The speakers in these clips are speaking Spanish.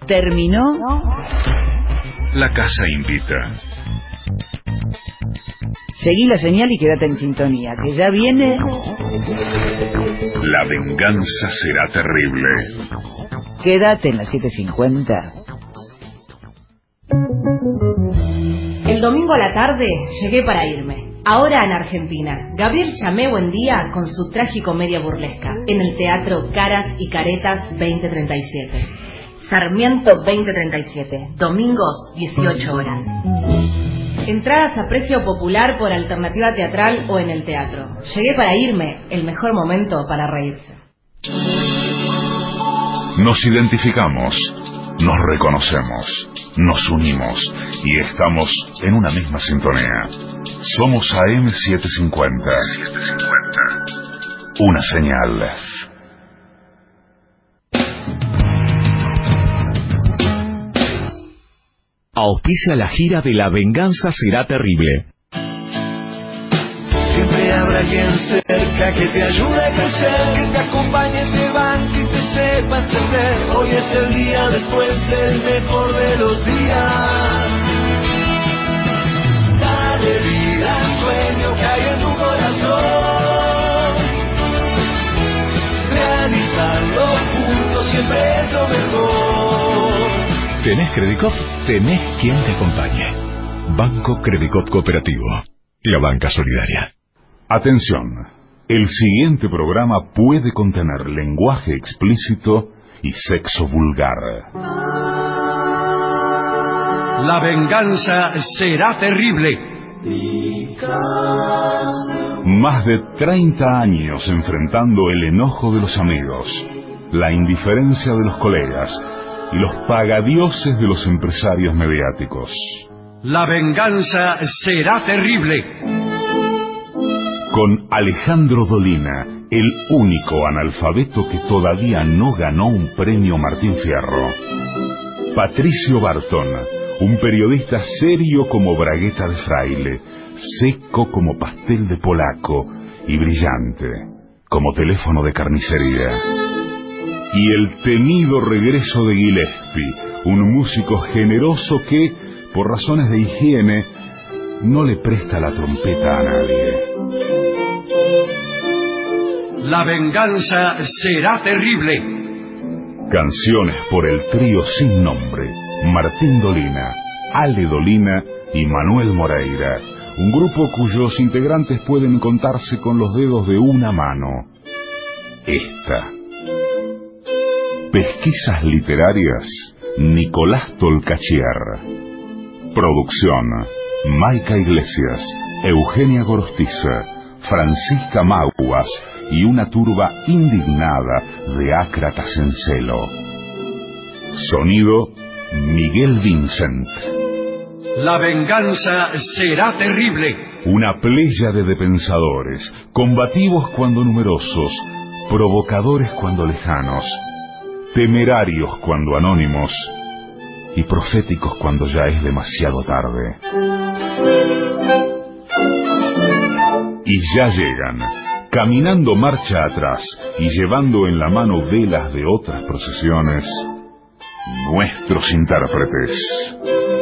¿Terminó? La casa invita. Seguí la señal y quédate en sintonía, que ya viene... La venganza será terrible. Quédate en la 750. El domingo a la tarde llegué para irme. Ahora en Argentina, Gabriel Chamé Buendía con su tragicomedia burlesca en el Teatro Caras y Caretas 2037. Sarmiento 2037, domingos 18 horas. Entradas a precio popular por alternativa teatral o en el teatro. Llegué para irme, el mejor momento para reírse. Nos identificamos, nos reconocemos, nos unimos y estamos en una misma sintonía. Somos AM750. Una señal. Auspicia la gira de La venganza será terrible. Siempre habrá alguien cerca que te ayude a crecer, que te acompañe, te banque y te sepa entender. Hoy es el día después del mejor de los días. Dale vida al sueño que hay en tu corazón. Realizarlo juntos siempre es lo mejor. ¿Tenés Credicop? Tenés quien te acompañe. Banco Credicop Cooperativo. La banca solidaria. Atención, el siguiente programa puede contener lenguaje explícito y sexo vulgar. La venganza será terrible. Más de 30 años enfrentando el enojo de los amigos, la indiferencia de los colegas y los pagadioses de los empresarios mediáticos. La venganza será terrible. Con Alejandro Dolina, el único analfabeto que todavía no ganó un premio Martín Fierro. Patricio Barton, un periodista serio como bragueta de fraile, seco como pastel de polaco y brillante como teléfono de carnicería. Y el temido regreso de Gillespie, un músico generoso que, por razones de higiene, no le presta la trompeta a nadie. La venganza será terrible. Canciones por el trío sin nombre, Martín Dolina, Ale Dolina y Manuel Moreira, un grupo cuyos integrantes pueden contarse con los dedos de una mano. Esta. Pesquisas literarias, Nicolás Tolcachier. Producción, Maica Iglesias, Eugenia Gorostiza, Francisca Maguas y una turba indignada de ácratas en celo. Sonido, Miguel Vincent. La venganza será terrible. Una pléyade de pensadores, combativos cuando numerosos, provocadores cuando lejanos, temerarios cuando anónimos y proféticos cuando ya es demasiado tarde. Y ya llegan, caminando marcha atrás y llevando en la mano velas de otras procesiones, nuestros intérpretes.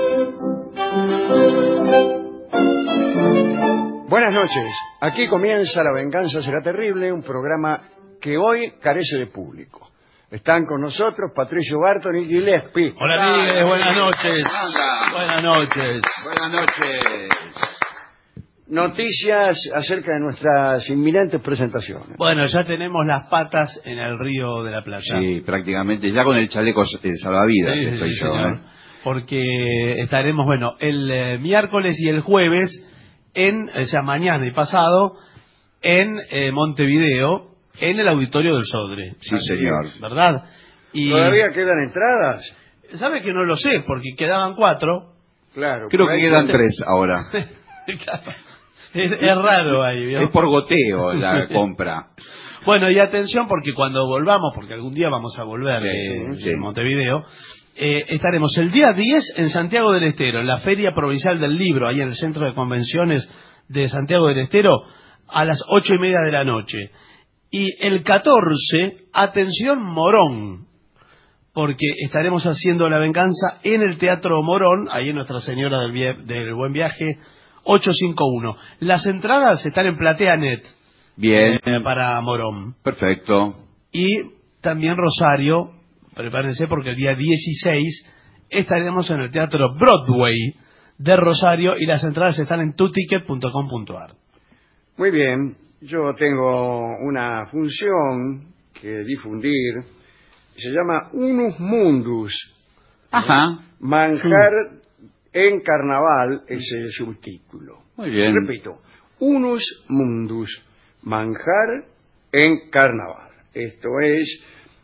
Buenas noches, aquí comienza La venganza será terrible, un programa que hoy carece de público. Están con nosotros Patricio Barton y Gillespie. Hola amigues, buenas noches. Buenas noches. Buenas noches. Noticias acerca de nuestras inminentes presentaciones. Bueno, ya tenemos las patas en el Río de la Plata. Sí, prácticamente, ya con el chaleco salvavidas sí, estoy sí, yo. señor. Porque estaremos, bueno, el miércoles y el jueves, o sea, mañana y pasado, en Montevideo, en el auditorio del Sodre. Sí, señor. ¿Verdad? Y ¿Todavía quedan entradas? ¿Sabe que no lo sé? Porque quedaban 4. Claro. Creo que quedan 3 ahora. Es raro ahí, ¿vio? Es por goteo la compra. Bueno, y atención porque cuando volvamos, porque algún día vamos a volver de Montevideo, estaremos el día 10 en Santiago del Estero, en la Feria Provincial del Libro, ahí en el Centro de Convenciones de Santiago del Estero, a las 8:30 de la noche. Y el 14, atención Morón, porque estaremos haciendo La Venganza en el Teatro Morón, ahí en Nuestra Señora del Buen Viaje 851. Las entradas están en PlateaNet. Bien. Para Morón. Perfecto. Y también Rosario, prepárense porque el día 16 estaremos en el Teatro Broadway de Rosario y las entradas están en tuticket.com.ar. Muy bien, yo tengo una función que difundir, se llama Unus Mundus. Ajá. Manjar en carnaval es el subtítulo. Muy bien. Repito, Unus Mundus, manjar en carnaval. Esto es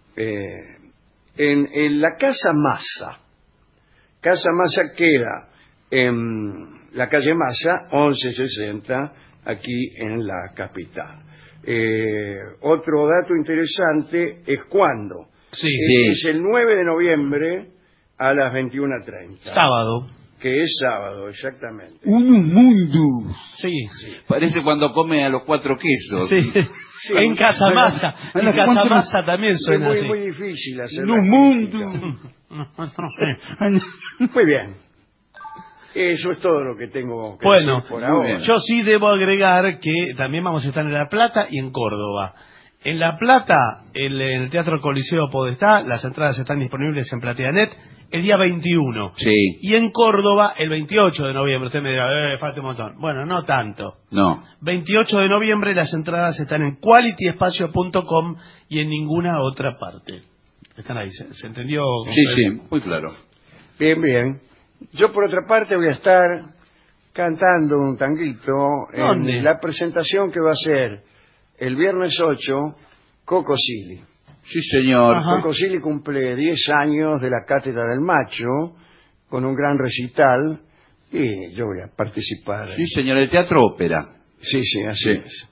en la Casa Massa. Casa Massa queda en la calle Massa, 1160, aquí en la capital. Otro dato interesante es cuándo. Sí, Es el 9 de noviembre a las 21:30. Sábado. Que es sábado, exactamente. Un mundo. Sí. Parece cuando come a los 4 quesos. Sí. Sí. En Casa Massa. En Casa Massa también Es suena muy, así. muy difícil hacer Un la mundo. crítica. Muy bien. Eso es todo lo que tengo que Bueno, decir por ahora. yo sí debo agregar que también vamos a estar en La Plata y en Córdoba. En La Plata, en el Teatro Coliseo Podestá, las entradas están disponibles en PlateaNet el día 21. Sí. Y en Córdoba, el 28 de noviembre. Usted me dirá, falta un montón. Bueno, no tanto. No. 28 de noviembre las entradas están en qualityespacio.com y en ninguna otra parte. Están ahí, ¿se entendió? Sí, sí, muy claro. Bien, bien. Yo, por otra parte, voy a estar cantando un tanguito ¿Dónde? en la presentación que va a ser el viernes 8, Coco Silly. Sí, señor. Ajá. Coco Silly cumple 10 años de la Cátedra del Macho, con un gran recital, y yo voy a participar. Sí, señor, el Teatro Ópera. Sí, así Sí. es.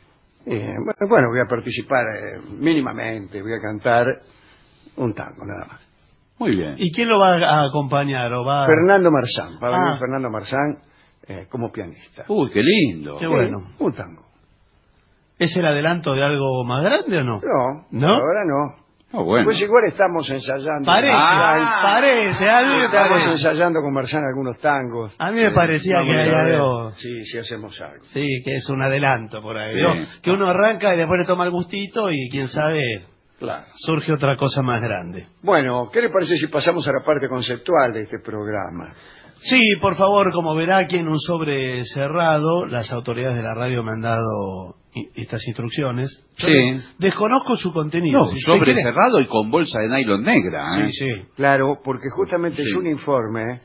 Bueno, voy a participar mínimamente, voy a cantar un tango, nada más. Muy bien. ¿Y quién lo va a acompañar? ¿O va... Fernando Marzán, va a venir Ah. Fernando Marzán como pianista. Uy, qué lindo. Qué bueno. Un tango. ¿Es el adelanto de algo más grande o no? No, ¿No? ahora no. Oh, bueno. Pues igual estamos ensayando. Parece, parece. A mí me Estamos parece. ensayando con Marzán algunos tangos. A mí me parecía Vamos que hay a ver algo... si hacemos algo. Sí, que es un adelanto por ahí, Sí. ¿no? Que uno arranca y después le toma el gustito y quién sabe, Claro. surge otra cosa más grande. Bueno, ¿qué le parece si pasamos a la parte conceptual de este programa? Sí, por favor, como verá aquí en un sobre cerrado, las autoridades de la radio me han dado estas instrucciones. Yo Sí. desconozco su contenido. No, Si usted sobre quiere- cerrado y con bolsa de nylon negra. Sí, sí. Claro, porque justamente Sí. es un informe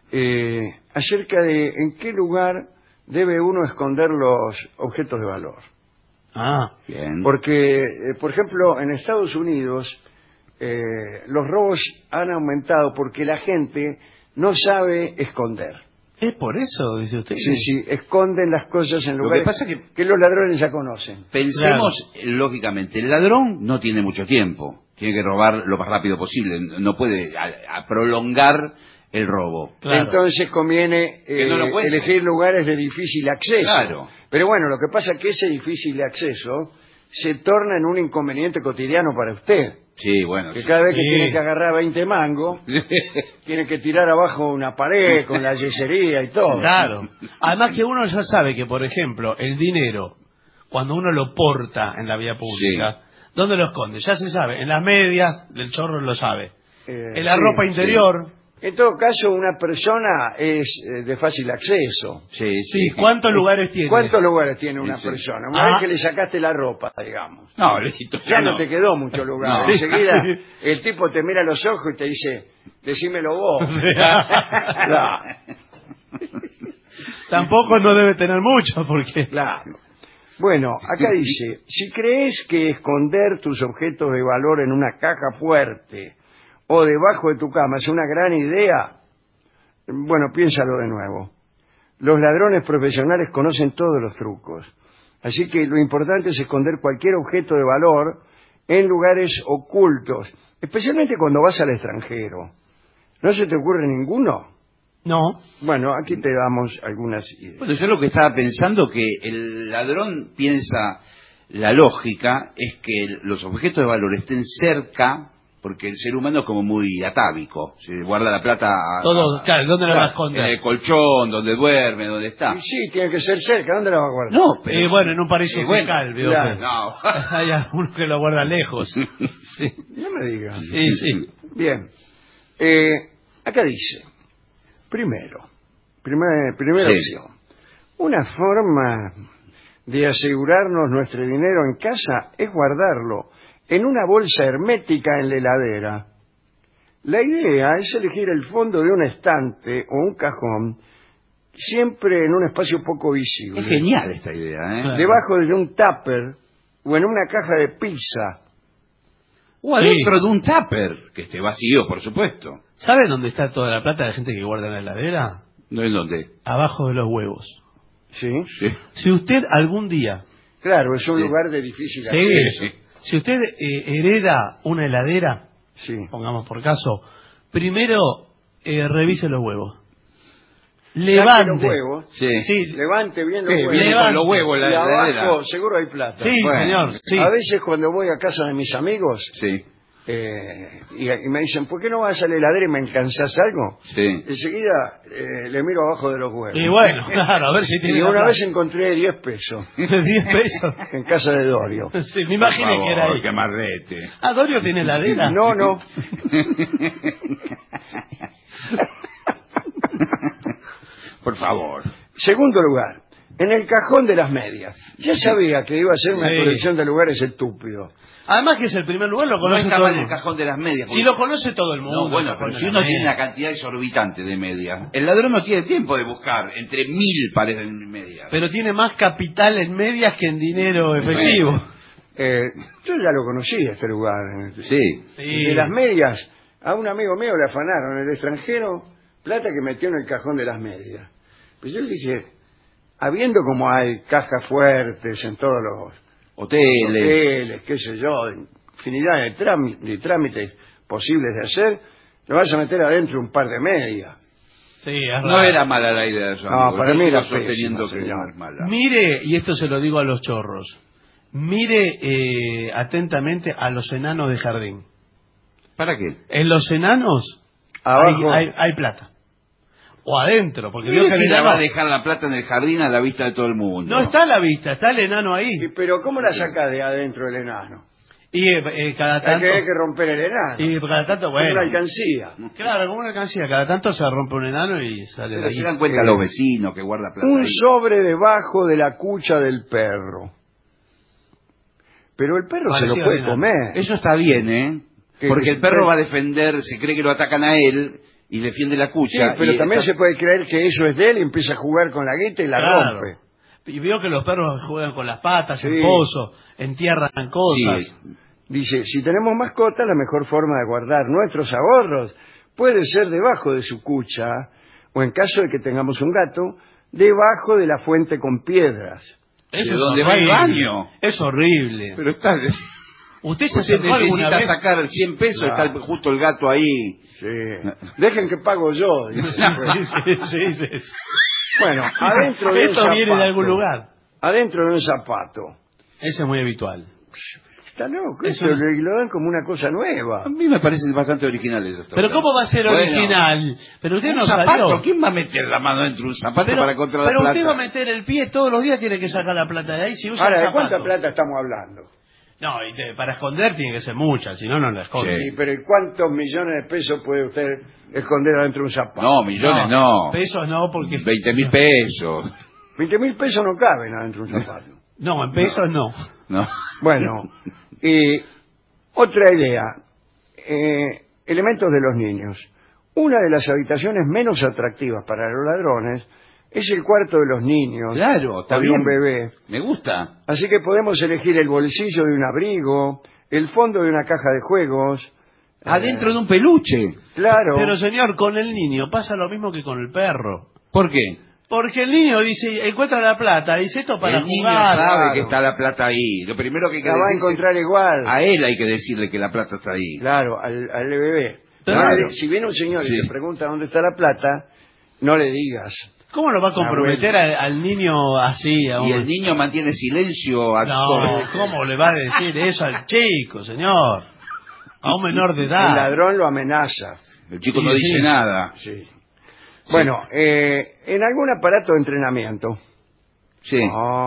acerca de en qué lugar debe uno esconder los objetos de valor. Ah, Bien. Porque, por ejemplo, en Estados Unidos los robos han aumentado porque la gente no sabe esconder. ¿es por eso, dice usted? Sí, esconden las cosas en Lo lugares que pasa que los ladrones ya conocen. Pensemos, lógicamente, el ladrón no tiene mucho tiempo. Tiene que robar lo más rápido posible. No puede a prolongar el robo. Claro. Entonces conviene Que no lo cuente. elegir lugares de difícil acceso. Claro. Pero bueno, lo que pasa es que ese difícil acceso se torna en un inconveniente cotidiano para usted. Sí, bueno. Que sí. cada vez que Sí. tiene que agarrar 20 mangos, tiene que tirar abajo una pared con la yesería y todo. Claro. Además que uno ya sabe que, por ejemplo, el dinero, cuando uno lo porta en la vía pública, ¿dónde lo esconde? Ya se sabe. En las medias del chorro lo sabe. En la Sí, ropa interior. En todo caso, una persona es de fácil acceso. Sí, Sí, ¿cuántos lugares tiene? ¿Cuántos lugares tiene una Sí. persona? Una Ah. vez que le sacaste la ropa, digamos. No, listo. Ya no te quedó mucho lugar. No. Enseguida el tipo te mira a los ojos y te dice, decímelo vos. Claro, Tampoco no debe tener mucho, porque... claro. Bueno, acá dice, si crees que esconder tus objetos de valor en una caja fuerte o debajo de tu cama es una gran idea, bueno, piénsalo de nuevo. Los ladrones profesionales conocen todos los trucos. Así que lo importante es esconder cualquier objeto de valor en lugares ocultos, especialmente cuando vas al extranjero. ¿No se te ocurre ninguno? No. Bueno, aquí te damos algunas ideas. Bueno, yo lo que estaba pensando que el ladrón piensa, la lógica es que los objetos de valor estén cerca Porque el ser humano es como muy atávico. Se guarda la plata... Todo, claro, ¿dónde la va a esconder? En el colchón, donde duerme, donde está. Y sí, tiene que ser cerca. ¿Dónde la va a guardar? No, pero... bueno, en un paraíso fiscal, veo claro. que No. hay algunos que lo guardan lejos. Sí. No me digas. Sí, sí. Bien. Acá dice, primera opción. Una forma de asegurarnos nuestro dinero en casa es guardarlo en una bolsa hermética en la heladera. La idea es elegir el fondo de un estante o un cajón, siempre en un espacio poco visible. Es genial esta idea, ¿eh? Claro. Debajo de un tupper o en una caja de pizza. O adentro de un tupper, que esté vacío, por supuesto. ¿Sabe dónde está toda la plata de la gente que guarda en la heladera? ¿No en dónde? Abajo de los huevos. ¿Sí? Sí. Si usted algún día... Claro, es un Sí. lugar de difícil Sí, acceso. si usted hereda una heladera, Sí. pongamos por caso, primero revise los huevos. Saque Levante. los huevos, Sí. Sí, levante bien los Sí, huevos. viene con los huevos y la heladera. abajo seguro hay plata. sí, Bueno. señor. Sí. A veces cuando voy a casa de mis amigos Sí, y me dicen, ¿por qué no vas a la heladera y me alcanzás algo? sí. Enseguida le miro abajo de los huevos. Y bueno, claro, a ver si tiene Y la una plata. vez encontré 10 pesos 10 pesos. en casa de Dorio. Sí, me imaginé que era ahí. ¡Qué marrete! Ah, Dorio tiene heladera. No. Por favor. Segundo lugar, en el cajón de las medias. Ya sabía que iba a ser una Sí. colección de lugares estúpidos. Además que es el primer lugar, lo No conoce está todo mal el el mundo. cajón de las medias. Si porque- lo conoce todo el mundo. No, bueno, el cajón pero de si las uno tiene medias. una cantidad exorbitante de medias, el ladrón no tiene tiempo de buscar entre 1000 pares de medias. Pero tiene más capital en medias que en dinero efectivo. Yo ya lo conocí, este lugar. Sí. Sí. De las medias, a un amigo mío le afanaron en el extranjero plata que metió en el cajón de las medias. Pues yo le dije, habiendo como hay cajas fuertes en todos los Hoteles. hoteles, qué sé yo, infinidad de trámites posibles de hacer, le vas a meter adentro un par de medias. Sí, es No raro. era mala la idea de su No, amigo. para Yo mí sigo era sosteniendo pésima, que señor. no es mala. Mire, y esto se lo digo a los chorros, mire atentamente a los enanos de jardín. ¿Para qué? En los enanos Abajo. hay plata. O adentro, porque Mire veo que si el la enano va a dejar la plata en el jardín a la vista de todo el mundo. no está a la vista, está el enano ahí. Pero ¿cómo la saca de adentro el enano? Y cada Hay tanto... que romper el enano. Y cada tanto, Como una bueno... alcancía. Claro, como una alcancía. Cada tanto se rompe un enano y sale de Pero ahí. se dan cuenta los vecinos que guarda plata Un ahí. sobre debajo de la cucha del perro. Pero el perro se lo Parecido puede al enano. comer. Eso está bien, ¿eh? Que Porque el perro pero- va a defender, se cree que lo atacan a él y defiende la Sí, cucha. pero y también está- se puede creer que eso es de él y empieza a jugar con la guita y la Claro. rompe. Y veo que los perros juegan con las patas, Sí. en pozo, entierran cosas. Sí. Dice, si tenemos mascota, la mejor forma de guardar nuestros ahorros puede ser debajo de su cucha, o en caso de que tengamos un gato, debajo de la fuente con piedras. Eso ¿De es dónde va el horrible. baño? Es horrible. Pero está... ¿Usted se Usted acercó alguna necesita vez? sacar 100 pesos, Claro. está justo el gato ahí. Sí. Dejen que pago yo. dice. Sí. Bueno, adentro de un Esto viene de zapato. algún lugar. Adentro de un zapato. Ese es muy habitual. Está loco, Eso eso no- lo dan como una cosa nueva. A mí me parecen bastante originales estos. Pero ¿cómo va a ser Bueno, original? Pero usted un no zapato, salió. ¿quién va a meter la mano dentro de un zapato Pero, para contra la pero plata? usted va a meter el pie todos los días, tiene que sacar la plata de ahí. Si usa Ahora, el ¿de zapato. cuánta plata estamos hablando? No, para esconder tiene que ser mucha, si no, no la esconde. Sí. Sí, pero ¿y cuántos millones de pesos puede usted esconder adentro de un zapato? No, millones no. Pesos no, porque... 20.000 pesos. 20.000 pesos no caben adentro de un zapato. No, en pesos no. No. Bueno, y otra idea. Elementos de los niños. Una de las habitaciones menos atractivas para los ladrones es el cuarto de los niños. Claro, está o de bien. un bebé. Me gusta. Así que podemos elegir el bolsillo de un abrigo, el fondo de una caja de juegos. Adentro de un peluche. Claro. Pero señor, con el niño pasa lo mismo que con el perro. ¿Por qué? Porque el niño dice, encuentra la plata, dice esto para el niño jugar. sabe claro. que está la plata ahí. Lo primero que hay que la va a decirse- encontrar igual. a él hay que decirle que la plata está ahí. Claro, al bebé. Claro. No le- si viene un señor Sí. y te pregunta dónde está la plata, no le digas. ¿Cómo lo va a comprometer al niño así? A Y un- el niño mantiene silencio a No, todo. ¿cómo le va a decir eso al chico, señor? A un menor de edad. El ladrón lo amenaza. El chico no dice nada. Sí. Bueno, en algún aparato de entrenamiento. Sí.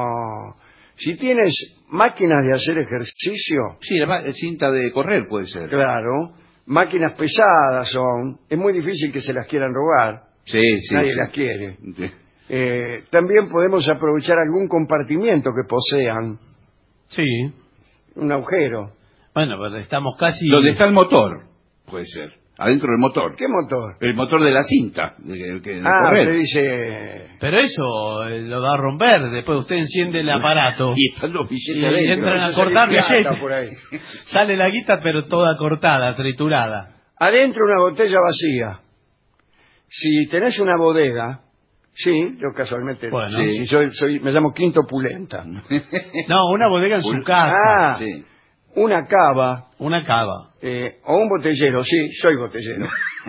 Si tienes máquinas de hacer ejercicio. Sí, la cinta de correr puede ser. Claro. Máquinas pesadas son. Es muy difícil que se las quieran robar. Sí, sí. Nadie sí. las quiere. Sí. También podemos aprovechar algún compartimiento que posean. Sí. Un agujero. Bueno, pero estamos casi... Donde está el motor, puede ser. Adentro del motor. ¿Qué motor? El motor de la cinta. De usted correr. dice... Pero eso lo va a romper. Después usted enciende el aparato. Y están los billetes Y adentro. entran a Eso cortar sale plata billetes. por ahí. Sale la guita, pero toda cortada, triturada. Adentro una botella vacía. Si tenés una bodega... Sí, yo casualmente... Bueno. Sí, me llamo Quinto Pulenta. No, una bodega en su casa. Sí. Una cava... Una cava. o un botellero, sí, soy botellero.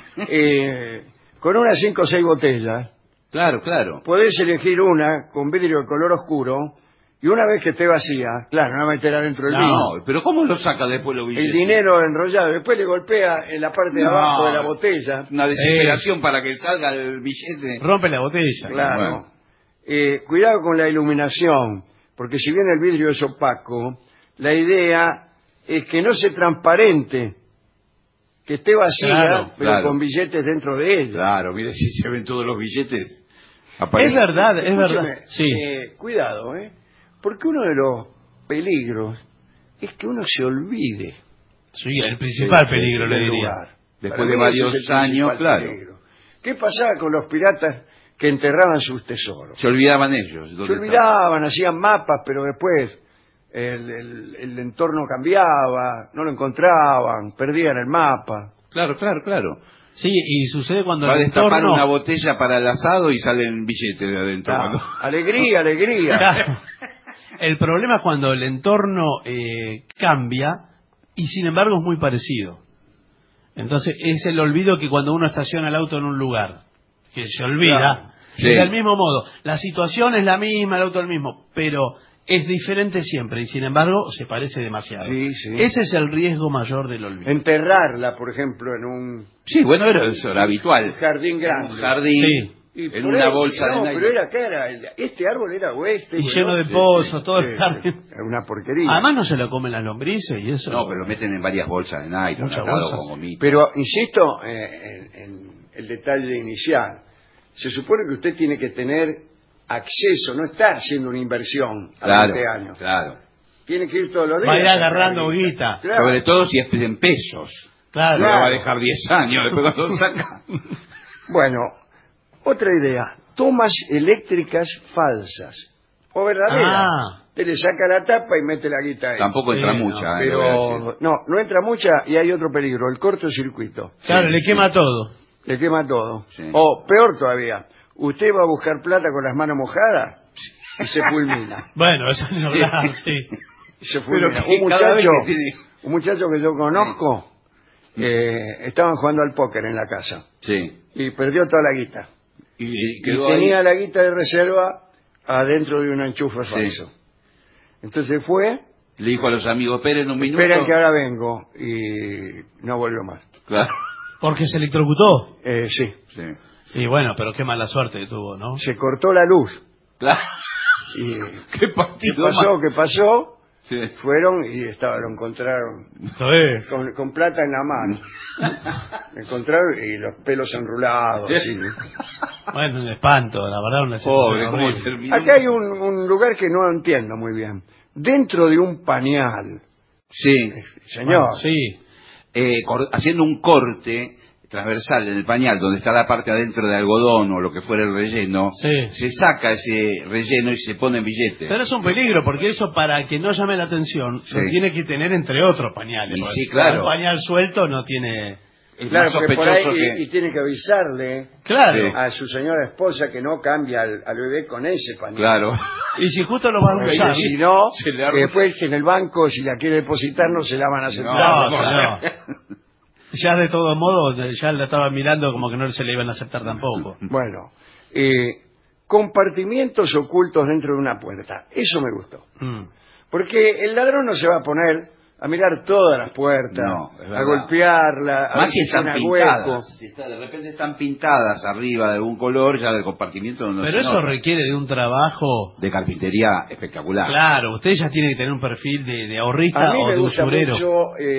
Con unas 5 o 6 botellas, Claro, claro. podés elegir una con vidrio de color oscuro y una vez que esté vacía, claro, no meter adentro el vino. No, pero ¿cómo lo saca después los billetes? El dinero enrollado, después le golpea en la parte de No. abajo de la botella. Una desesperación para que salga el billete. Rompe la botella. Claro. Cuidado con la iluminación, porque si bien el vidrio es opaco, la idea es que no se transparente, que esté vacía, Claro, pero claro. con billetes dentro de ella. Claro, mire si se ven todos los billetes. Es verdad, es Escúcheme, verdad. Sí. Cuidado, porque uno de los peligros es que uno se olvide. Sí, el principal del- peligro, le del diría. lugar. Después Para de mí ese varios es el años, principal claro. peligro. ¿Qué pasaba con los piratas que enterraban sus tesoros? Se olvidaban ellos. Se ¿dónde olvidaban, hacían mapas, pero después el entorno cambiaba, no lo encontraban, perdían el mapa. Claro, claro, claro. Sí, y sucede cuando Va a el destapar entorno... una botella para el asado y salen billetes de adentro. Claro. Cuando- Alegría, alegría. Claro. El problema es cuando el entorno cambia y sin embargo es muy parecido. Entonces es el olvido que cuando uno estaciona el auto en un lugar, que se olvida, Claro. Sí. y del mismo modo, la situación es la misma, el auto es el mismo, pero es diferente siempre y sin embargo se parece demasiado. Sí, sí. Ese es el riesgo mayor del olvido. Enterrarla, por ejemplo, en un Sí, bueno, eso era habitual. jardín grande. Un jardín, Sí. Y en por una ahí- bolsa no, de nylon. pero era que era, este árbol era oeste. Y lleno de pozos, todo el jardín. Era una porquería. Además no se lo comen las lombrices y eso. No, pero lo meten en varias bolsas de nylon, Muchas atado bolsas. con gomita. Pero, insisto, en el detalle inicial. Se supone que usted tiene que tener acceso, no está haciendo una inversión a Claro, 20 años. claro. Tiene que ir todos los días. Va a ir a sacar agarrando guita. Claro. Sobre todo si es en pesos. Claro. No la va a dejar 10 años después cuando lo saca. Bueno, otra idea. Tomas eléctricas falsas o verdaderas. Ah. Te le saca la tapa y mete la guita ahí. Tampoco entra Sí, mucha. le voy a decir. Pero no entra mucha y hay otro peligro, el cortocircuito. Claro, Sí, le quema todo. Le quema todo. Sí. O peor todavía, usted va a buscar plata con las manos mojadas y se fulmina. Bueno, eso es hablar, sí. Y se Pero fulmina. que cada vez que tiene- Un muchacho que yo conozco, estaban jugando al póker en la casa Sí. y perdió toda la guita. Y Y quedó tenía ahí. la guita de reserva adentro de un enchufe falso. Entonces fue, Le dijo a los amigos, esperen un minuto. esperen que ahora vengo, y no volvió más. Claro. Porque se electrocutó. Sí, Sí. Y bueno, pero qué mala suerte tuvo, ¿no? se cortó la luz. Claro. Y ¿Qué ¿qué partido pasó? más? ¿Qué pasó? Sí. Fueron y lo encontraron Sí. con plata en la mano. Lo encontraron y los pelos enrulados. así. Bueno, un espanto, la verdad, una situación Pobre, ¿cómo horrible. terminó? Acá hay un lugar que no entiendo muy bien. Dentro de un pañal, Sí. señor, Bueno, sí. Haciendo un corte transversal en el pañal, donde está la parte adentro de algodón o lo que fuera el relleno, Sí. se saca ese relleno y se pone en billete. Pero es un peligro, porque eso para que no llame la atención, Sí. lo tiene que tener entre otros pañales. Y porque sí, claro. Un pañal suelto no tiene... Es claro, más porque por ahí sospechoso que... y tiene que avisarle Claro. Sí. a su señora esposa que no cambia al bebé con ese pañal. Claro. Y si justo lo van a Porque usar... si no, Se le arruina. después en el banco, si la quiere depositar, no se la van a aceptar. No. Ya de todo modo, ya la estaba mirando como que no se le iban a aceptar tampoco. Bueno, compartimientos ocultos dentro de una puerta. Eso me gustó. Mm. Porque el ladrón no se va a poner a mirar todas las puertas, No, es a verdad. golpearla, a ver Más si si están suena hueco. pintadas. Si de repente están pintadas arriba de algún color, ya del compartimiento no Pero se eso nota. requiere de un trabajo. De carpintería espectacular. Claro, usted ya tiene que tener un perfil de ahorrista A mí o me de gusta usurero. mucho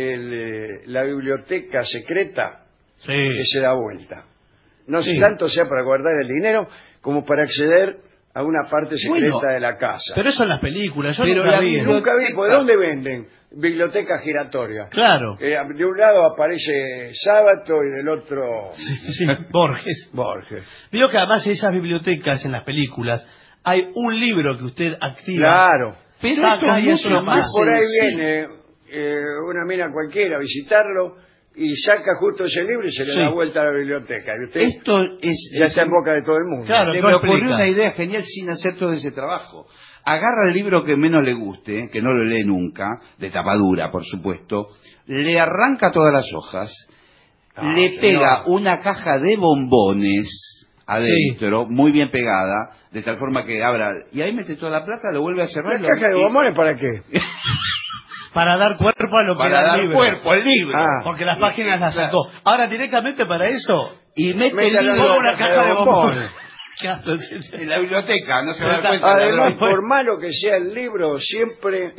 la biblioteca secreta Sí. que se da vuelta. No Sí. tanto sea para guardar el dinero como para acceder a una parte secreta Bueno, de la casa. Pero eso en las películas, yo Pero nunca la vi. Nunca vi, ¿por dónde venden? Biblioteca giratoria. Claro. De un lado aparece Sábato y del otro Sí, Borges. Borges. Digo que además esas bibliotecas en las películas hay un libro que usted activa. Claro. Pero Saca esto es y es mucho una más Por ahí sencillo. viene una mina cualquiera a visitarlo y saca justo ese libro y se le Sí. da vuelta a la biblioteca. Y usted Esto es... ya está en boca de todo el mundo. Claro. Se ¿cómo me ocurrió explica? una idea genial sin hacer todo ese trabajo. Agarra el libro que menos le guste, que no lo lee nunca, de tapadura, por supuesto, le arranca todas las hojas, le señor. pega una caja de bombones adentro, muy bien pegada, de tal forma que abra, y ahí mete toda la plata, lo vuelve a cerrar. ¿La caja de bombones para qué? Para dar cuerpo a lo que Para era el dar libro. cuerpo al libro. Ah. Porque las páginas las sacó. Ahora directamente para eso, Y mete el Métalo en libro pongo una caja de bombones. Claro, sí, sí. en la biblioteca, no se da cuenta. el Además, ladrón. por malo que sea el libro, siempre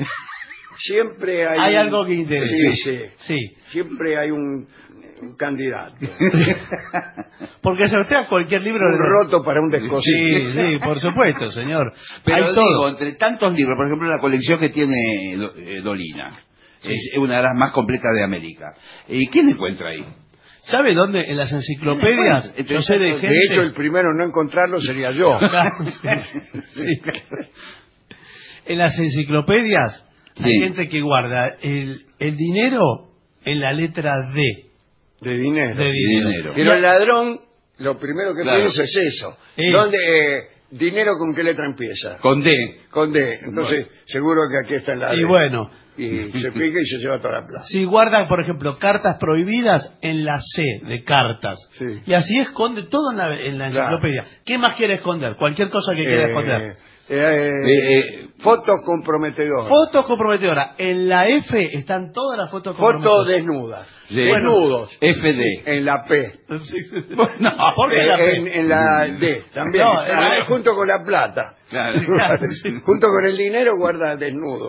Hay algo que interesa. Sí, sí. Sí. Siempre hay un candidato. Porque sortea cualquier libro. Un roto para un descosido. Sí, sí, por supuesto, señor. Pero Hay digo, todo. entre tantos libros, por ejemplo, la colección que tiene Dolina, es una de las más completas de América. ¿Y quién encuentra ahí? ¿Sabe dónde? En las enciclopedias. Bueno, Yo sé de gente. De hecho, el primero en no encontrarlo sería yo. Sí. En las enciclopedias hay Sí. gente que guarda el dinero en la letra D. De dinero. De dinero. Pero el ladrón, lo primero que Claro. piensa es eso. Sí. ¿Dónde, dinero con qué letra empieza? Con D. Con D. Entonces, seguro que aquí está en la D. Y bueno, Y se pica y se lleva toda la plata. si guarda, por ejemplo, cartas prohibidas en la C de cartas. Sí. Y así esconde todo en la Claro. enciclopedia. ¿Qué más quiere esconder? Cualquier cosa que quiera esconder. Fotos comprometedoras. Fotos comprometedoras. En la F están todas las fotos Fotos comprometedoras. desnudas. Sí. Desnudos. FD. En la P. No, ¿Por qué la P? En la D también. No, en la D. Junto con la plata. Claro. Junto con el dinero guarda desnudo.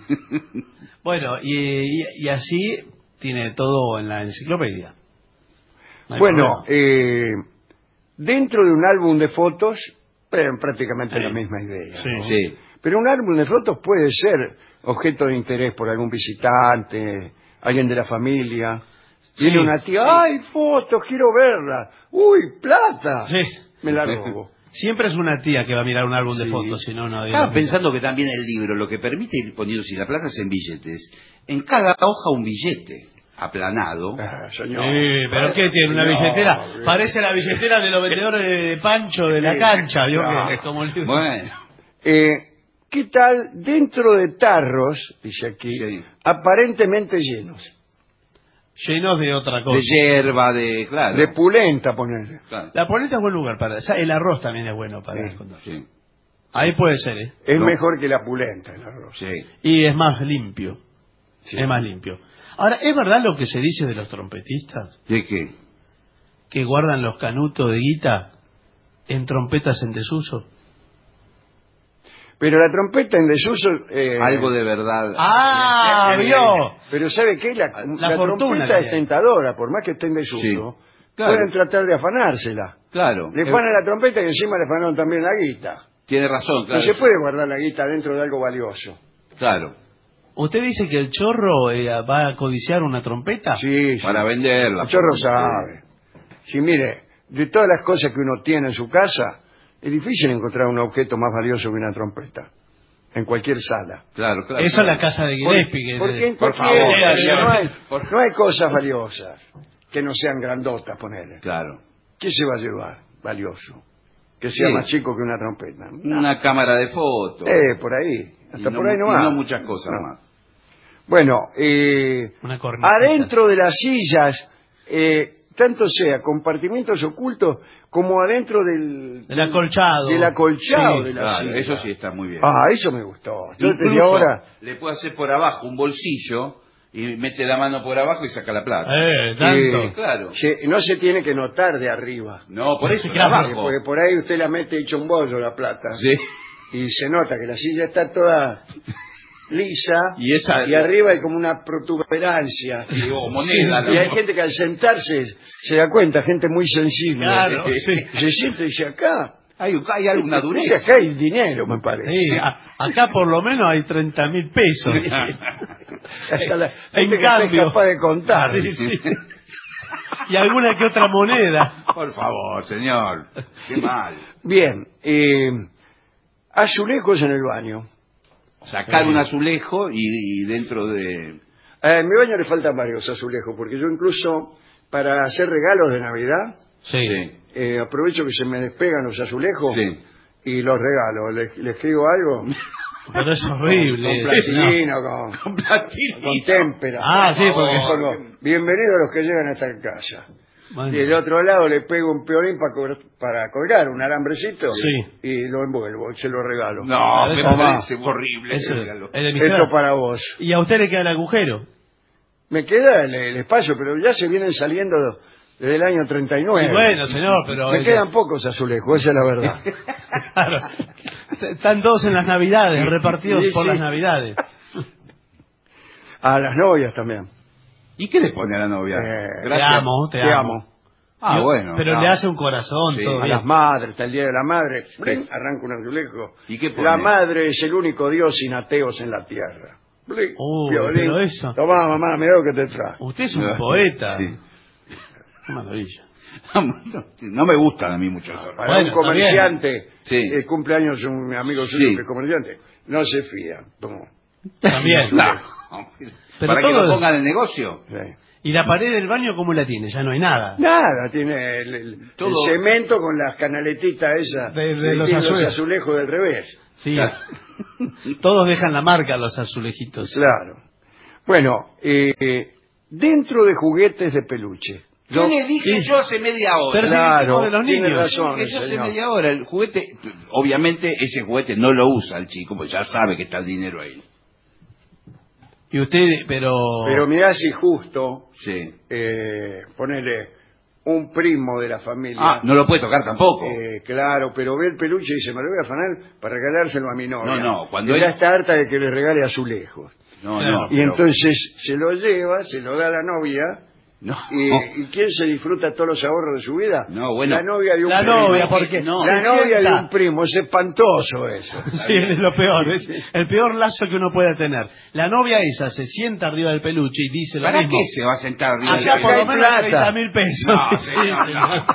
Bueno, y así tiene todo en la enciclopedia. No hay Bueno, problema. dentro de un álbum de fotos, prácticamente la misma idea. Sí. ¿no? Sí. Pero un álbum de fotos puede ser objeto de interés por algún visitante, alguien de la familia. Viene Sí, una tía, sí. ¡ay, fotos, quiero verla! ¡Uy, plata! Sí. Me la robo. Siempre es una tía que va a mirar un álbum de Sí. fotos, si no, no. Estaba pensando que también el libro lo que permite ir poniendo, si la plata es en billetes, en cada hoja un billete aplanado. Ah, señor. Pero ¿qué tiene? ¿Una No, billetera? bien. Parece la billetera de los vendedores de pancho de la Sí, cancha, ¿vio? claro. Que es como el libro. Bueno, ¿Qué tal dentro de tarros, dice aquí, Sí. aparentemente llenos? Llenos de otra cosa. de hierba, de... Claro. De pulenta, ponerle. Claro. La polenta es buen lugar para... El arroz también es bueno para Sí. esconder. Sí. Ahí puede ser, ¿eh? Es No. mejor que la pulenta el arroz. Sí. Y es más limpio. Sí. Es más limpio. Ahora, ¿es verdad lo que se dice de los trompetistas? ¿De qué? Que guardan los canutos de guita en trompetas en desuso. Pero la trompeta en desuso... Algo de verdad. ¡Ah, vio! Pero ¿sabe qué? La fortuna trompeta que es hay. tentadora, por más que esté en desuso. Sí. Claro. Pueden tratar de afanársela. Claro. Le afanan la trompeta y encima le afanaron también la guita. Tiene razón, claro. No se puede guardar la guita dentro de algo valioso. Claro. ¿Usted dice que el chorro va a codiciar una trompeta? Sí, sí. Para venderla. El chorro sabe. Sí, mire, de todas las cosas que uno tiene en su casa, es difícil encontrar un objeto más valioso que una trompeta. En cualquier sala. Claro, claro. Eso es la casa de Gillespie. que- Porque en por cualquier favor. casa no hay cosas valiosas que no sean grandotas, ponerle. Claro. ¿Qué se va a llevar valioso? Que sea Sí. más chico que una trompeta. Una cámara de fotos. Por ahí. Hasta Y por ahí y nomás. no muchas cosas No. más. Bueno, Una corneta. adentro de las sillas, tanto sea compartimentos ocultos como adentro del acolchado. del acolchado Sí, de la Claro, silla. eso sí está muy bien. Ah, eso me gustó. Entonces, Incluso y ahora, le puedo hacer por abajo un bolsillo y mete la mano por abajo y saca la plata. Tanto. Claro. No se tiene que notar de arriba. No, por eso, de Claro, abajo. Porque por ahí usted la mete hecho un bollo la plata. Sí. Y se nota que la silla está toda lisa Y arriba hay como una protuberancia. Sí, o moneda. Y hay gente que al sentarse se da cuenta, gente muy sensible. Claro, sí. Se siente y dice, acá Hay alguna dureza. acá hay dinero, me parece. Sí, acá por lo menos hay 30.000 pesos. Hasta la En gente que cambio. es capaz de contar. Sí. Y alguna que otra moneda. Por favor, señor. Qué mal. Bien, azulejos en el baño. Sacar un azulejo y dentro de... En mi baño le faltan varios azulejos, porque yo incluso para hacer regalos de Navidad Sí. aprovecho que se me despegan los azulejos Sí. y los regalo. Le escribo algo Pero es horrible. con plastilina, Con platillo. con témpera. Ah, sí, porque... Pongo, bienvenidos a los que llegan a esta casa. Bueno. Y del otro lado le pego un peorín para colgar, un alambrecito, Sí. y lo envuelvo, y se lo regalo. No, me Eso parece horrible. Eso, ese regalo. es de mi Esto ciudad. para vos. Y a usted le queda el agujero. Me queda el espacio, pero ya se vienen saliendo desde el año 39. Y bueno, señor, pero... Me quedan pocos azulejos, esa es la verdad. Claro. Están todos en las Navidades, repartidos Sí, por sí. las Navidades. A las novias también. ¿Y qué le pone a la novia? Te amo, te amo. Ah, bueno. Pero Ah. le hace un corazón, Sí, todo A bien. las madres, está el día de la madre, arranca un azulejo. ¿Y qué pone? La madre es el único Dios sin ateos en la tierra. Violín. Pero eso... Tomá, mamá, mirá lo que te trae. Usted es un poeta. Sí. Qué maravilla. No me gustan a mí mucho eso. Para Bueno, un comerciante, Sí. cumpleaños un amigo suyo Sí. que es comerciante, no se fía. Tomó. También. No. Pero Para que todo lo es- pongan en el negocio. Sí. ¿Y la pared del baño cómo la tiene? Ya no hay nada. Nada, tiene el Todo. cemento con las canaletitas esas De que los tienen azulejos. azulejos del revés. Sí. Claro. Todos dejan la marca, los azulejitos. Claro. Bueno, dentro de juguetes de peluche. Yo le dije yo hace media hora. Pero sí, Claro, como de los tiene niños. razón. Eso hace señor. media hora. El juguete, obviamente ese juguete no lo usa el chico, porque ya sabe que está el dinero ahí. Y usted, pero... Pero mirá si justo, Sí. ponele un primo de la familia. Ah, no lo puede tocar tampoco. Claro, pero ve el peluche y dice, me lo voy a afanar para regalárselo a mi novia. No, cuando Y ya él- está harta de que le regale azulejos. No, Claro. no. Y pero- entonces se lo lleva, se lo da a la novia. No. ¿Y quién se disfruta todos los ahorros de su vida? No, bueno. La novia de un La primo. novia, porque No. La se novia de sienta. un primo, es espantoso eso. Sí, es lo peor, es el peor lazo que uno puede tener. La novia esa se sienta arriba del peluche y dice lo ¿Para mismo. qué se va a sentar arriba del Allá por hay lo menos plata. 30.000 pesos. No, Sí, señor, señor,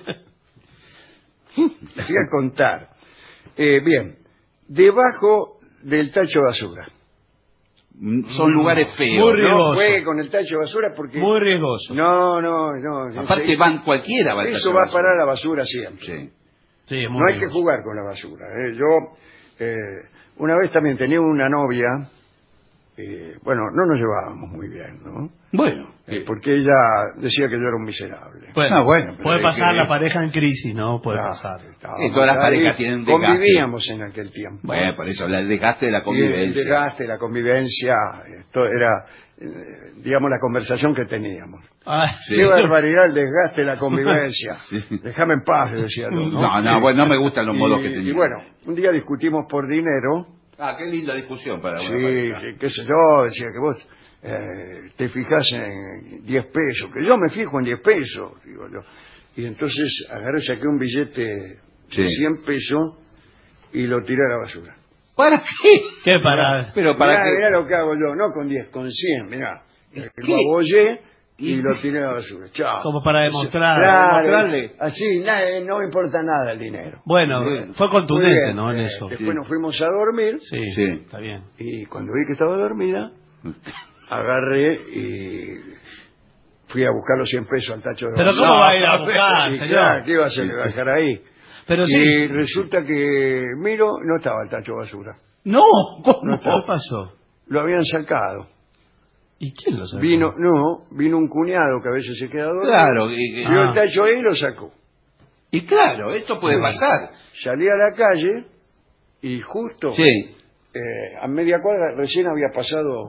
sí. Les voy a contar. Bien, debajo del tacho de basura. Son lugares feos. Muy ¿no? riesgoso. No juegue con el tacho de basura porque... Muy riesgoso. No. Aparte enseguida- van cualquiera. Va al Eso tacho va a basura. parar a la basura siempre. Sí. Sí, es muy No hay que riesgoso. jugar con la basura. Yo una vez también tenía una novia, bueno, no nos llevábamos muy bien, ¿no? Bueno. Porque ella decía que yo era un miserable. Bueno, Ah, bueno, pero puede hay pasar que- la pareja en crisis, ¿no? Puede pasar. Estábamos todas las ahí, parejas tienen un desgaste. convivíamos en aquel tiempo. Bueno, por eso, el desgaste de la Y el convivencia. desgaste, la convivencia, esto era, digamos, la conversación que teníamos. Ah, Sí. Qué barbaridad el desgaste de la convivencia. Sí. Déjame en paz, decía yo, ¿no? No, bueno, no me gustan los modos que Y tenía. bueno, un día discutimos por dinero. Ah, qué linda discusión para una Sí, pareja. sí, qué sé yo, decía que vos te fijás en 10 pesos, que yo me fijo en 10 pesos, digo yo. Y entonces agarré, saqué un billete Sí. de 100 pesos y lo tiré a la basura. ¿Para qué? ¿Qué para? Pero para Mirá, qué. mirá lo que hago yo, no con 10, con 100, mirá. ¿Qué? Lo abollé y lo tiré a la basura. Chao. Como para demostrar. Claro, demostrarle. así, no me importa nada el dinero. Bueno, Bien. fue Muy contundente, bien, ¿no? En eso. Después nos fuimos a dormir Sí, Sí. está bien. y cuando vi que estaba dormida, agarré y fui a buscar los 100 pesos al tacho de Pero basura. ¿cómo va a ir a buscar, Sí, señor? claro, ¿qué iba a hacer? ¿Le iba a dejar ahí? Pero sí. Y resulta que miro, no estaba el tacho de basura. No, ¿cómo? ¿Qué pasó? Lo habían sacado. ¿Y quién lo sacó? Vino un cuñado que a veces se queda dormido. Claro, Vio el tacho ahí y lo sacó. y claro, esto puede pasar. Salí a la calle y justo Sí. a media cuadra recién había pasado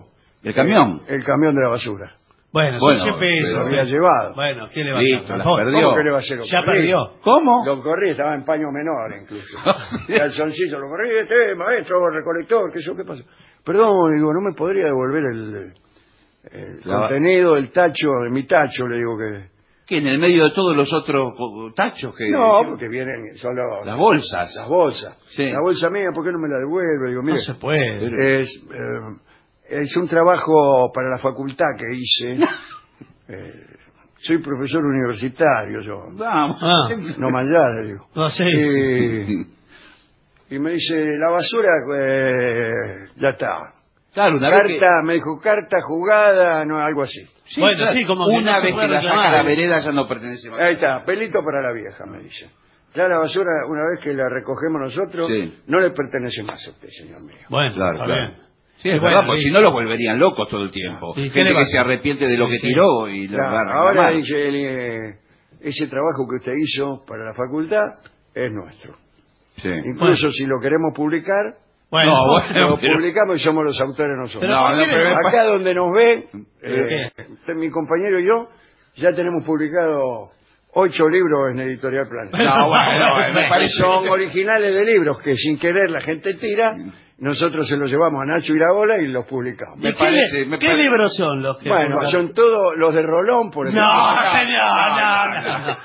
¿El camión? El camión de la basura. Bueno, Bueno, son 100 pesos. Lo había llevado. Bueno, ¿qué le va a hacer? Listo, las Tampoco. perdió. ¿Cómo que le va a hacer? Lo Ya corrí. perdió. ¿Cómo? Lo corrí, estaba en paño menor incluso. Calzoncillo, lo corrí, maestro, recolector, ¿qué pasó? Perdón, digo, ¿no me podría devolver el contenido, el tacho, de mi tacho? Le digo que... ¿Qué? ¿En el medio de todos los otros tachos que...? No, porque vienen solo... Las bolsas. Las bolsas. Sí. La bolsa mía, ¿por qué no me la devuelve? Digo, mire, No se puede. es un trabajo para la facultad que hice. Soy profesor universitario yo. Vamos. Ah. No manjar, le digo. No sé. Y me dice, la basura, ya está. Claro, una vez que... Me dijo, carta jugada, no, algo así. Sí, Bueno, claro. sí, como que una no se vez puede que la reclamar. saca a la vereda ya no pertenece más. Ahí está, pelito para la vieja, me dice. Ya la basura, una vez que la recogemos nosotros, Sí. no le pertenece más a usted, señor mío. Bueno, Claro, está claro. bien. Sí, es Bueno, verdad, porque y- si no los volverían locos todo el tiempo. ¿Y qué Gente le va a que se hacer? arrepiente de lo que Sí. tiró y lo Claro, va a ahora reclamar. dice, ese trabajo que usted hizo para la facultad es nuestro. Sí. Incluso si lo queremos publicar, Bueno, No, bueno. lo publicamos y somos los autores nosotros. Pero ¿por qué le- Acá donde nos ve, ¿Qué? mi compañero y yo, ya tenemos publicado 8 libros en Editorial Planeta. No, bueno, me parece... Son originales de libros que sin querer la gente tira, nosotros se los llevamos a Nacho Iraola y los publicamos. ¿Y me qué, parece- me qué parece- libros son los que... Bueno, publicaron? son todos los de Rolón, por ejemplo. No, señor, no.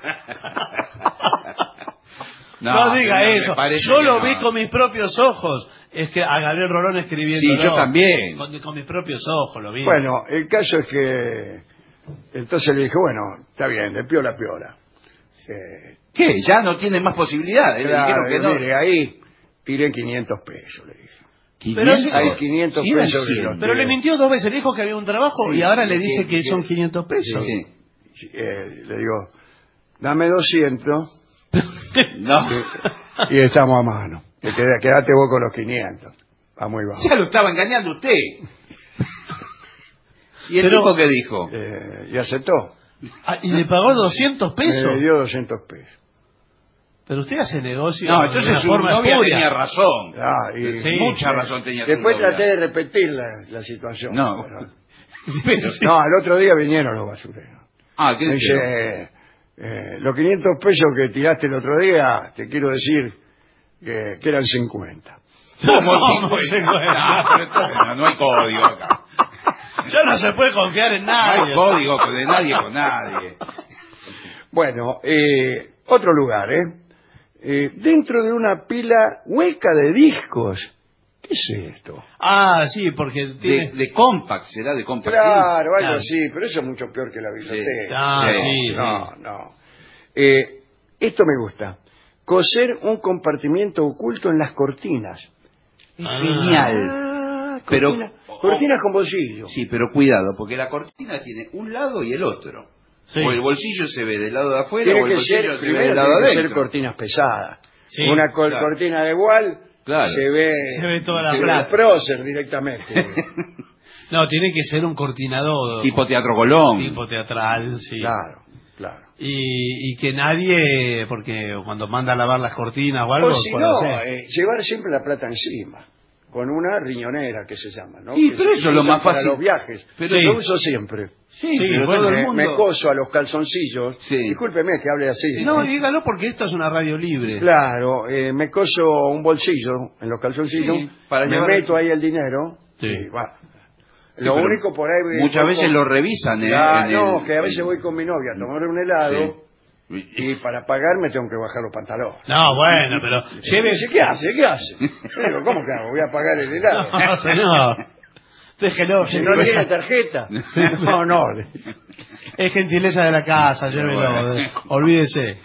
No diga me eso. parece Yo que lo no. vi con mis propios ojos. Es que a Gabriel Rolón escribiendo. Sí, yo también. Con mis propios ojos lo vi. Bueno, el caso es que entonces le dije, bueno, está bien, de piola a piola. ¿Qué? Ya no tiene más posibilidades. Le Claro, dijeron que no. mire, ahí tiré 500 pesos, le dije. 500. Hay 500 Sí, eran pesos. 100. que los Pero le tiré. mintió 2 veces. Le dijo que había un trabajo Sí, y ahora le sí, dice sí, que sí. son 500 pesos. Sí. Le digo, dame 200 No. y estamos a mano. Quédate vos con los 500. Va muy bajo. Ya lo estaba engañando usted. ¿Y el Pero- tipo qué dijo? Y aceptó. Ah, ¿y le pagó 200 pesos? Me dio 200 pesos. Pero usted hace negocio No, de entonces una su forma novia espuria. tenía razón. Y Sí, Mucha razón tenía su después novia. traté de repetir la situación. No. Pero- no, al otro día vinieron los basureros. Ah, ¿qué Me dice? dice, los 500 pesos que tiraste el otro día, te quiero decir que eran 50. ¿Cómo ¿Cómo 50? 50? Pero entonces no hay código acá. Ya no se puede confiar en No hay nadie. código de nadie con nadie. Bueno, otro lugar, dentro de una pila hueca de discos. ¿Qué es esto? Ah, sí, porque tiene... De Compact, ¿será de Compact? Claro, algo Claro. así, pero eso es mucho peor que la biblioteca. Ah, Sí. sí, No, no. Esto me gusta. Coser un compartimiento oculto en las cortinas. Es Ah. genial. Ah, Pero- cortinas con bolsillo. Sí, pero cuidado, porque la cortina tiene un lado y el otro. Sí. O el bolsillo se ve del lado de afuera Tiene o el que bolsillo ser, se ve primero del lado tiene que ser adentro. cortinas pesadas. Sí, Una claro. cortina de igual Claro. se ve toda la se ve plata. el prócer directamente. No, tiene que ser un cortinador. Tipo Teatro Colón. Tipo teatral, sí. Claro, claro. Y que nadie, porque cuando manda a lavar las cortinas o algo... O si puede no, hacer. llevar siempre la plata encima, con una riñonera que se llama, ¿no? Sí, Que pero se eso es lo usa más para fácil. los viajes. Pero Lo sí. uso siempre. Sí, Sí, pero bueno, todo el Me mundo... coso a los calzoncillos. Sí. Discúlpeme que hable así. No, dígalo porque esto es una radio libre. Claro, me coso un bolsillo en los calzoncillos, Sí, para me llevar- meto ahí el dinero. Sí. Y va. Sí, Lo pero único por ahí... Muchas voy veces con- lo revisan, ¿eh? Ah, en no, el- que a veces voy con mi novia a tomar un helado Sí. y para pagar me tengo que bajar los pantalones. No, bueno, pero lleve... Dice, ¿qué hace? ¿Qué hace? Yo digo, ¿cómo que hago? Voy a pagar el helado. No, señor. Déjelo. Si no tiene tarjeta. No, no. Es gentileza de la casa, llévelo. Bueno. Olvídese.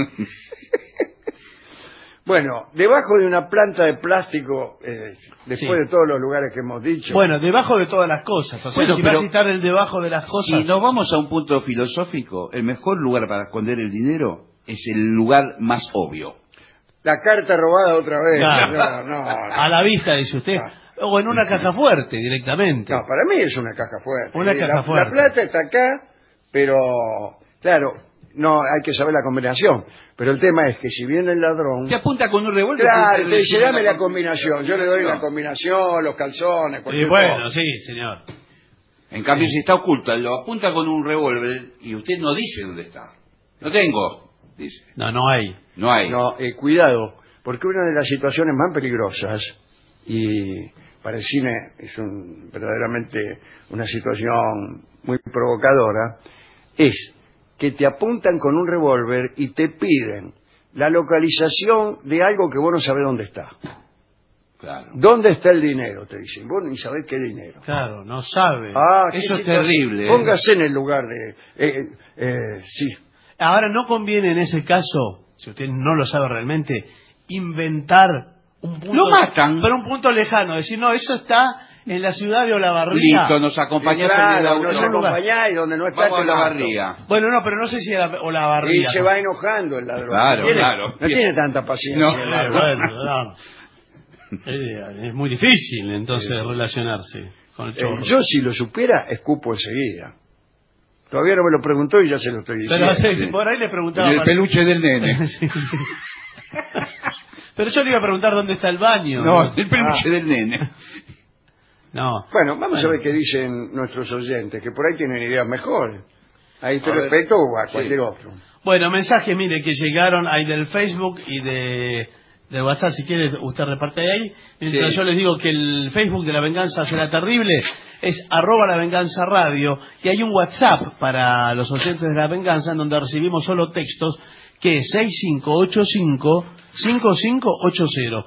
Bueno, debajo de una planta de plástico, después Sí. de todos los lugares que hemos dicho. Bueno, debajo de todas las cosas. O sea, Bueno, si va a pero- citar el debajo de las cosas... Si nos vamos a un punto filosófico, el mejor lugar para esconder el dinero es el lugar más obvio. La carta robada otra vez. Claro. No, A la vista, dice usted. O en una caja fuerte, directamente. No, para mí es una caja fuerte. Una caja la fuerte. plata está acá, pero, claro, No, hay que saber la combinación. Pero el tema es que si viene el ladrón... Te apunta con un revólver. Claro, te dice, dame la combinación. Yo le doy la combinación, los calzones, cualquier bueno, cosa. sí, señor. En cambio, si está oculta, lo apunta con un revólver y usted no dice dónde está. No tengo, dice. No hay. No hay. No, cuidado, porque una de las situaciones más peligrosas, y para el cine es verdaderamente una situación muy provocadora, es que te apuntan con un revólver y te piden la localización de algo que vos no sabés dónde está. Claro. ¿Dónde está el dinero? Te dicen. Vos ni sabés qué dinero. Claro, no sabe. Eso es terrible. Póngase en el lugar de... sí. Ahora, no conviene en ese caso, si usted no lo sabe realmente, inventar un punto... Lo matan. Pero un punto lejano. Decir, no, eso está en la ciudad de Olavarría. Listo, nos acompañás Claro, nos acompañáis donde no está. Vamos a Olavarría. Bueno, no, pero no sé si era Olavarría. Y se va enojando el ladrón. Claro, claro. No tiene tanta paciencia. No. el ladrón. Bueno, es muy difícil entonces relacionarse con el chorro. Yo si lo supiera, escupo enseguida. Todavía no me lo preguntó y ya se lo estoy diciendo. Pero por ahí le preguntaba... El peluche del nene. Sí. Pero yo le iba a preguntar dónde está el baño. No, el peluche del nene. No. Bueno, vamos a ver qué dicen nuestros oyentes, que por ahí tienen ideas mejores. A este respecto o a cualquier otro. Bueno, mensajes, mire, que llegaron ahí del Facebook y de WhatsApp, si quiere usted reparte ahí. Mientras yo les digo que el Facebook de La Venganza Será Terrible es @lavenganzaradio, y hay un WhatsApp para los oyentes de La Venganza en donde recibimos solo textos, que es 6585-5580,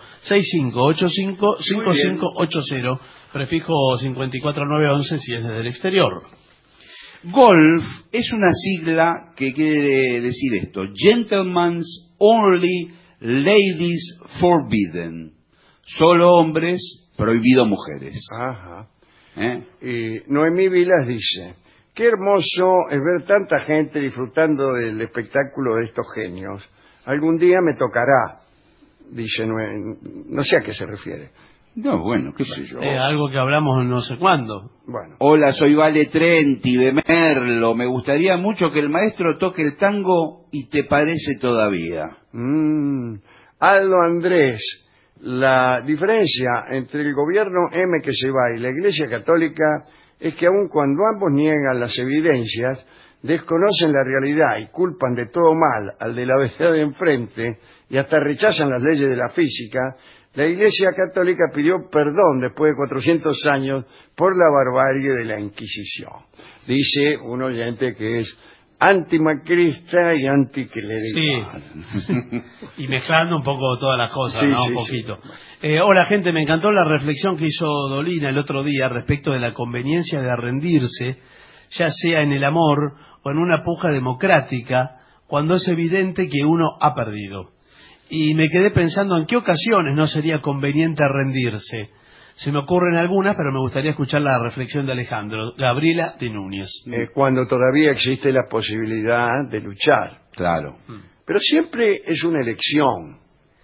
6585-5580, prefijo 54911 si es desde el exterior. Golf es una sigla que quiere decir esto: Gentlemen's Only, Ladies Forbidden. Solo hombres, prohibido mujeres. Ajá. Y Noemí Vilas dice: qué hermoso es ver tanta gente disfrutando del espectáculo de estos genios. Algún día me tocará, dice Noemí. No sé a qué se refiere. No, bueno, qué sé yo. Algo que hablamos no sé cuándo. Bueno. Hola, soy Vale Trenti de Merlo. Me gustaría mucho que el maestro toque el tango y te parece todavía. Aldo Andrés: la diferencia entre el gobierno M que se va y la Iglesia Católica es que aun cuando ambos niegan las evidencias, desconocen la realidad y culpan de todo mal al de la verdad de enfrente y hasta rechazan las leyes de la física. La Iglesia Católica pidió perdón después de 400 años por la barbarie de la Inquisición. Dice un oyente que es antimacrista y anticlerical. Sí. Y mezclando un poco todas las cosas, sí, ¿no? Sí, un poquito. Sí. Hola, gente, me encantó la reflexión que hizo Dolina el otro día respecto de la conveniencia de rendirse, ya sea en el amor o en una puja democrática, cuando es evidente que uno ha perdido. Y me quedé pensando en qué ocasiones no sería conveniente rendirse. Se me ocurren algunas, pero me gustaría escuchar la reflexión de Alejandro. Gabriela de Núñez. Cuando todavía existe la posibilidad de luchar. Claro. Pero siempre es una elección.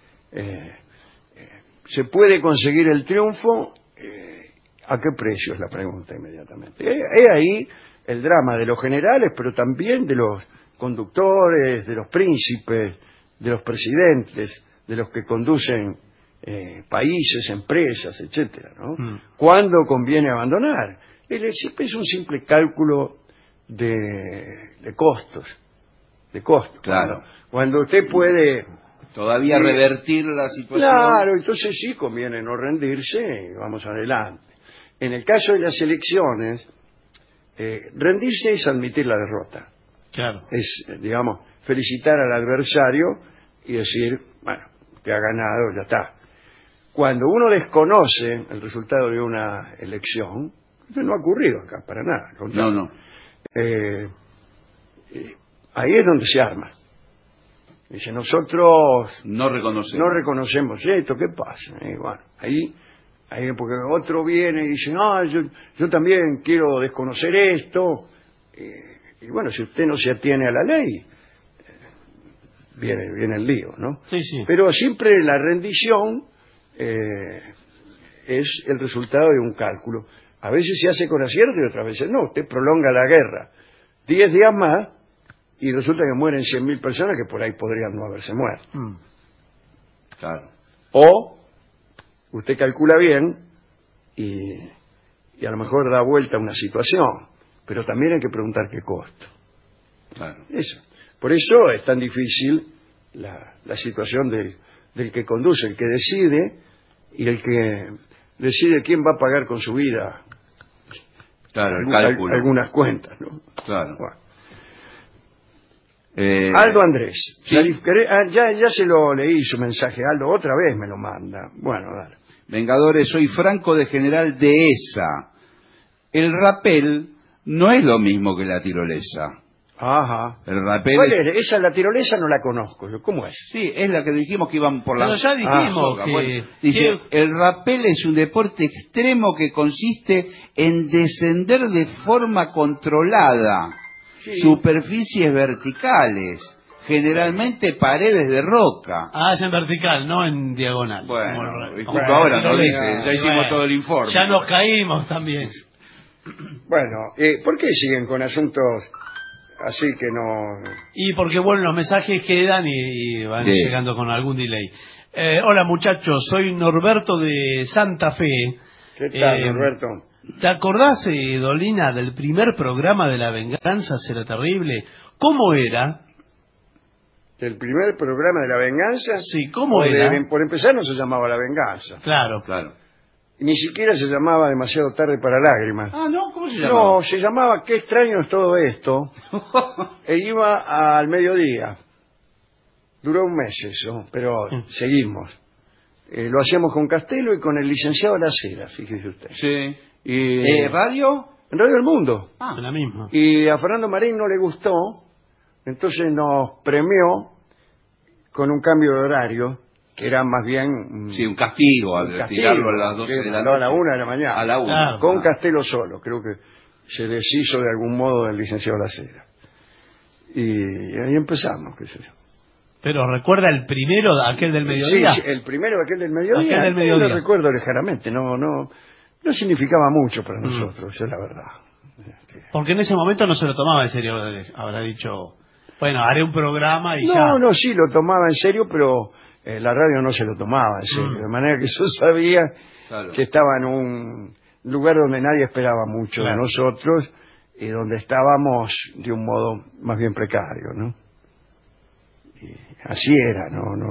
¿Se puede conseguir el triunfo? ¿A qué precio? Es la pregunta inmediatamente. Es ahí el drama de los generales, pero también de los conductores, de los príncipes, de los presidentes, de los que conducen países, empresas, etcétera, ¿no? ¿Cuándo conviene abandonar? Siempre es un simple cálculo de costos. De costos. Claro. Cuando usted puede todavía revertir la situación. Claro, entonces sí conviene no rendirse y vamos adelante. En el caso de las elecciones, rendirse es admitir la derrota. Claro. Es, digamos, felicitar al adversario y decir, bueno, te ha ganado, ya está. Cuando uno desconoce el resultado de una elección, eso no ha ocurrido acá para nada. No. Ahí es donde se arma. Dice, nosotros no reconocemos esto, ¿qué pasa? Bueno, ahí porque otro viene y dice, no, yo también quiero desconocer esto. Y bueno, si usted no se atiene a la ley, viene el lío, ¿no? Sí, sí. Pero siempre la rendición es el resultado de un cálculo. A veces se hace con acierto y otras veces no. Usted prolonga la guerra 10 días más y resulta que mueren 100.000 personas que por ahí podrían no haberse muerto. Claro. O usted calcula bien y a lo mejor da vuelta a una situación, pero también hay que preguntar qué costo. Claro. Eso. Por eso es tan difícil la situación del que conduce, el que decide y el que decide quién va a pagar con su vida. Claro, el cálculo. Algunas cuentas, ¿no? Claro. Bueno. Aldo Andrés. ¿Sí? Ya se lo leí su mensaje. Aldo, otra vez me lo manda. Bueno, dale. Vengadores, soy Franco de General Dehesa. El rapel no es lo mismo que la tirolesa. Ajá. El rapel ¿Cuál es? Esa, la tirolesa, no la conozco. ¿Cómo es? Sí, es la que dijimos que iban por la... Pero ya dijimos que... Bueno, dice, el rapel es un deporte extremo que consiste en descender de forma controlada, superficies verticales, generalmente paredes de roca. Ah, es en vertical, no en diagonal. Bueno, y justo ahora nos dice, ya hicimos todo el informe. Ya nos caímos también. Bueno, ¿por qué siguen con asuntos así que no...? Y porque, bueno, los mensajes quedan y van llegando con algún delay. Hola, muchachos, soy Norberto de Santa Fe. ¿Qué tal, Norberto? ¿Te acordás, Dolina, del primer programa de La Venganza Será Terrible? ¿Cómo era? ¿El primer programa de La Venganza? Sí, ¿cómo era? Por empezar no se llamaba La Venganza. Claro. Y ni siquiera se llamaba Demasiado Tarde para Lágrimas. Ah, ¿no? ¿Cómo se llamaba? No, se llamaba Qué extraño es todo esto. E iba al mediodía. Duró un mes eso, pero seguimos. Lo hacíamos con Castelo y con el licenciado Lacera, fíjese usted. Sí. Y, ¿Radio? En Radio del Mundo. Ah, la misma. Y a Fernando Marín no le gustó, entonces nos premió con un cambio de horario, que era más bien... un castigo, al tirarlo a las 12 de la noche. A la 1 de la mañana. A la 1. Claro. Con Castelo solo, creo que se deshizo de algún modo del licenciado Lacera. Y ahí empezamos, qué sé yo. Pero recuerda el primero, aquel del mediodía. Sí, el primero, aquel del mediodía. Aquel del mediodía. Lo recuerdo ligeramente, no significaba mucho para nosotros, es la verdad. Porque en ese momento no se lo tomaba en serio, habrá dicho, bueno, haré un programa y ya. No, sí, lo tomaba en serio, pero la radio no se lo tomaba en serio. De manera que yo sabía que estaba en un lugar donde nadie esperaba mucho de nosotros y donde estábamos de un modo más bien precario, ¿no? Y así era,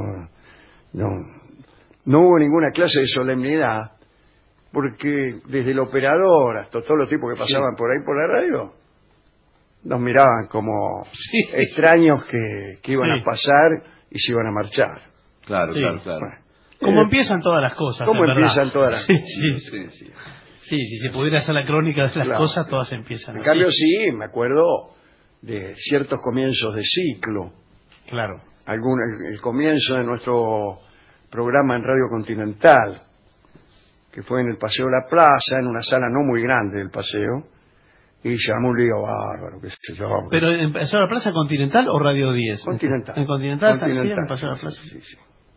no hubo ninguna clase de solemnidad, porque desde el operador hasta todos los tipos que pasaban por ahí por la radio nos miraban como extraños que iban a pasar y se iban a marchar. Claro. Bueno, como empiezan todas las cosas. ¿Cómo empiezan todas las cosas? Sí, si se pudiera hacer la crónica de las cosas, todas empiezan En así. cambio, sí, me acuerdo de ciertos comienzos de ciclo. Claro. El comienzo de nuestro programa en Radio Continental, que fue en el Paseo de la Plaza, en una sala no muy grande del paseo, y se armó un lío bárbaro, qué sé yo. ¿Pero en Paseo de la Plaza Continental o Radio 10? Continental. En Continental. Sí, en Paseo de la Plaza. Sí.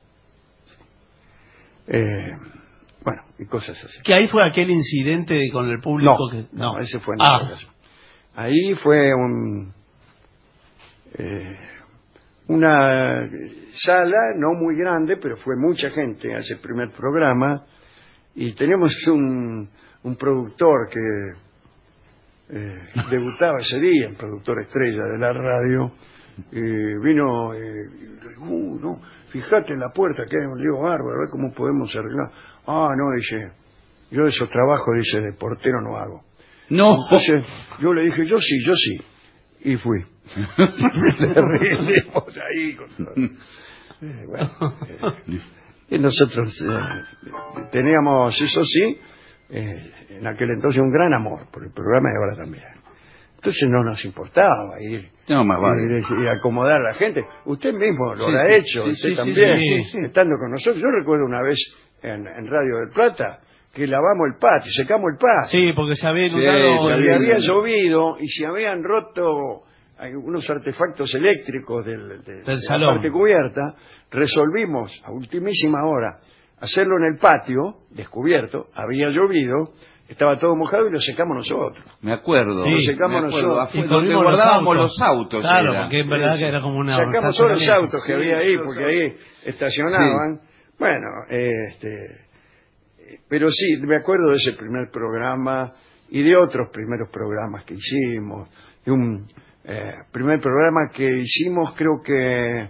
Bueno, y cosas así. Que ahí fue aquel incidente con el público que... No, ese fue en otra ocasión. Ahí fue una sala no muy grande, pero fue mucha gente a ese primer programa, y teníamos un productor que debutaba ese día, el productor estrella de la radio, vino, no, fíjate en la puerta que hay un lío bárbaro, a ver cómo podemos arreglar. No, dice, yo esos trabajos, dice, de portero no hago. No. Entonces yo le dije, yo sí, y fui. Le reímos ahí. Y nosotros teníamos, eso sí, en aquel entonces un gran amor por el programa y ahora también. Entonces no nos importaba ir, ir a acomodar a la gente. Usted mismo lo habrá hecho, usted también, estando con nosotros. Yo recuerdo una vez en Radio del Plata que lavamos el patio, secamos el patio. Sí, porque se había inundado. Había llovido y se habían roto algunos artefactos eléctricos de salón. La parte cubierta. Resolvimos a ultimísima hora hacerlo en el patio, descubierto, había llovido, estaba todo mojado y lo secamos nosotros. Me acuerdo. Sí, lo secamos me acuerdo. nosotros. Fue donde guardábamos los autos. Claro, era. porque en verdad que era como una... Sacamos todos los autos que había ahí, porque ahí estacionaban. Sí. Bueno, pero sí, me acuerdo de ese primer programa y de otros primeros programas que hicimos. De un primer programa que hicimos, creo que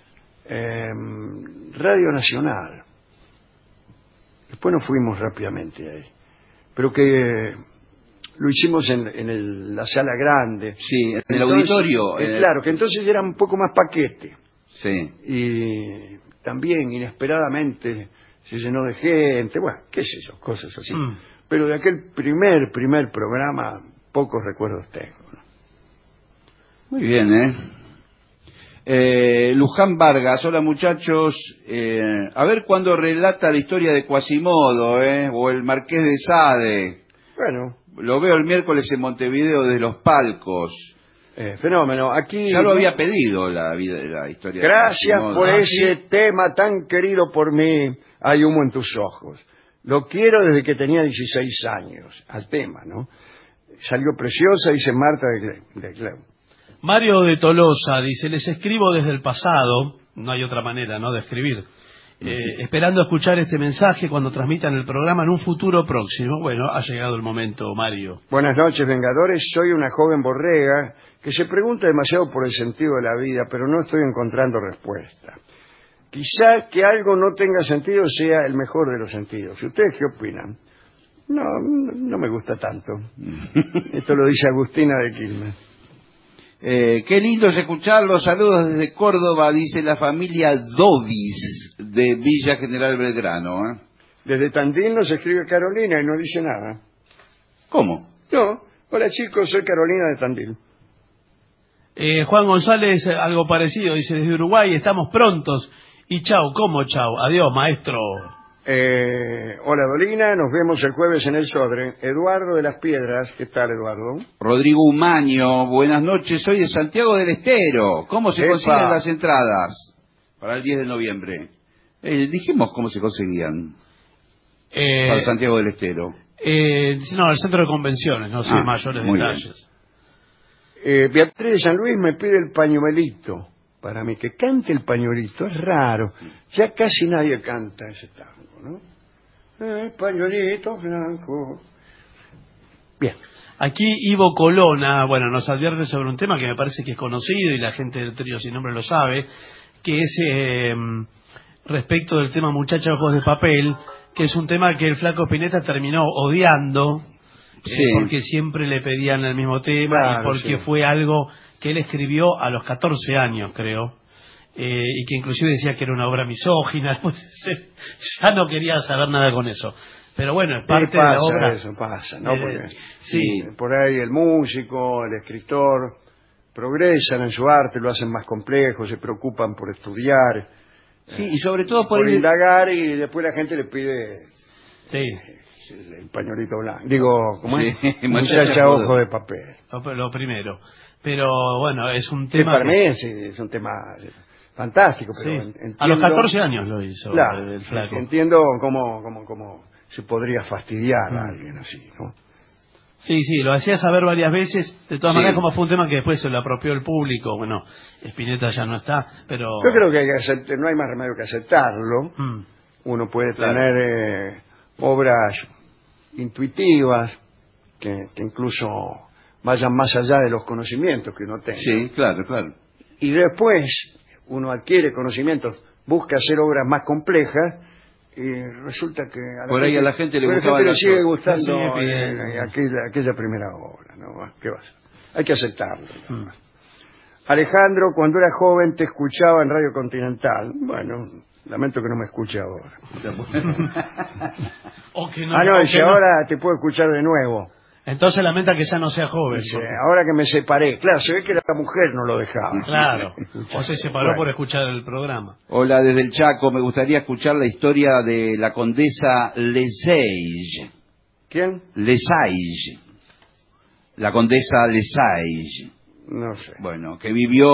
Radio Nacional. Después nos fuimos rápidamente ahí. Pero que lo hicimos en la sala grande. Sí, en el auditorio. Claro, que entonces era un poco más paquete. Sí. Y también inesperadamente se llenó de gente, bueno, qué sé yo, cosas así. Pero de aquel primer programa, pocos recuerdos tengo. Muy bien, Luján Vargas, hola muchachos, a ver cuándo relata la historia de Quasimodo, o el Marqués de Sade. Bueno. Lo veo el miércoles en Montevideo de los palcos. Fenómeno, aquí... Ya lo había pedido la historia. Gracias de por ese tema tan querido por mí, Hay humo en tus ojos. Lo quiero desde que tenía 16 años, al tema, ¿no? Salió preciosa, dice Marta de Cleu. Mario de Tolosa dice, les escribo desde el pasado, no hay otra manera, ¿no?, de escribir, esperando escuchar este mensaje cuando transmitan el programa en un futuro próximo. Bueno, ha llegado el momento, Mario. Buenas noches, Vengadores. Soy una joven borrega que se pregunta demasiado por el sentido de la vida, pero no estoy encontrando respuesta. Quizá que algo no tenga sentido sea el mejor de los sentidos. ¿Ustedes qué opinan? No me gusta tanto. Esto lo dice Agustina de Quilmes. Qué lindo es escucharlos. Saludos desde Córdoba, dice la familia Dovis de Villa General Belgrano. Desde Tandil nos escribe Carolina y no dice nada. ¿Cómo? No. Hola chicos, soy Carolina de Tandil. Juan González, algo parecido, dice, desde Uruguay estamos prontos. Y chau, ¿cómo chau? Adiós, maestro. Hola Dolina, nos vemos el jueves en el Sodre. Eduardo de las Piedras, ¿qué tal Eduardo? Rodrigo Umaño, buenas noches, soy de Santiago del Estero. ¿Cómo se consiguen las entradas para el 10 de noviembre? Dijimos cómo se conseguían para Santiago del Estero. No, el centro de convenciones, no sé mayores detalles. Beatriz de San Luis me pide el pañuelito. Para mí, que cante el pañuelito, es raro. Ya casi nadie canta ese tango, ¿no? El pañuelito blanco. Bien. Aquí Ivo Colona, bueno, nos advierte sobre un tema que me parece que es conocido y la gente del trío sin nombre lo sabe, que es respecto del tema Muchacha Ojos de Papel, que es un tema que el flaco Spinetta terminó odiando, porque siempre le pedían el mismo tema, claro, y porque fue algo que él escribió a los 14 años, creo, y que inclusive decía que era una obra misógina. Después ya no quería saber nada con eso. Pero bueno, es parte de la obra. Eso pasa, ¿no? Porque por ahí el músico, el escritor, progresan en su arte, lo hacen más complejo, se preocupan por estudiar. Y sobre todo por indagar, y después la gente le pide el pañuelito blanco. Digo, ¿cómo es? Muchacha Ojo de Papel. Lo primero. Pero bueno, es un tema... para mí es un tema fantástico, pero entiendo, a los 14 años lo hizo, claro, el flaco. Entiendo cómo se podría fastidiar a alguien así, ¿no? Sí, lo hacía saber varias veces. De todas maneras, como fue un tema que después se lo apropió el público. Bueno, Spinetta ya no está, pero... Yo creo que no hay más remedio que aceptarlo. Uno puede tener obras intuitivas que incluso vayan más allá de los conocimientos que uno tenga. Sí, claro. Y después uno adquiere conocimientos, busca hacer obras más complejas, y resulta que a la gente le gustaba, le sigue gustando aquella primera obra, ¿no? ¿Qué va a hacer? Hay que aceptarlo. Alejandro, cuando era joven te escuchaba en Radio Continental. Bueno, lamento que no me escuche ahora. Y ahora te puedo escuchar de nuevo. Entonces lamenta que ya no sea joven. Sí, ahora que me separé. Claro, se ve que la mujer no lo dejaba. Claro. O se separó por escuchar el programa. Hola, desde el Chaco. Me gustaría escuchar la historia de la condesa Lesage. ¿Quién? Lesage. La condesa Lesage. No sé. Bueno, que vivió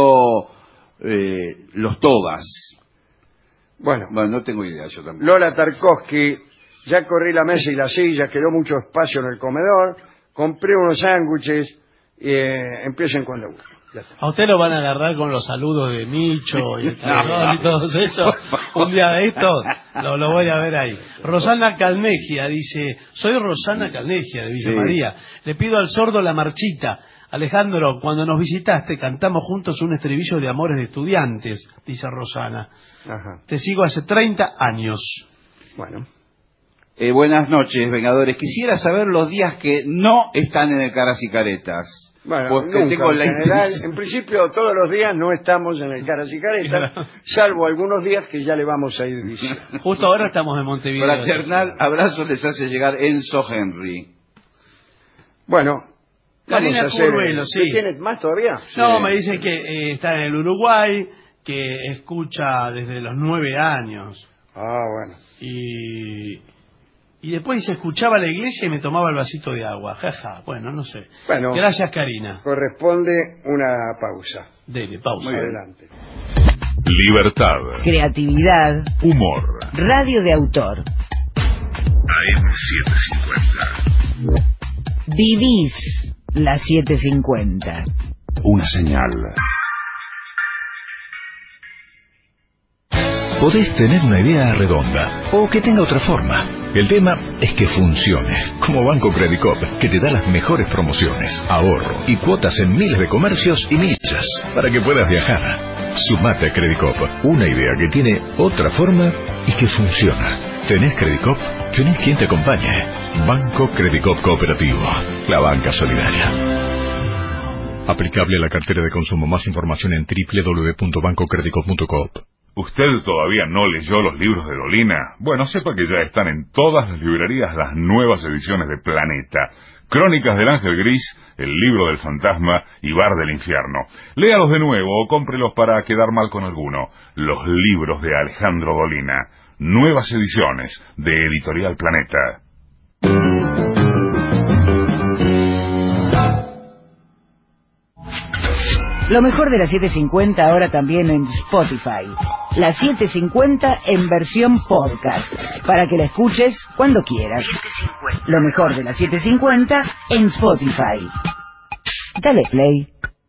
los Tobas. Bueno, no tengo idea yo también. Lola Tarkovsky Ya corrí la mesa y la silla, quedó mucho espacio en el comedor, compré unos sándwiches y empiecen cuando gusten. A usted lo van a agarrar con los saludos de Micho y el Calzón y todo eso. Un día de estos lo voy a ver ahí. Rosana Calmegia dice, soy Rosana Calmegia de Villa María. Le pido al sordo la marchita. Alejandro, cuando nos visitaste cantamos juntos un estribillo de Amores de Estudiantes, dice Rosana. Ajá. Te sigo hace 30 años. Bueno. Buenas noches, Vengadores. Quisiera saber los días que no están en el Caras y Caretas. Bueno, porque nunca, tengo la en general, en principio todos los días no estamos en el Caras y Caretas, salvo algunos días que ya le vamos a ir diciendo. Justo ahora estamos en Montevideo. Fraternal abrazo les hace llegar Enzo Henry. Bueno, Karina vamos a hacer... Curvelo, sí. ¿Tienes más todavía? No, Sí. me dicen que está en el Uruguay, que escucha desde los 9 años. Ah, bueno. Y después se escuchaba la iglesia y me tomaba el vasito de agua. Jaja, bueno, no sé. Bueno, gracias, Karina. corresponde una pausa. Dele, pausa. Muy adelante. Libertad, Creatividad, humor. radio de autor. AM750. Vivís la 750. Una señal. Podés tener una idea redonda o que tenga otra forma. El tema es que funcione, como Banco Credicop, que te da las mejores promociones, ahorro y cuotas en miles de comercios y millas para que puedas viajar. Sumate a Credicop, una idea que tiene otra forma y que funciona. ¿Tenés Credicop? ¿Tenés quien te acompañe? Banco Credicop Cooperativo, la banca solidaria. Aplicable a la cartera de consumo. Más información en www.bancocredicop.coop. ¿Usted todavía no leyó los libros de Dolina? Bueno, sepa que ya están en todas las librerías las nuevas ediciones de Planeta. Crónicas del Ángel Gris, El libro del fantasma y Bar del infierno. Léalos de nuevo o cómprelos para quedar mal con alguno. Los libros de Alejandro Dolina. Nuevas ediciones de Editorial Planeta. Lo mejor de la 750 ahora también en Spotify. La 750 en versión podcast, para que la escuches cuando quieras. Lo mejor de la 750 en Spotify. Dale play.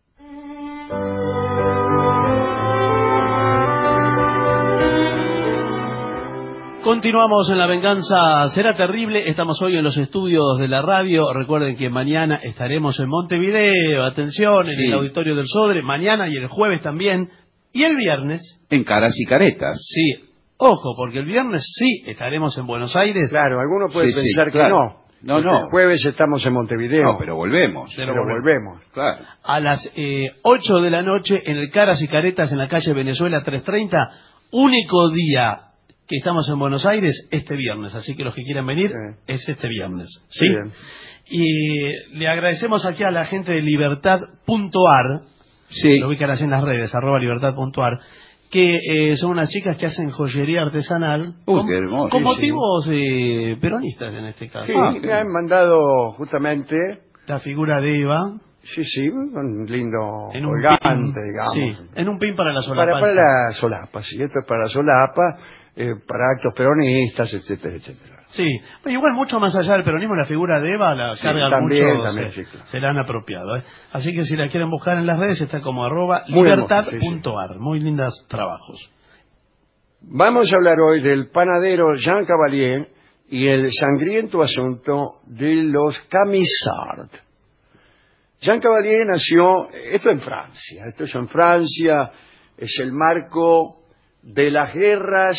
Continuamos en La Venganza Será Terrible. Estamos hoy en los estudios de la radio. Recuerden que mañana estaremos en Montevideo. Atención, en el Auditorio del Sodre. Mañana y el jueves también. Y el viernes... En Caras y Caretas. Sí. Ojo, porque el viernes sí estaremos en Buenos Aires. Claro, alguno puede pensar que claro. no. El jueves estamos en Montevideo. No, pero volvemos. Pero volvemos. Claro. A las 8 de la noche en el Caras y Caretas en la calle Venezuela 330. Único día que estamos en Buenos Aires este viernes, así que los que quieran venir es este viernes, ¿sí? Bien. Y le agradecemos aquí a la gente de libertad.ar, lo ubican así en las redes, @libertad.ar, que son unas chicas que hacen joyería artesanal qué hermoso, con motivos peronistas en este caso. Sí, me han mandado justamente la figura de Eva. Sí, un lindo en un colgante, pin, digamos. Sí, en un pin para la solapa. Para la solapa, sí, esto es para la solapa, para actos peronistas, etcétera, etcétera. Sí, igual mucho más allá del peronismo, la figura de Eva la cargan también, mucho, también, claro. se la han apropiado. Así que si la quieren buscar en las redes está como @libertad.ar. Muy lindos trabajos. Vamos a hablar hoy del panadero Jean Cavalier y el sangriento asunto de los Camisard. Jean Cavalier nació, esto en Francia, es el marco de las guerras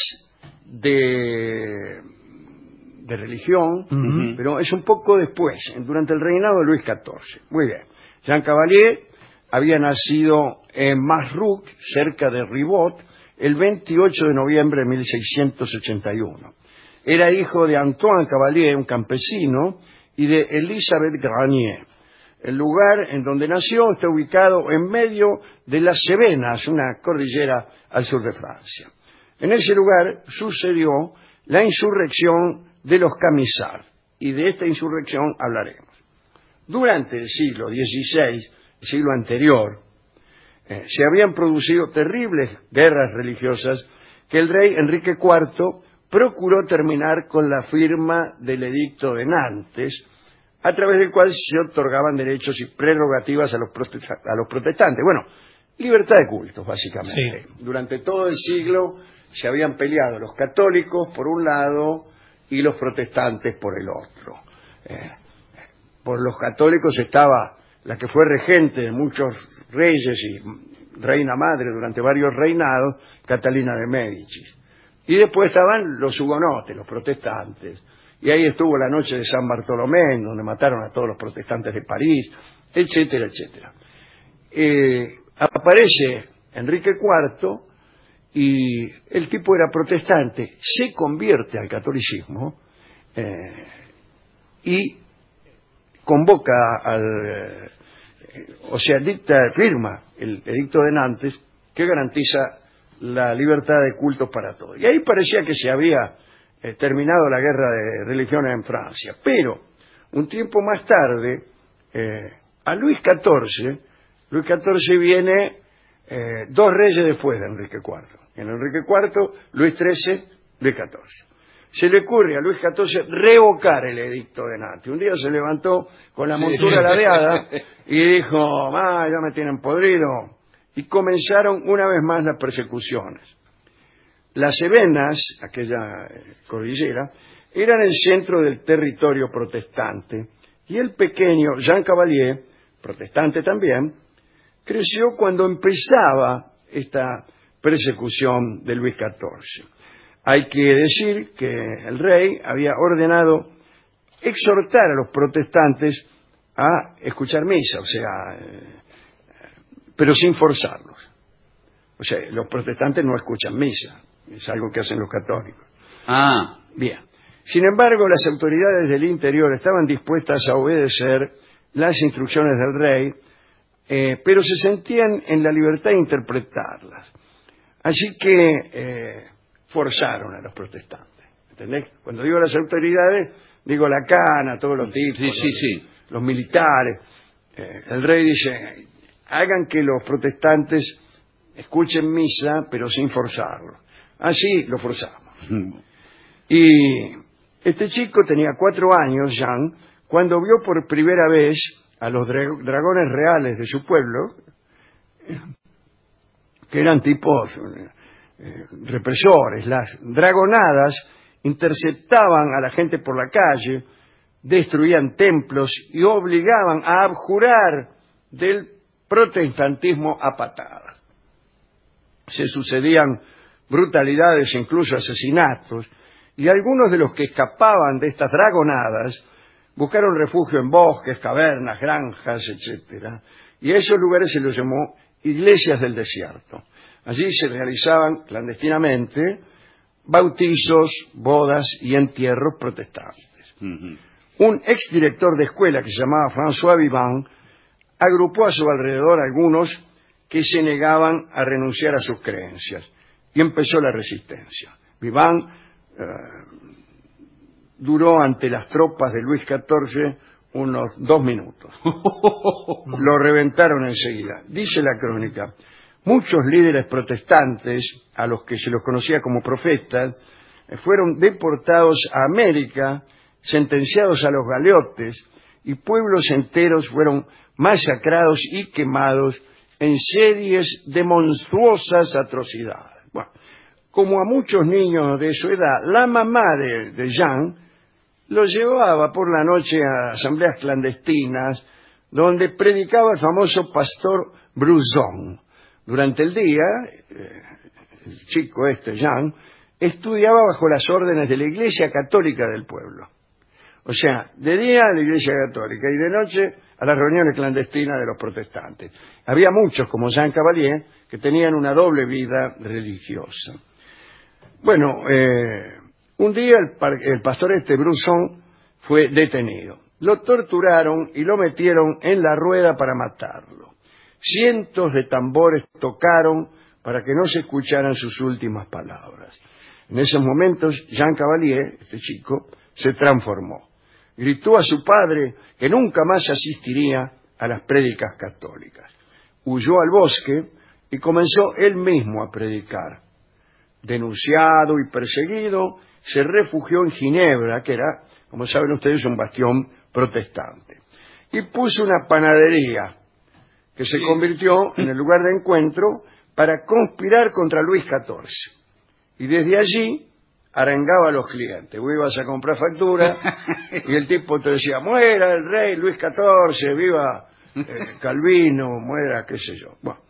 de religión, pero es un poco después, durante el reinado de Luis XIV. Muy bien. Jean Cavalier había nacido en Masruc, cerca de Ribot, el 28 de noviembre de 1681. Era hijo de Antoine Cavalier, un campesino, y de Elisabeth Granier. El lugar en donde nació está ubicado en medio de las Cevenas, una cordillera al sur de Francia. En ese lugar sucedió la insurrección de los Camisards, y de esta insurrección hablaremos. Durante el siglo XVI, el siglo anterior, se habían producido terribles guerras religiosas que el rey Enrique IV procuró terminar con la firma del Edicto de Nantes, a través del cual se otorgaban derechos y prerrogativas a los protestantes. Bueno, libertad de cultos, básicamente. Sí. Durante todo el siglo se habían peleado los católicos por un lado y los protestantes por el otro. Por los católicos estaba la que fue regente de muchos reyes y reina madre durante varios reinados, Catalina de Médicis. Y después estaban los hugonotes, los protestantes. Y ahí estuvo la noche de San Bartolomé, donde mataron a todos los protestantes de París, etcétera, etcétera. Aparece Enrique IV y el tipo era protestante, se convierte al catolicismo y convoca firma el Edicto de Nantes, que garantiza la libertad de cultos para todos. Y ahí parecía que se había terminado la guerra de religiones en Francia. Pero, un tiempo más tarde, a Luis XIV viene 2 reyes después de Enrique IV. En Enrique IV, Luis XIII, Luis XIV. Se le ocurre a Luis XIV revocar el Edicto de Nantes. Un día se levantó con la montura ladeada y dijo, ya me tienen podrido. Y comenzaron una vez más las persecuciones. Las Cevenas, aquella cordillera, eran el centro del territorio protestante. Y el pequeño Jean Cavalier, protestante también, creció cuando empezaba esta persecución de Luis XIV. Hay que decir que el rey había ordenado exhortar a los protestantes a escuchar misa, pero sin forzarlos. Los protestantes no escuchan misa, es algo que hacen los católicos. Bien. Sin embargo, las autoridades del interior estaban dispuestas a obedecer las instrucciones del rey, pero se sentían en la libertad de interpretarlas. Así que forzaron a los protestantes. ¿Entendés? Cuando digo las autoridades, digo la cana, todos los tipos, los militares. El rey dice, hagan que los protestantes escuchen misa, pero sin forzarlos. Así lo forzamos. Y este chico tenía 4 años, Jean, cuando vio por primera vez a los dragones reales de su pueblo, que eran tipos represores. Las dragonadas interceptaban a la gente por la calle, destruían templos y obligaban a abjurar del protestantismo a patadas. Se sucedían brutalidades e incluso asesinatos, y algunos de los que escapaban de estas dragonadas buscaron refugio en bosques, cavernas, granjas, etcétera, y a esos lugares se los llamó iglesias del desierto. Allí se realizaban clandestinamente bautizos, bodas y entierros protestantes. Un exdirector de escuela que se llamaba François Vivant agrupó a su alrededor algunos que se negaban a renunciar a sus creencias y empezó la resistencia. Vivant duró ante las tropas de Luis XIV unos 2 minutos. Lo reventaron enseguida. Dice la crónica, muchos líderes protestantes, a los que se los conocía como profetas, fueron deportados a América, sentenciados a los galeotes, y pueblos enteros fueron masacrados y quemados en series de monstruosas atrocidades. Bueno, como a muchos niños de su edad, la mamá de Jean lo llevaba por la noche a asambleas clandestinas, donde predicaba el famoso pastor Bruzón. Durante el día, el chico Jean, estudiaba bajo las órdenes de la Iglesia Católica del pueblo. De día a la Iglesia Católica y de noche a las reuniones clandestinas de los protestantes. Había muchos, como Jean Cavalier, que tenían una doble vida religiosa. Bueno, un día el pastor Bruzón fue detenido. Lo torturaron y lo metieron en la rueda para matarlo. Cientos de tambores tocaron para que no se escucharan sus últimas palabras. En esos momentos, Jean Cavalier, este chico, se transformó. Gritó a su padre que nunca más asistiría a las prédicas católicas. Huyó al bosque y comenzó él mismo a predicar. denunciado y perseguido, se refugió en Ginebra, que era, como saben ustedes, un bastión protestante. Y puso una panadería que se convirtió en el lugar de encuentro para conspirar contra Luis XIV. Y desde allí arengaba a los clientes. Vos ibas a comprar factura y el tipo te decía, muera el rey Luis XIV, viva Calvino, muera, qué sé yo. Bueno,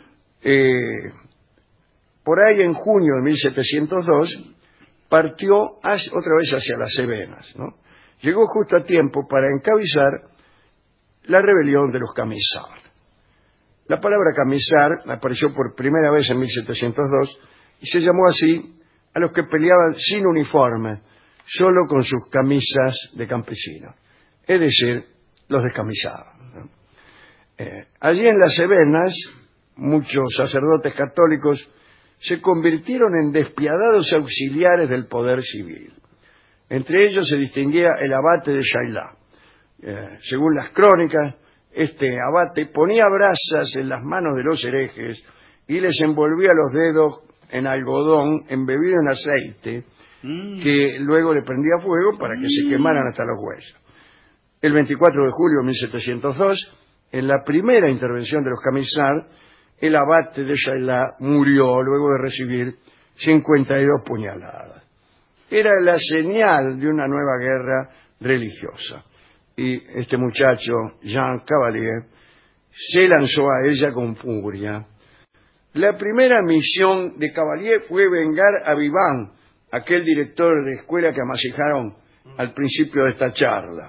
por ahí en junio de 1702 partió otra vez hacia las Cevenas, ¿no? Llegó justo a tiempo para encabezar la rebelión de los Camisards. La palabra camisar apareció por primera vez en 1702 y se llamó así a los que peleaban sin uniforme, solo con sus camisas de campesinos, es decir, los descamisados, ¿no? Allí en las Cevenas, muchos sacerdotes católicos se convirtieron en despiadados auxiliares del poder civil. Entre ellos se distinguía el abate de Chaillá. Según las crónicas, este abate ponía brasas en las manos de los herejes y les envolvía los dedos en algodón embebido en aceite, que luego le prendía fuego para que se quemaran hasta los huesos. El 24 de julio de 1702, en la primera intervención de los Camisards, el abate de Chaillá murió luego de recibir 52 puñaladas. Era la señal de una nueva guerra religiosa. Y este muchacho, Jean Cavalier, se lanzó a ella con furia. La primera misión de Cavalier fue vengar a Vivant, aquel director de escuela que amasijaron al principio de esta charla,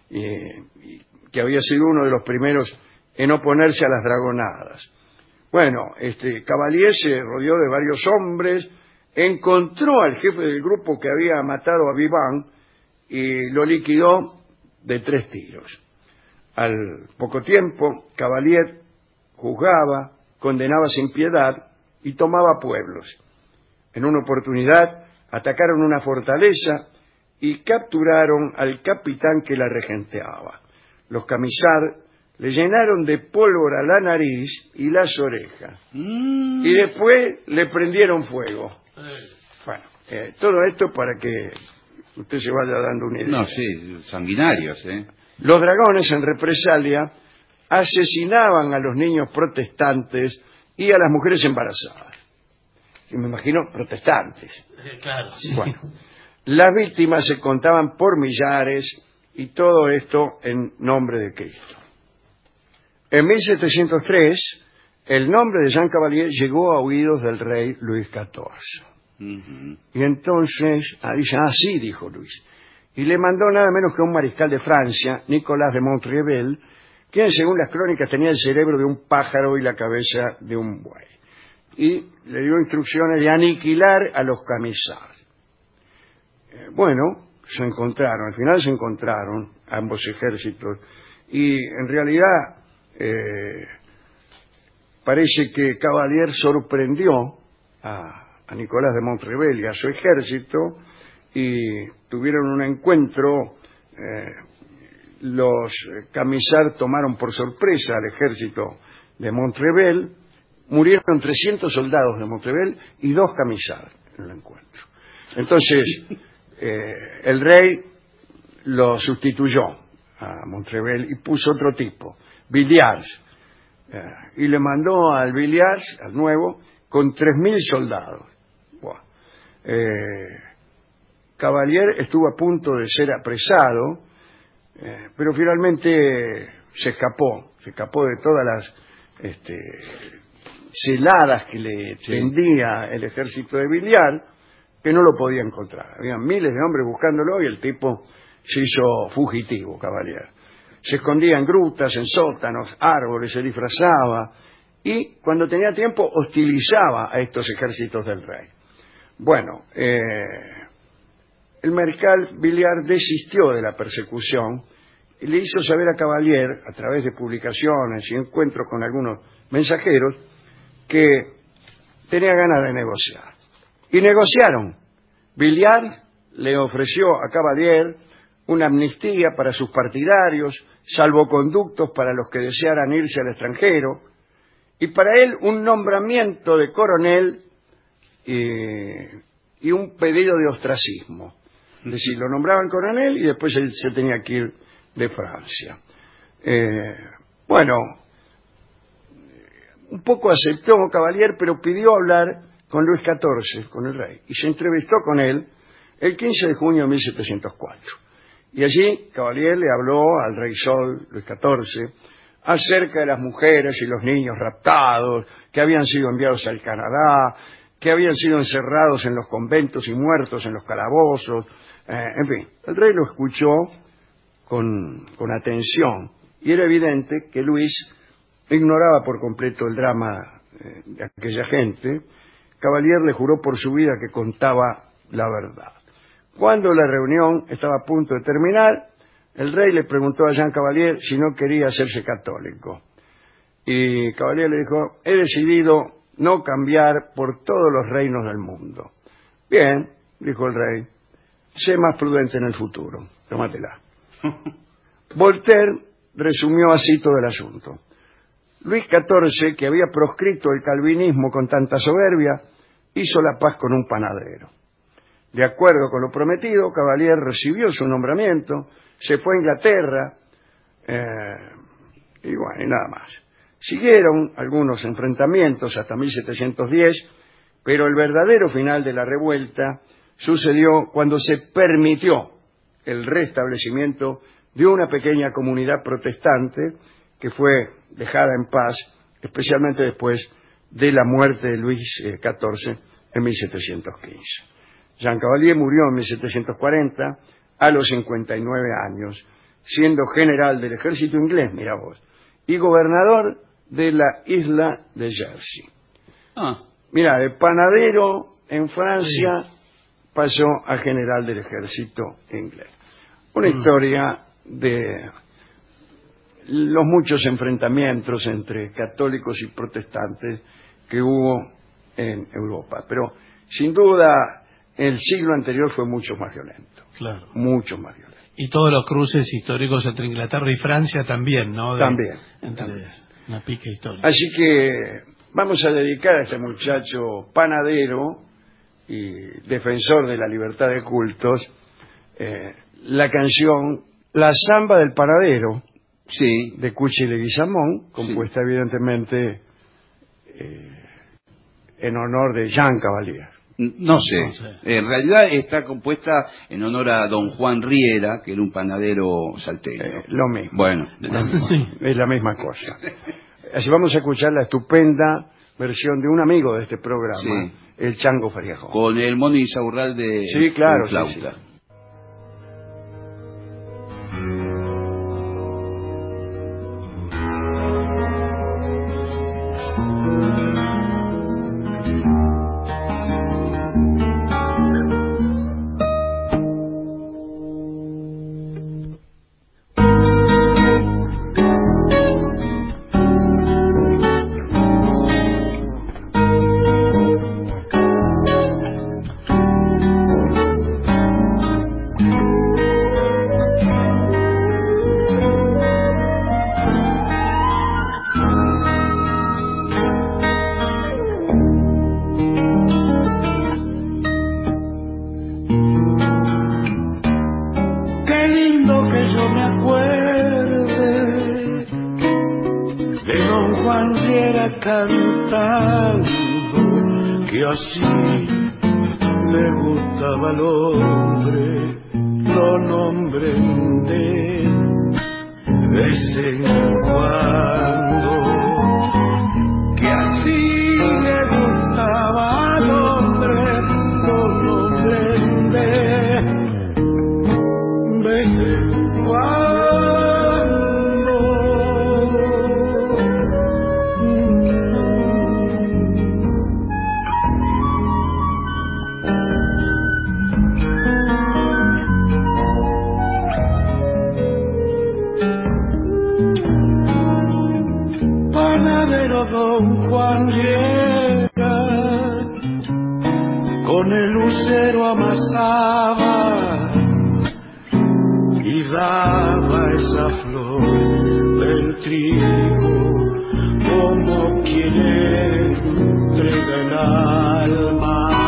que había sido uno de los primeros en oponerse a las dragonadas. Bueno, Cavalier se rodeó de varios hombres, encontró al jefe del grupo que había matado a Vivant y lo liquidó de 3 tiros. Al poco tiempo, Cavalier juzgaba, condenaba sin piedad y tomaba pueblos. En una oportunidad atacaron una fortaleza y capturaron al capitán que la regenteaba. Los Camisards le llenaron de pólvora la nariz y las orejas. Y después le prendieron fuego. Bueno, todo esto para que usted se vaya dando una idea. No, sí, sanguinarios, ¿eh? Los dragones, en represalia, asesinaban a los niños protestantes y a las mujeres embarazadas. Y me imagino protestantes. Claro, sí. Bueno, las víctimas se contaban por millares y todo esto en nombre de Cristo. En 1703, el nombre de Jean Cavalier llegó a oídos del rey Luis XIV. Y entonces, sí, dijo Luis. Y le mandó nada menos que un mariscal de Francia, Nicolás de Montrevel, quien según las crónicas tenía el cerebro de un pájaro y la cabeza de un buey. Y le dio instrucciones de aniquilar a los Camisards. Bueno, al final se encontraron ambos ejércitos. Y en realidad parece que Cavalier sorprendió a Nicolás de Montrevel y a su ejército y tuvieron un encuentro. Los Camisards tomaron por sorpresa al ejército de Montrevel. Murieron 300 soldados de Montrevel y 2 Camisards en el encuentro. Entonces el rey lo sustituyó a Montrevel y puso otro tipo, Villars, y le mandó al Villars, al nuevo, con 3.000 soldados. Bueno, Cavalier estuvo a punto de ser apresado, pero finalmente se escapó de todas las celadas que le tendía el ejército de Villars, que no lo podía encontrar. Había miles de hombres buscándolo y el tipo se hizo fugitivo, Cavalier. Se escondía en grutas, en sótanos, árboles, se disfrazaba y cuando tenía tiempo hostilizaba a estos ejércitos del rey. Bueno, el mariscal Villars desistió de la persecución y le hizo saber a Cavalier, a través de publicaciones y encuentros con algunos mensajeros, que tenía ganas de negociar. Y negociaron. Villars le ofreció a Cavalier una amnistía para sus partidarios, salvoconductos para los que desearan irse al extranjero, y para él un nombramiento de coronel y un pedido de ostracismo. Es decir, lo nombraban coronel y después él se tenía que ir de Francia. Bueno, un poco aceptó Cavalier, pero pidió hablar con Luis XIV, con el rey, y se entrevistó con él el 15 de junio de 1704. Y allí Cavalier le habló al rey Sol, Luis XIV, acerca de las mujeres y los niños raptados, que habían sido enviados al Canadá, que habían sido encerrados en los conventos y muertos en los calabozos. En fin, el rey lo escuchó con atención, y era evidente que Luis ignoraba por completo el drama de aquella gente. Cavalier le juró por su vida que contaba la verdad. Cuando la reunión estaba a punto de terminar, el rey le preguntó a Jean Cavalier si no quería hacerse católico. Y Cavalier le dijo: he decidido no cambiar por todos los reinos del mundo. Bien, dijo el rey, sé más prudente en el futuro, tómatela. Voltaire resumió así todo el asunto. Luis XIV, que había proscrito el calvinismo con tanta soberbia, hizo la paz con un panadero. De acuerdo con lo prometido, Cavalier recibió su nombramiento, se fue a Inglaterra, y bueno, y nada más. Siguieron algunos enfrentamientos hasta 1710, pero el verdadero final de la revuelta sucedió cuando se permitió el restablecimiento de una pequeña comunidad protestante que fue dejada en paz, especialmente después de la muerte de Luis XIV en 1715. Jean Cavalier murió en 1740 a los 59 años, siendo general del ejército inglés, mira vos, y gobernador de la isla de Jersey. Mira, de panadero en Francia pasó a general del ejército inglés. Una historia de los muchos enfrentamientos entre católicos y protestantes que hubo en Europa. Pero, sin duda, el siglo anterior fue mucho más violento. Claro. Mucho más violento. Y todos los cruces históricos entre Inglaterra y Francia también, ¿no? También. Una pica histórica. Así que vamos a dedicar a este muchacho panadero y defensor de la libertad de cultos la canción La Zamba del Panadero, sí, de Cuchi Leguizamón, compuesta evidentemente en honor de Jean Cavalier. No sé. En realidad está compuesta en honor a don Juan Riera, que era un panadero salteño. Lo mismo. Bueno, es la misma cosa. Así vamos a escuchar la estupenda versión de un amigo de este programa, el Chango Fariajón. Con el Mono Insaurral de flauta. Sí. Cantando que así le gustaba al hombre, lo nombren de vez en cuando, que así le gustaba al hombre, lo nombren de vez en cuando. Don Juan llega, con el lucero amasaba y daba esa flor del trigo como quien entrega el alma.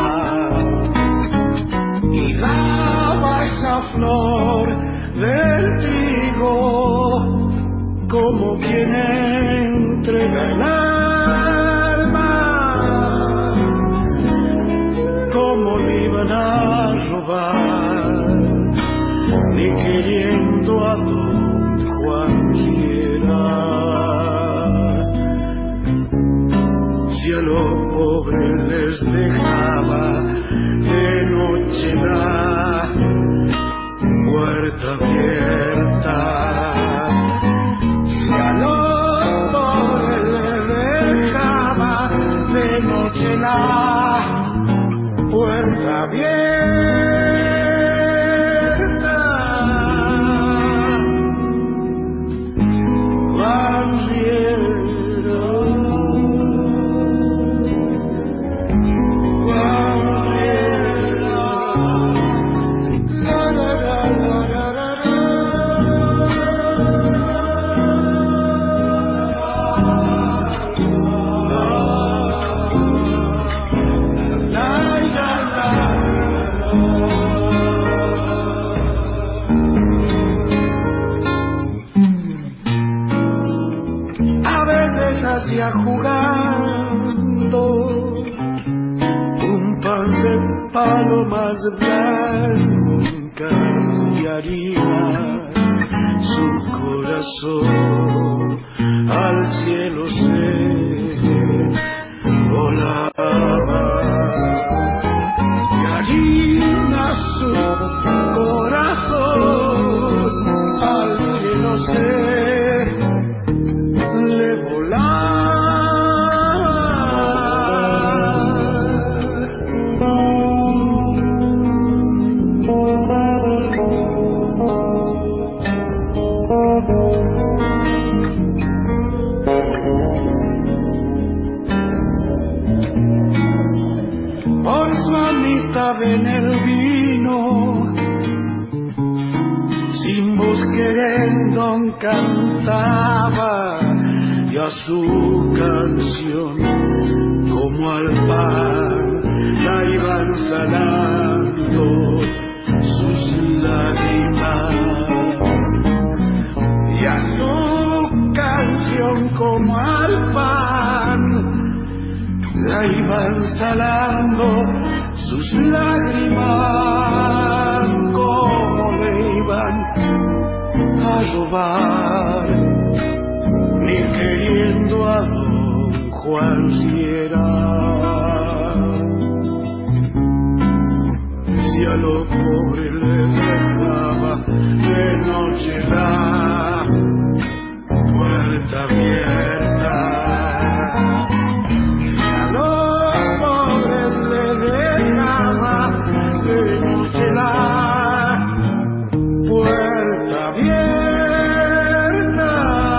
entrega el alma, como le iban a robar, ni queriendo a don Juan si a los pobres les dejaba de noche la puerta abierta. Si a los pobres les dejaba de noche la puerta abierta, hacia jugando un par de palomas blancas y harina, su corazón al cielo se volaba, y harina su corazón al cielo se le volaba. Por su amistad en el vino, sin voz querendo cantaba, y a su canción como al pan la iban salando sus lágrimas, y a su canción como al pan la iban salando sus lágrimas, como le iban a robar, ni queriendo a don Juan si a los pobres les dejaba de noche la puerta abierta. Si a los pobres les dejaba de noche la puerta abierta,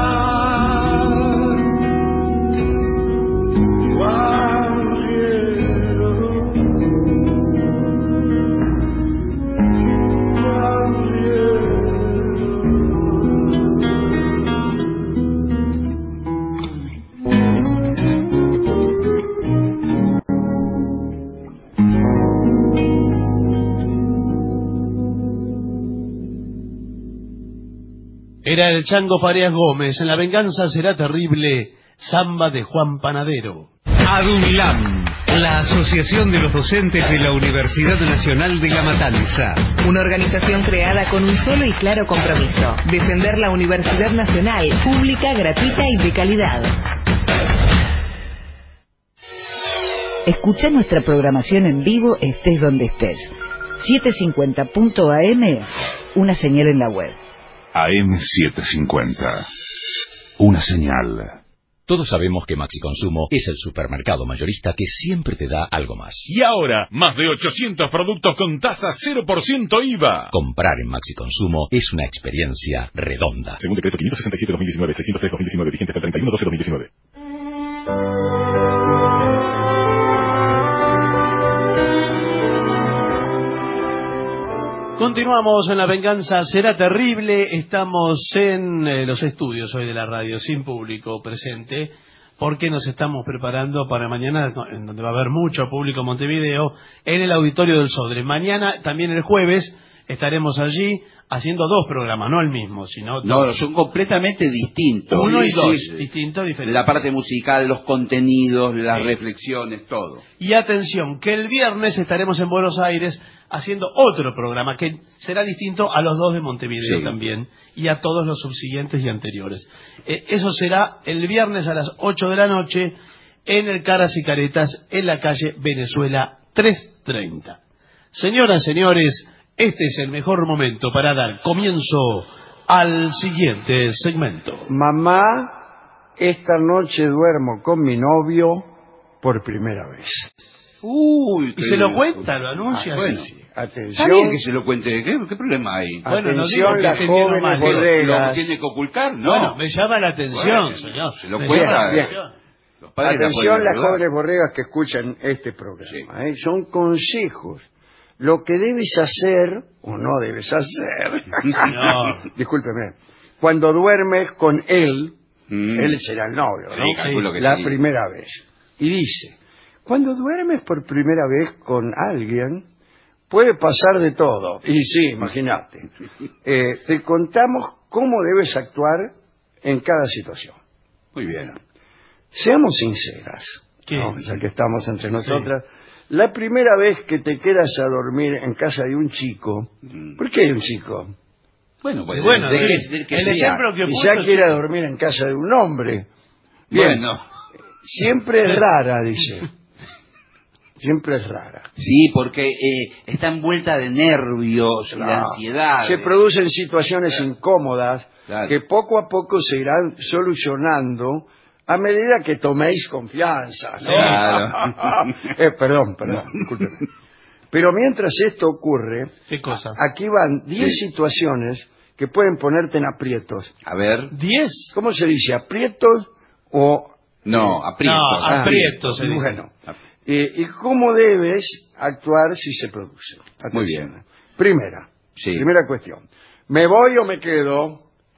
Era el Chango Farías Gómez, en La venganza será terrible, samba de Juan Panadero. ADUNLAM, la Asociación de los Docentes de la Universidad Nacional de La Matanza. Una organización creada con un solo y claro compromiso: defender la Universidad Nacional, pública, gratuita y de calidad. Escucha nuestra programación en vivo estés donde estés. 750.am, una señal en la web. AM750, una señal. Todos sabemos que Maxi Consumo es el supermercado mayorista que siempre te da algo más. Y ahora, más de 800 productos con tasa 0% IVA. Comprar en Maxi Consumo es una experiencia redonda. Según decreto 567-2019, 603-2019, vigente hasta el 31/12/2019. Continuamos en La venganza será terrible. Estamos en los estudios hoy de la radio, sin público presente, porque nos estamos preparando para mañana, en donde va a haber mucho público en Montevideo, en el Auditorio del Sodre. Mañana, también el jueves, estaremos allí haciendo 2 programas, no el mismo, sino... No, son completamente distintos. 1 y 2, Sí. distintos, diferentes. La parte musical, los contenidos, las reflexiones, todo. Y atención, que el viernes estaremos en Buenos Aires haciendo otro programa que será distinto a los 2 de Montevideo también y a todos los subsiguientes y anteriores. Eso será el viernes a las 8 de la noche en el Caras y Caretas en la calle Venezuela 330. Señoras, señores, este es el mejor momento para dar comienzo al siguiente segmento. Mamá, esta noche duermo con mi novio por primera vez. Uy, Y se lo cuenta, lo anuncia. Bueno, Sí. Atención. está bien que se lo cuente. ¿Qué problema hay? Bueno, no Atención, digo las que genio jóvenes mal, ¿Lo borregas. tiene que ocultar? No. Bueno, me llama la atención, Bueno, señor. se lo Me cuenta. llama la Bien. atención. Los padres la Atención, pueden las ayudar. jóvenes borregas que escuchan este programa. Son consejos. Lo que debes hacer o no debes hacer. Señor. Discúlpeme. Cuando duermes con él, Mm. él será el novio, Sí, ¿no? calculo que La sí. primera vez. Y dice, cuando duermes por primera vez con alguien, puede pasar de todo. Y sí, imagínate. Te contamos cómo debes actuar en cada situación. Muy bien. Seamos sinceras, ¿Qué? ¿no? Ya que estamos entre nosotras. La primera vez que te quedas a dormir en casa de un chico, ¿por qué de un chico? Bueno, pues, Bueno, del sí, que el sea. ejemplo que Quizá puso, quiera sí. dormir en casa de un hombre. Bien, Bueno, siempre es rara, dice. Siempre es rara. sí, porque está envuelta de nervios y de Claro. ansiedad. Se producen situaciones incómodas Claro. que poco a poco se irán solucionando a medida que toméis confianza, ¿no? Claro. Perdón, discúlpeme. Pero mientras esto ocurre, ¿Qué cosa? aquí van 10 Sí. situaciones que pueden ponerte en aprietos. A ver. 10. ¿Cómo se dice? ¿Aprietos o...? No, aprieto. No, aprieto se dice. Bueno, ¿y cómo debes actuar si se produce? Muy Atención. bien. Primera cuestión. ¿Me voy o me quedo?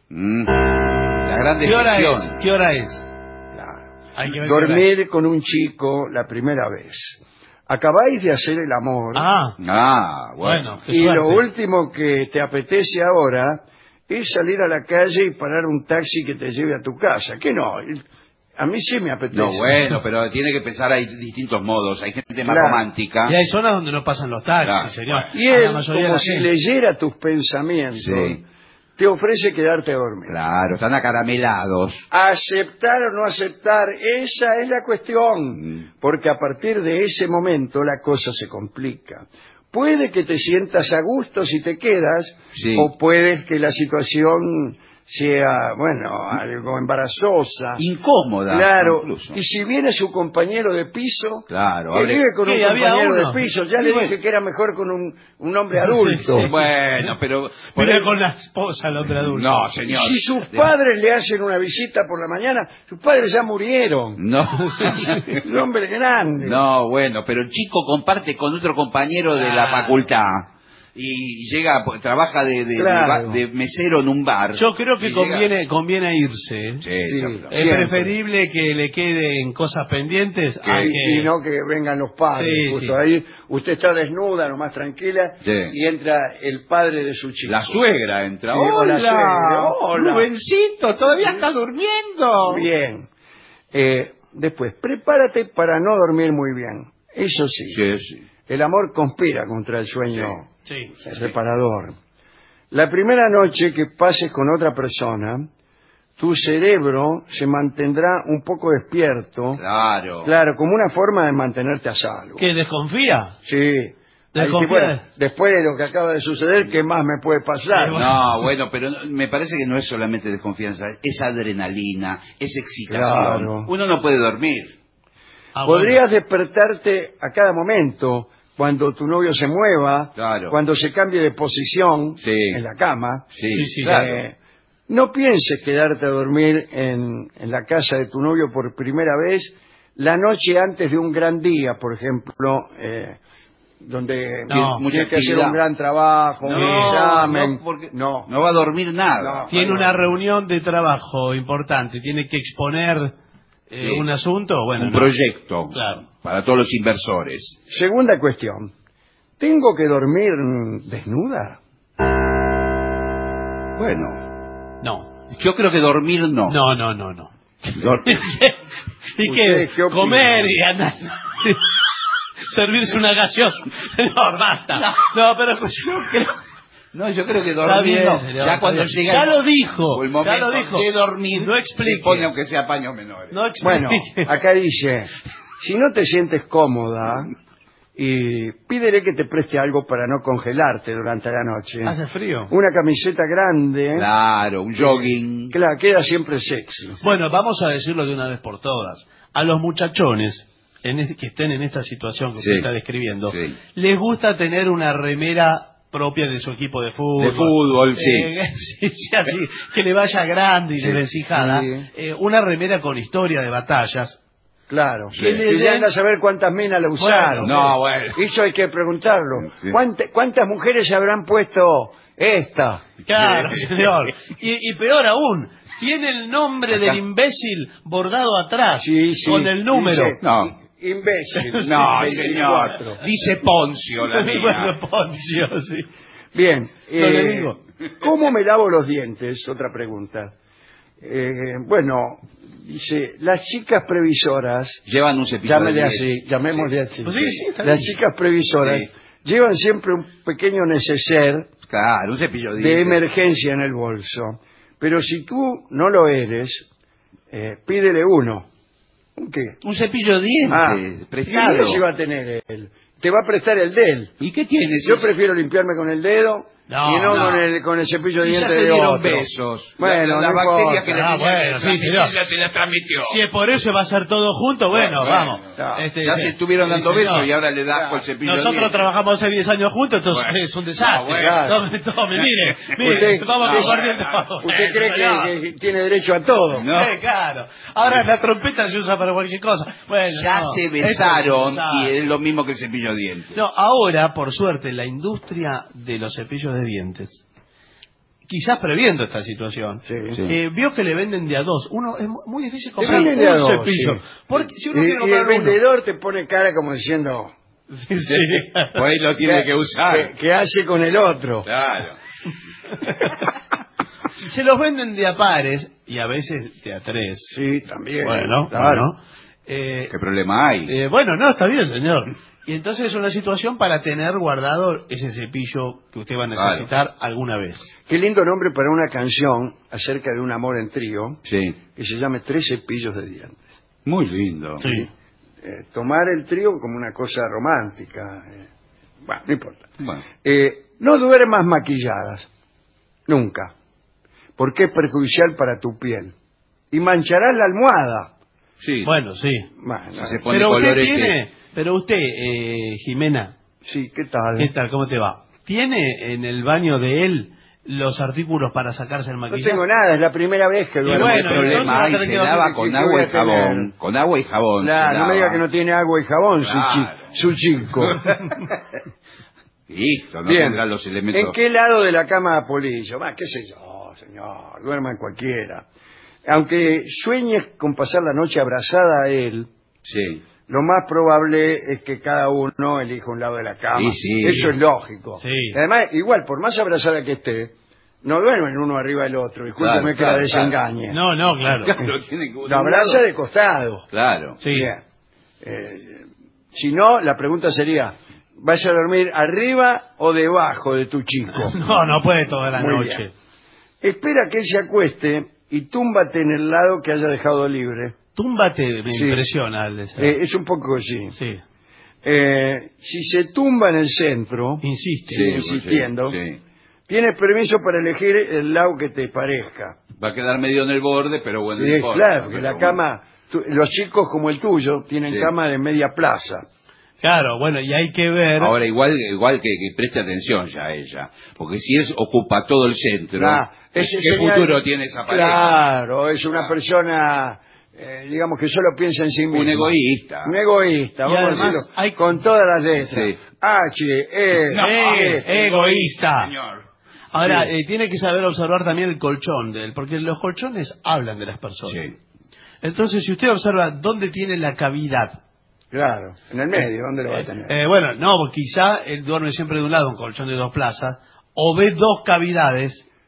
La gran ¿Qué hora decisión. es? ¿Qué hora es? Claro. Hay que ver qué hora es. Dormir con un chico la primera vez. Acabáis de hacer el amor Ah, Bueno. qué y suerte. lo último que te apetece ahora es salir a la calle y parar un taxi que te lleve a tu casa. ¿Qué no? A mí sí me apetece. No, bueno, pero tiene que pensar, hay distintos modos. Hay gente más Claro. romántica. Y hay zonas donde no pasan los taxis, Claro, señor. Y A la él, mayoría de como la si gente. leyera tus pensamientos, Sí. te ofrece quedarte a dormir. Claro, están acaramelados. Aceptar o no aceptar, esa es la cuestión. Porque a partir de ese momento la cosa se complica. Puede que te sientas a gusto si te quedas, Sí. o puede que la situación sea, bueno, algo embarazosa. Incómoda. Claro, Incluso. y si viene su compañero de piso, Claro, que abre- vive con un ¿Qué? ¿Había compañero uno? de piso, ya le Y bueno. dije que era mejor con un hombre adulto. Sí. Bueno, pero... por Vive ahí- con la esposa el hombre adulto. No, Y señor. si sus padres le hacen una visita por la mañana, sus padres ya murieron. No. Es un hombre grande. No, bueno, pero el chico comparte con otro compañero de la facultad y llega, trabaja Claro. de mesero en un bar. Yo creo que Y llega- conviene irse. ¿eh? Sí, Sí. sí. Es Siempre. preferible que le queden cosas pendientes a Y, que... y no que vengan los padres. Sí, Justo sí. ahí usted está desnuda, nomás tranquila, Sí. y entra el padre de su chico. La suegra entra. Sí, o la suegra. Hola. Rubencito, todavía está durmiendo. Bien. Después, prepárate para no dormir muy bien. Eso sí. Sí, sí. El amor conspira contra el sueño Sí. reparador. La primera noche que pases con otra persona, tu cerebro se mantendrá un poco despierto. Claro. Claro, como una forma de mantenerte a salvo. ¿Qué, desconfía? Sí. Ahí Desconfía bueno, de- después de lo que acaba de suceder, ¿qué más me puede pasar? No, bueno, pero me parece que no es solamente desconfianza, es adrenalina, es excitación. Claro. Uno no puede dormir. Ah, Podrías despertarte a cada momento, cuando tu novio se mueva, Claro. cuando se cambie de posición Sí. en la cama. Sí, Sí, sí, claro. No pienses quedarte a dormir en la casa de tu novio por primera vez la noche antes de un gran día, por ejemplo, donde No, tienes que hacer actividad. un gran trabajo, un examen. porque No. no va a dormir nada. No. Tiene una reunión de trabajo importante, tiene que exponer Sí. un asunto, bueno, un no. proyecto Claro. para todos los inversores. Segunda cuestión. ¿Tengo que dormir desnuda? Bueno, No. yo creo que dormir no. No. Dormir. ¿Y ¿Ustedes qué? qué opinan? Comer y andar. Servirse una gaseosa. No, basta. No, pero yo creo... No, yo creo que Está dormir bien, no. señor, Ya está cuando bien. llega Ya el- lo dijo. o el momento Ya lo dijo. de dormir, No explique. se pone aunque sea paños menores. No explique. Bueno, acá dice, si no te sientes cómoda, y pídele que te preste algo para no congelarte durante la noche. ¿Hace frío? Una camiseta grande. Claro, un jogging. Claro, queda siempre sexy. Bueno, vamos a decirlo de una vez por todas. A los muchachones que estén en esta situación que Sí. usted está describiendo, Sí. les gusta tener una remera propia de su equipo de fútbol. De fútbol, sí. Sí, así, que le vaya grande y Sí. desvencijada. Sí. Una remera con historia de batallas. Claro. Sí. Y ya anda a saber cuántas minas la usaron. No, bueno. Eso hay que preguntarlo. Sí. ¿Cuántas mujeres se habrán puesto esta? Claro, Sí. señor. Y peor aún, tiene el nombre Acá. del imbécil bordado atrás, Sí, sí. con el número. Dice, No. Imbécil. No, 64. señor. Dice Poncio la mía. Bueno, Poncio, sí. Bien. No le digo. ¿Cómo me lavo los dientes? Otra pregunta. Bueno, dice, las chicas previsoras, Llevan un cepillo de dientes. llamémosle así. Pues sí, está Las bien. chicas previsoras Sí. llevan siempre un pequeño neceser Claro, un cepillo de de dientes. emergencia en el bolso. Pero si tú no lo eres, pídele uno. ¿Un qué? Un cepillo de dientes, prestado. ¿y qué se va a tener él? Te va a prestar el de él. ¿Y qué tienes? Yo prefiero limpiarme con el dedo No, y no, no. Con el cepillo de Si ya dientes se de dieron otro. besos. Bueno, la no bacteria importa. que le Ah, tenía bueno, que sí, transmitir señor. ya se la transmitió. Si es por eso va a ser todo junto, bueno, Bueno, vamos. no. Ya se estuvieron dando sí, señor. besos y ahora le das con el cepillo de Nosotros dientes. trabajamos hace 10 años juntos, entonces Bueno. es un desastre. Claro. Tome, mire, vamos a compartir todo. ¿Usted cree Señor. que tiene derecho a todo? No. Sí, claro. Ahora la trompeta se usa para cualquier cosa. Bueno, Ya no, se eso besaron es un y desastre. es lo mismo que el cepillo de dientes. No, ahora, por suerte, la industria de los cepillos de dientes, quizás previendo esta situación, Sí. vio que le venden de a dos. Uno es muy difícil Te comprar venden de a un dos, cepillo. sí. Porque si uno Y quiere comprar el uno, vendedor te pone cara como diciendo... sí, sí. Pues ahí lo tiene que usar. ¿Qué hace con el otro? Claro. Se los venden de a pares y a veces de a tres. Sí, también. Bueno, claro. ¿Qué problema hay? Bueno, no, está bien, señor. Y entonces es una situación para tener guardado ese cepillo que usted va a necesitar alguna vez. Qué lindo nombre para una canción acerca de un amor en trío Sí. que se llame Tres cepillos de dientes. Muy lindo. Sí. Tomar el trío como una cosa romántica. Bueno, no importa. Bueno. No duermas maquilladas. Nunca. Porque es perjudicial para tu piel. Y mancharás la almohada. Sí. Bueno, sí. Bueno, Si se pone Pero usted colorete. tiene, pero usted, Jimena, sí, ¿qué tal? ¿qué tal? ¿Cómo te va? ¿Tiene en el baño de él los artículos para sacarse el No maquillaje? tengo nada, es la primera vez que duermo. bueno, El problema entonces va a hay, tener se que lava dormir. con ¿Qué agua voy y a tener? jabón. Con agua y jabón. Claro, se no me diga lava. que no tiene agua y jabón, Claro. su chico. Listo, no Bien. tendrá los elementos. ¿En qué lado de la cama apolillo? Qué sé yo, señor, duerma en cualquiera. Aunque sueñes con pasar la noche abrazada a él, Sí. lo más probable es que cada uno elija un lado de la cama. Sí, sí. Eso es lógico. Sí. Y además, igual, por más abrazada que esté, no duermen uno arriba del otro. Discúlpeme Claro, que claro, la desengañe. No, no, claro. Claro, tiene que Lo abraza de costado. Claro. Sí. Bien. Si no, la pregunta sería, ¿vas a dormir arriba o debajo de tu chico? No, no puede toda la Muy noche. bien. Espera que él se acueste y túmbate en el lado que haya dejado libre. Túmbate, me Sí. impresiona el deseo. Es un poco así. Sí, Si se tumba en el centro, insiste. Sí, insistiendo. sí. tienes permiso para elegir el lado que te parezca. Va a quedar medio en el borde, pero bueno. Sí, no importa, claro, que pero la bueno. cama, los chicos como el tuyo tienen Sí. cama de media plaza. Claro, bueno, y hay que ver... Ahora, igual que preste atención ya a ella. Porque si él ocupa todo el centro, Ese ¿qué señal- futuro tiene esa pareja? Claro, es una Claro. persona, digamos que solo piensa en sí mismo. Un egoísta. Un egoísta, Y vamos a además decirlo, hay- con todas las letras. Sí. H, E, No, egoísta. Señor. Ahora, Sí. tiene que saber observar también el colchón de él, porque los colchones hablan de las personas. Sí. Entonces, si usted observa dónde tiene la cavidad, Claro, en el medio, ¿dónde lo va a tener? bueno, no, quizá él duerme siempre de un lado, un colchón de 2 plazas, o ve 2 cavidades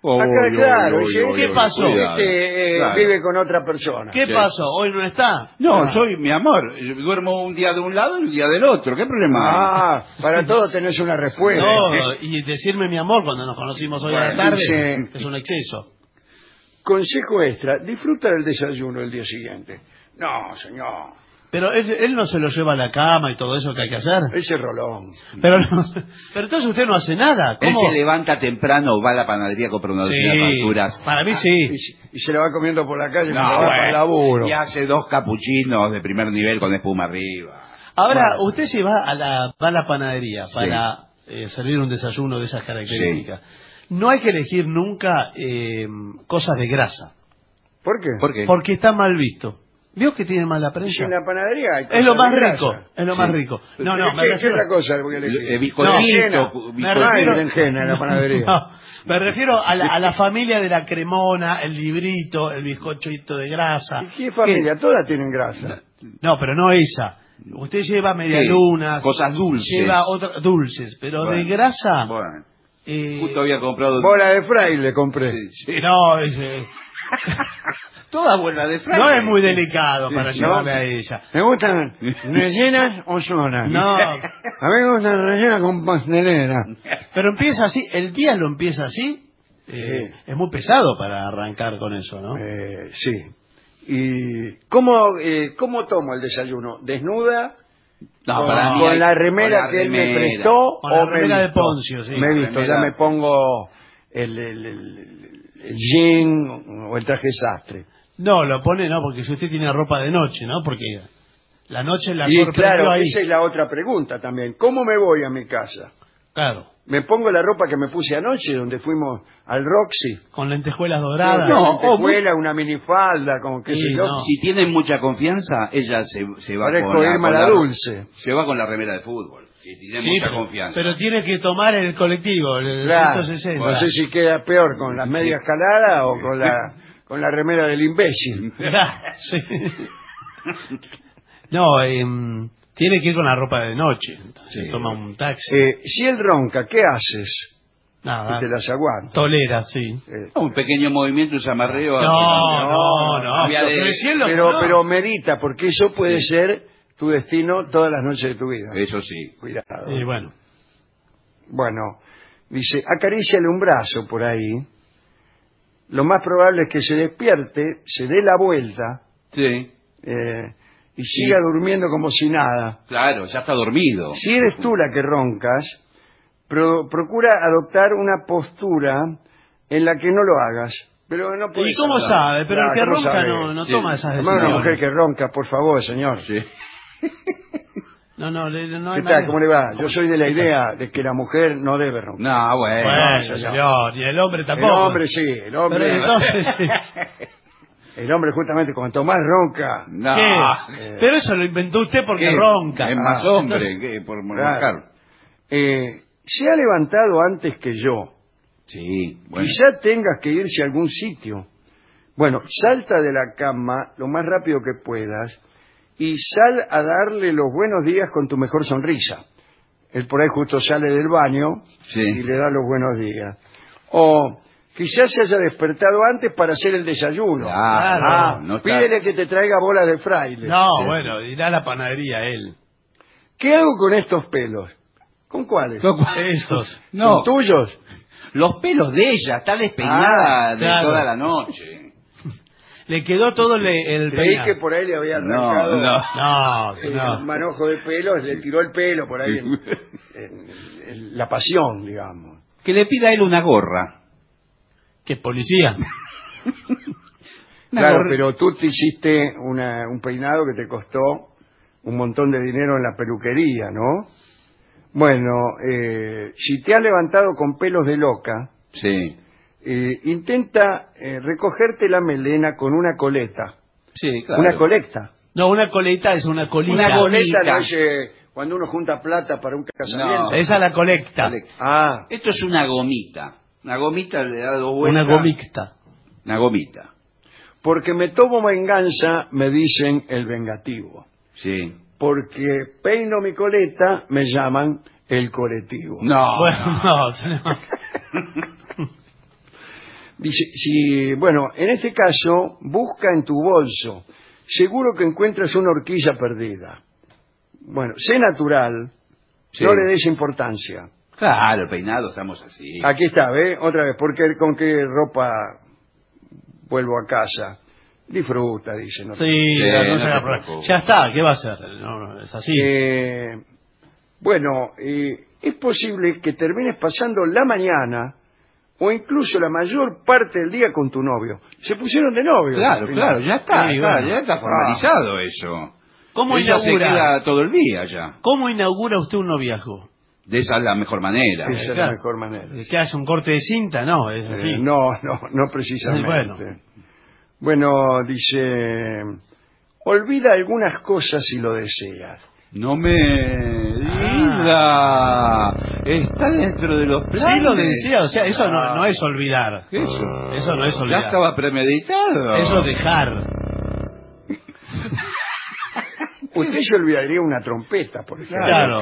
Acá, claro, dice, ¿qué pasó? Claro. Vive con otra persona. ¿Qué pasó? ¿Hoy no está? No, soy mi amor. Yo duermo un día de un lado y un día del otro. ¿Qué problema hay? Ah, para todo tenés una respuesta. No, y decirme mi amor cuando nos conocimos hoy a la Bueno, tarde dice- es un exceso. Consejo extra, disfruta del desayuno el día siguiente. No, señor, Pero él no se lo lleva a la cama y todo eso que hay que hacer. ese rolón. Pero entonces usted no hace nada. Él ¿Cómo? se levanta temprano, va a la panadería, compra una docena de Sí, facturas. para mí sí. Y se le va comiendo por la calle No, cuando va para el laburo. y hace 2 capuchinos de primer nivel con espuma arriba. Ahora, Bueno. usted si va a la panadería Sí. para servir un desayuno de esas características, no hay que elegir nunca cosas de grasa, ¿Por qué? ¿Por qué? porque está mal visto. ¿Vio que tiene mala Si prensa? en la panadería hay Es lo cosas más de rico, grasa. es lo Sí. más rico. No, no, ¿Qué, me ¿Qué refiero... otra cosa voy a elegir? Bizcochito, Berenjena. bizcochito. No hay berenjena en la panadería. No, me refiero a la familia de la cremona, el librito, el bizcochito de grasa. ¿Y qué familia? Todas tienen grasa. No, pero no esa. Usted lleva medialunas, Cosas dulces. lleva otras dulces, pero de Bueno, grasa... Bueno, eh, justo había comprado... Bola de fraile compré. Sí, sí. no, Toda bola de fraile. no es muy delicado para Sí, llevarle no. a ella. ¿Me gustan rellenas o sonas? No, A mí me gustan rellenas con pastelera. pero empieza así, el día lo empieza así, es muy pesado para arrancar con eso, ¿no? Sí. ¿Y cómo tomo el desayuno? ¿Desnuda? No, con, para mí con hay- la remera con la que él me remera. prestó Con la o me remera de visto? Poncio, sí. Me he visto, ya Remera. me pongo el jean o el traje sastre. No, lo pone, no, porque si usted tiene ropa de noche, ¿no? Porque la noche la Y sorprendió claro, ahí. esa es la otra pregunta también. ¿Cómo me voy a mi casa? Claro, ¿Me pongo la ropa que me puse anoche donde fuimos al Roxy? con lentejuelas doradas. No, Una lentejuela, una minifalda, con qué Sí, sé yo. no. Si tienen mucha confianza, ella se va Parezco con la, Irma con la la- Dulce. Se va con la remera de fútbol. Si tienen Sí, mucha pero, confianza. pero tiene que tomar el colectivo, el Claro, 160. no sé si queda peor con las medias caladas o con la remera del imbécil. Sí. No, tiene que ir con la ropa de noche. Entonces Sí. toma un taxi. Si él ronca, ¿qué haces? Nada, Y te las aguanto. tolera, sí. Un pequeño movimiento, un zamarreo. No, Había de- pero si él lo- Pero, no. pero medita, porque eso puede ser tu destino todas las noches de tu vida. Eso sí. Cuidado. Y bueno, Bueno, dice, acaríciale un brazo por ahí. Lo más probable es que se despierte, se dé la vuelta Sí. y siga durmiendo como si nada. Claro, ya está dormido. Si eres tú la que roncas, procura adoptar una postura en la que no lo hagas. Pero no podés ¿y cómo hablar. sabe? Pero el que ¿cómo ronca sabe? no Sí. toma esas Además, una decisiones. mujer que ronca, por favor, señor. Sí. No hay ¿Qué manera. tal? ¿Cómo le va? Yo soy de la idea de que la mujer no debe roncar. No, bueno. Bueno, señor. señor, y el hombre El tampoco. hombre sí, el Pero hombre. entonces, sí. El hombre justamente cuanto más ronca. No. ¿Qué? Pero eso lo inventó usted porque ¿Qué? ronca. Es más hombre que por Claro. roncar. Se ha levantado antes que yo. Sí, bueno. Quizá tengas que irse a algún sitio. Bueno, salta de la cama lo más rápido que puedas y sal a darle los buenos días con tu mejor sonrisa. Él por ahí justo sale del baño Sí. y le da los buenos días. O quizás se haya despertado antes para hacer el desayuno. Claro, no está- Pídele que te traiga bolas de fraile. No, bueno, irá a la panadería él. ¿Qué hago con estos pelos? ¿Con cuáles? Estos. No, ¿Son tuyos? los pelos de ella, está despeinada de claro. toda la noche. Le quedó todo el Creí peinado. que por ahí le había No, arrancado No. un manojo de pelos, le tiró el pelo por ahí en la pasión, digamos. Que le pida a él una gorra. ¿Qué policía? Claro, pero tú te hiciste un peinado que te costó un montón de dinero en la peluquería, ¿no? Bueno, si te has levantado con pelos de loca, Sí. intenta recogerte la melena con una coleta. Sí, claro. Una colecta. No, una coleta es una colita. Una coleta colita. no es cuando uno junta plata para un casamiento. No. Esa es la colecta. Ah, Esto es una gomita. Una gomita le da 2 vueltas. Una gomicta. Una gomita. porque me tomo venganza, me dicen el vengativo. Sí. Porque peino mi coleta, me llaman el colectivo. No. Bueno, no. Dice, bueno, en este caso, busca en tu bolso. Seguro que encuentras una horquilla perdida. Bueno, sé natural, Sí. no le des importancia. Claro, el peinado estamos así. Aquí está, ¿ve? Otra vez, porque ¿con qué ropa vuelvo a casa? Disfruta, dice. No Sí, no se se haga preocupe. problema. Ya está, ¿qué va a hacer? No, es así. Bueno, es posible que termines pasando la mañana o incluso la mayor parte del día con tu novio. Se pusieron de novio. Claro, ya está, Sí, claro, bueno. ya está formalizado eso. ¿Cómo Ella se inaugura? queda todo el día ya. ¿Cómo inaugura usted un noviazgo? De esa es la mejor manera. Esa es la Claro. mejor manera. ¿Que hace un corte de cinta? No, es así. No precisamente. Bueno, dice, olvida algunas cosas si lo deseas. No me diga. Está dentro de los planes. Sí, lo decía, o sea, eso no es olvidar. ¿Qué es eso? Eso no es Ya olvidar. estaba premeditado. Eso es dejar. Usted se olvidaría una trompeta, por ejemplo. Claro.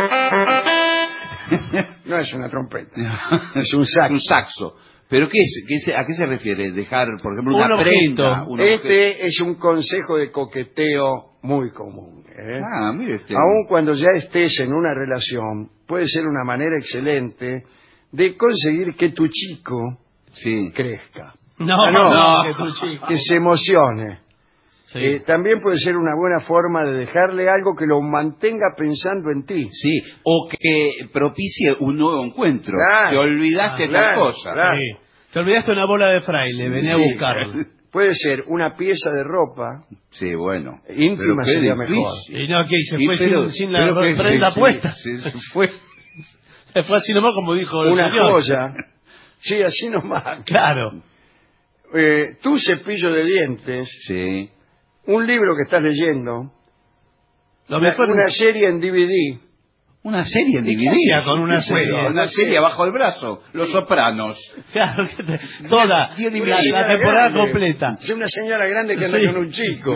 No es una trompeta, es un saxo. Un saxo. ¿Pero qué es? ¿A qué se refiere? Dejar, por ejemplo, Un una objeto. prenda. Un objeto. Este es un consejo de coqueteo muy común. Ah, mire usted. Aun cuando ya estés en una relación, puede ser una manera excelente de conseguir que tu chico Sí. crezca. No, que tu chico. Que se emocione. Sí. También puede ser una buena forma de dejarle algo que lo mantenga pensando en ti. Sí, o que propicie un nuevo encuentro. Claro. Te olvidaste tal Claro, cosa. claro. Sí. Te olvidaste una bola de fraile, venía a Sí. buscarla. Puede ser una pieza de ropa Sí, bueno. íntima, Pero qué sería difícil. mejor. Y no, que se Y fue pero- sin la pero que prenda sí, puesta. sí, se fue. Se fue así nomás como dijo el Una señor. joya. Sí, así nomás. Claro. Tu cepillo de dientes, Sí. un libro que estás leyendo, Lo mejor una serie en DVD. Una serie en DVD. hacía con una ¿Qué fue? serie? Una serie bajo el brazo. Los Sopranos. Claro, toda Diez la, DVD. la temporada grande. completa. Es una señora grande que anda Sí. con un chico.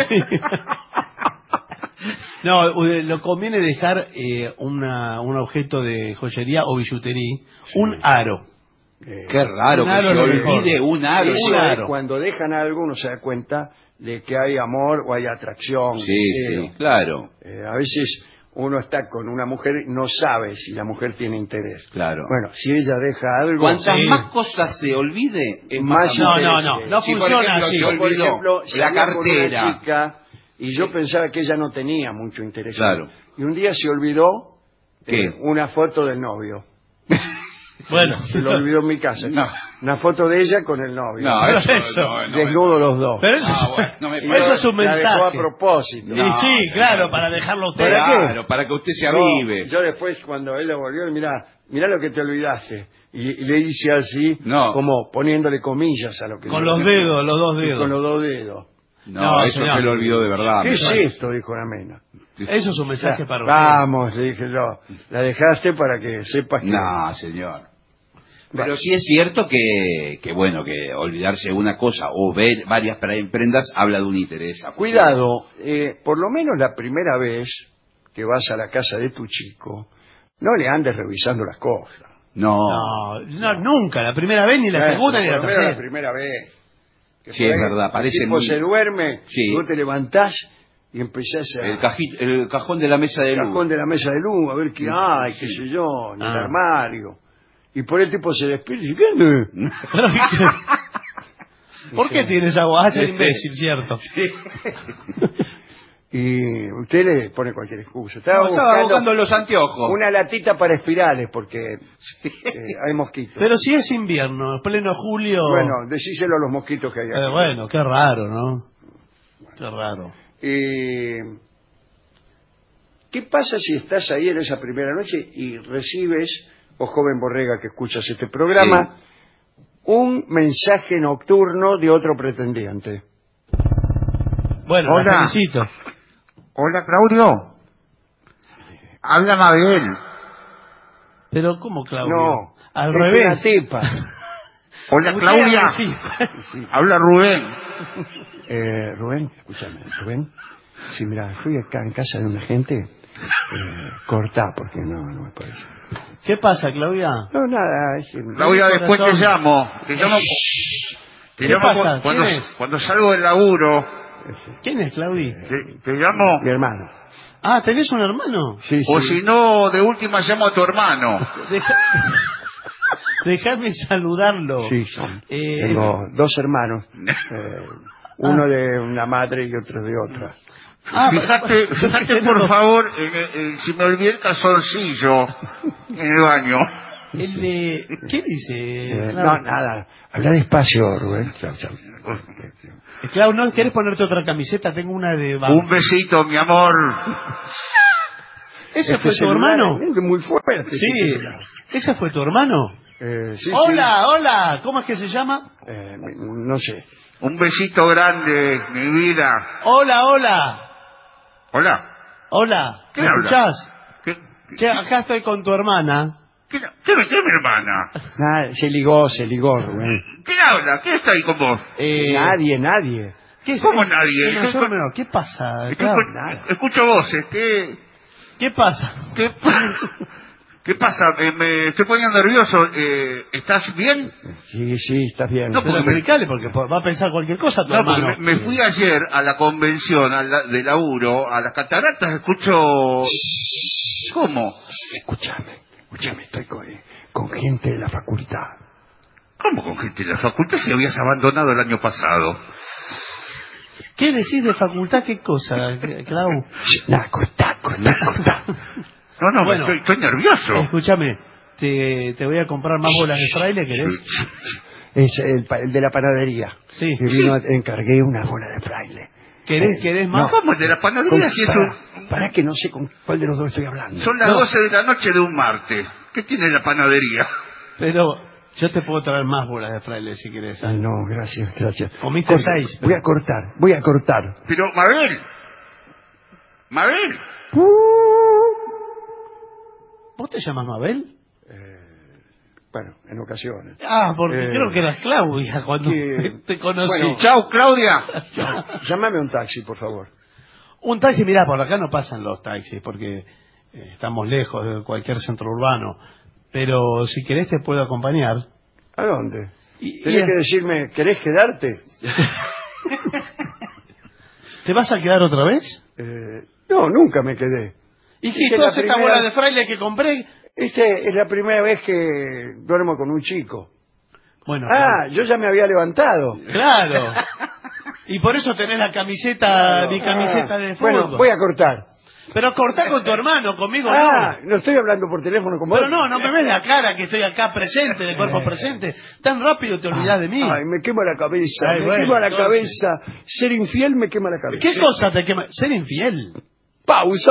No, lo conviene dejar un objeto de joyería o billutería, un aro. Qué raro Un que aro se es lo mejor. olvide un aro. Eso un es aro. cuando dejan algo uno se da cuenta de que hay amor o hay atracción. Sí, deseo. sí, claro. A veces uno está con una mujer y no sabe si la mujer tiene interés. Claro. Bueno, si ella deja algo... Cuantas Sí. más cosas se olvide, es Más más No, amor. no Si, por funciona ejemplo, así. se Por olvidó ejemplo, si la hablaba con una cartera. chica y yo pensaba que ella no tenía mucho interés. Claro. Y un día se olvidó ¿Qué? una foto del novio. Bueno, Se lo olvidó en mi casa. No. Una foto de ella con el novio. No, Pero eso, eso. no, Desnudos los dos. pero eso, Ah, bueno, no me Y eso yo es un la dejó a mensaje. propósito. Y sí, claro, para dejarlo usted. ¿Para qué? Claro, para que usted se No, avive. yo después, cuando él lo volvió, mirá lo que te olvidaste. Y le hice así, No. como poniéndole comillas a lo que... Con los dedos, los dos Sí, dedos. con los dos dedos. No, eso señor. se lo olvidó de verdad. ¿Qué me es parece. esto? Dijo la mena. Eso es un mensaje para usted. Vamos, le dije yo. La dejaste para que sepas que... No, señor. Pero sí es cierto que bueno, que olvidarse de una cosa o ver varias prendas habla de un interés. a futuro. Cuidado, por lo menos la primera vez que vas a la casa de tu chico, no le andes revisando las cosas. No. No, nunca. La primera vez, ni la Bueno, segunda, ni por la lo menos la tercera. primera vez. Que Sí, por es ahí verdad, el parece tipo muy- se duerme, Sí. tú te levantás y empezás a... El cajón de la mesa de el luz. cajón de la mesa de luz, a ver qué hay, qué sé yo, en el armario. Y por el tipo se despierta y dice, ¿qué anda? ¿Por qué tiene esa voz? Es imbécil, cierto. Y usted le pone cualquier excusa. Estaba Estaba buscando los anteojos. una latita para espirales porque hay mosquitos. Pero si es invierno, en pleno julio... Bueno, decíselo a los mosquitos que hay aquí. bueno, qué raro, ¿no? Qué raro. ¿Qué pasa si estás ahí en esa primera noche y recibes, oh joven borrega que escuchas este programa, un mensaje nocturno de otro pretendiente? Bueno, Hola. la felicito. Hola, Claudio. Habla Mabel. Pero, ¿cómo, Claudio? No, Al es revés. una tipa. Hola, Usted Claudia. agresivo. Habla Rubén. Rubén, escúchame, Rubén. Sí, mira, fui acá en casa de una gente Cortá, porque no me parece. ¿Qué pasa, Claudia? No, nada. Claudia, después te llamo. Te llamo ¿Qué pasa? ¿Quién es? Cuando salgo del laburo. ¿Quién es, Claudia? Te llamo. Mi hermano. Ah, ¿tenés un hermano? Sí, O sí. si no, de última llamo a tu hermano. Déjame saludarlo. Sí, tengo 2 hermanos. Uno de una madre y otro de otra. Fíjate por favor, si me olvidé el calzoncillo en el baño. ¿Qué dice? No, nada. Habla despacio, Rubén. Clau, ¿no querés ponerte otra camiseta? Tengo una de... Un besito, mi amor. ¿Ese fue tu hermano? Es muy fuerte. Sí. ¿Ese fue tu hermano? Sí, hola, hola. ¿Cómo es que se llama? No sé. Un besito grande, mi vida. Hola, hola. Hola. Hola. ¿Me escuchás? Che, acá estoy con tu hermana. ¿Qué mi hermana? Nada, se ligó, Rubén. ¿Qué habla? ¿Qué está ahí con vos? Nadie. ¿Cómo nadie? ¿Qué pasa? Escucho voces. ¿Qué pasa? ¿Qué pasa? Me estoy poniendo nervioso. ¿Estás bien? Sí, estás bien. No, pero explicale, porque va a pensar cualquier cosa tu hermano. Me fui ayer a la convención de laburo, a las cataratas, escucho... ¿Cómo? Escúchame, estoy con gente de la facultad. ¿Cómo con gente de la facultad si habías abandonado el año pasado? ¿Qué decís de facultad? ¿Qué cosa, Clau? Nada, cortá. No, bueno, estoy nervioso. Escúchame, te voy a comprar más bolas de fraile, ¿querés? Es el de la panadería. Sí. Que vino, encargué una bola de fraile. ¿Querés más? ¿Cómo el de la panadería? Para que no sé con cuál de los dos estoy hablando. Son las 12 de la noche de un martes. ¿Qué tiene la panadería? Pero yo te puedo traer más bolas de fraile si querés. No, gracias. Comiste 6. Voy a cortar. Pero, Mabel. ¿Vos te llamas Mabel? Bueno, en ocasiones. Porque creo que eras Claudia cuando te conocí. Bueno, chau, Claudia. Llámame un taxi, por favor. Un taxi, mirá, por acá no pasan los taxis porque estamos lejos de cualquier centro urbano. Pero si querés te puedo acompañar. ¿A dónde? Tenés que decirme, ¿querés quedarte? ¿Te vas a quedar otra vez? No, nunca me quedé. ¿Y todas estas bolas de fraile que compré? Es la primera vez que duermo con un chico. Bueno. Yo ya me había levantado. Claro. Y por eso tenés la camiseta, mi camiseta de fútbol. Bueno, voy a cortar. Pero cortá con tu hermano, conmigo no. No estoy hablando por teléfono como Pero no me ves la cara que estoy acá presente, de cuerpo presente. Tan rápido te olvidás de mí. Me quema la cabeza, quema la cabeza. Ser infiel me quema la cabeza. ¿Qué cosa te quema? Ser infiel. Pausa.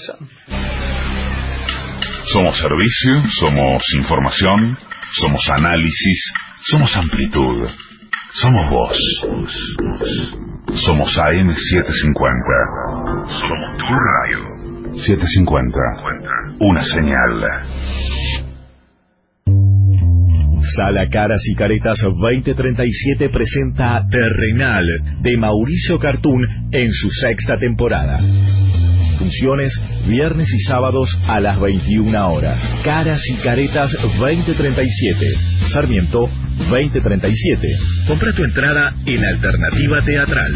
Somos servicio, somos información, somos análisis, somos amplitud, somos voz. Somos AM750. Somos tu radio. 750. Una señal. Sala Caras y Caretas 2037 presenta Terrenal de Mauricio Cartún en su 6ª temporada. Funciones viernes y sábados a las 21 horas. Caras y Caretas 2037. Sarmiento 2037. Compra tu entrada en Alternativa Teatral.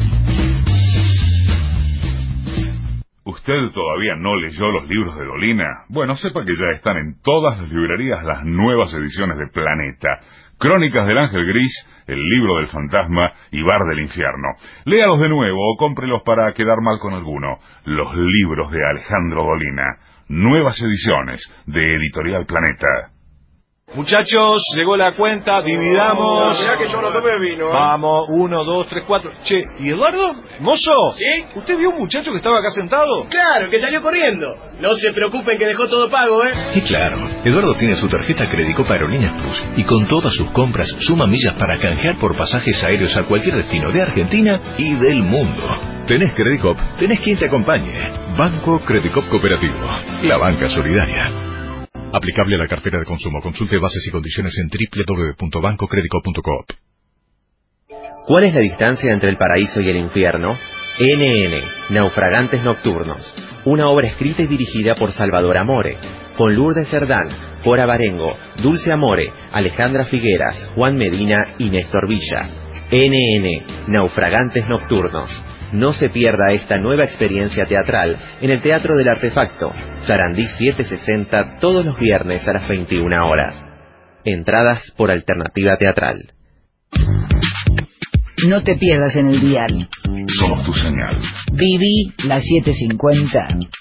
¿Usted todavía no leyó los libros de Dolina? Bueno, sepa que ya están en todas las librerías las nuevas ediciones de Planeta. Crónicas del Ángel Gris, El libro del fantasma y Bar del infierno. Léalos de nuevo o cómprelos para quedar mal con alguno. Los libros de Alejandro Dolina. Nuevas ediciones de Editorial Planeta. Muchachos, llegó la cuenta, dividamos. Mirá que yo no tomé vino. Vamos, 1, 2, 3, 4. Che, ¿y Eduardo? ¿Mozo? ¿Sí? ¿Usted vio un muchacho que estaba acá sentado? Claro, que salió corriendo. No se preocupen que dejó todo pago, ¿eh? Y claro, Eduardo tiene su tarjeta Credicop Aerolíneas Plus y con todas sus compras suma millas para canjear por pasajes aéreos a cualquier destino de Argentina y del mundo. Tenés Credicop, tenés quien te acompañe. Banco Credicop Cooperativo, la banca solidaria. Aplicable a la cartera de consumo. Consulte bases y condiciones en www.bancocredico.coop. ¿Cuál es la distancia entre el paraíso y el infierno? NN, Naufragantes Nocturnos, una obra escrita y dirigida por Salvador Amore, con Lourdes Cerdán, Cora Barengo, Dulce Amore, Alejandra Figueras, Juan Medina y Néstor Villa. NN, Naufragantes Nocturnos. No se pierda esta nueva experiencia teatral en el Teatro del Artefacto, Sarandí 760, todos los viernes a las 21 horas. Entradas por Alternativa Teatral. No te pierdas en el dial. Somos tu señal. Viví la 750.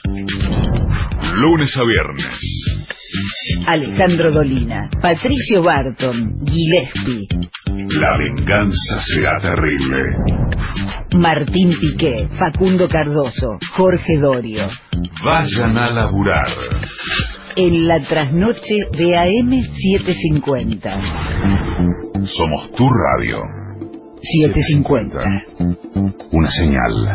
Lunes a viernes. Alejandro Dolina, Patricio Barton, Gillespie. La venganza será terrible. Martín Piqué, Facundo Cardoso, Jorge Dorio. Vayan a laburar. En la trasnoche de AM750. Somos tu radio. 750. Una señal.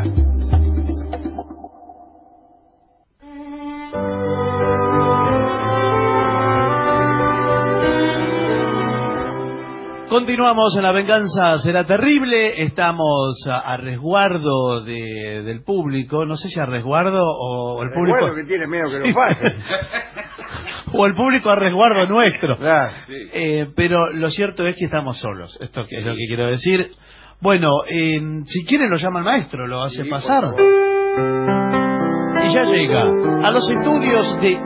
Continuamos en La Venganza Será Terrible. Estamos a resguardo del público. No sé si a resguardo o el público... Resguardo que tiene miedo que lo pase. O el público a resguardo nuestro. Claro. Pero lo cierto es que estamos solos. Esto es lo que quiero decir. Bueno, si quieren lo llama el maestro, lo hace pasar. Y ya llega a los estudios de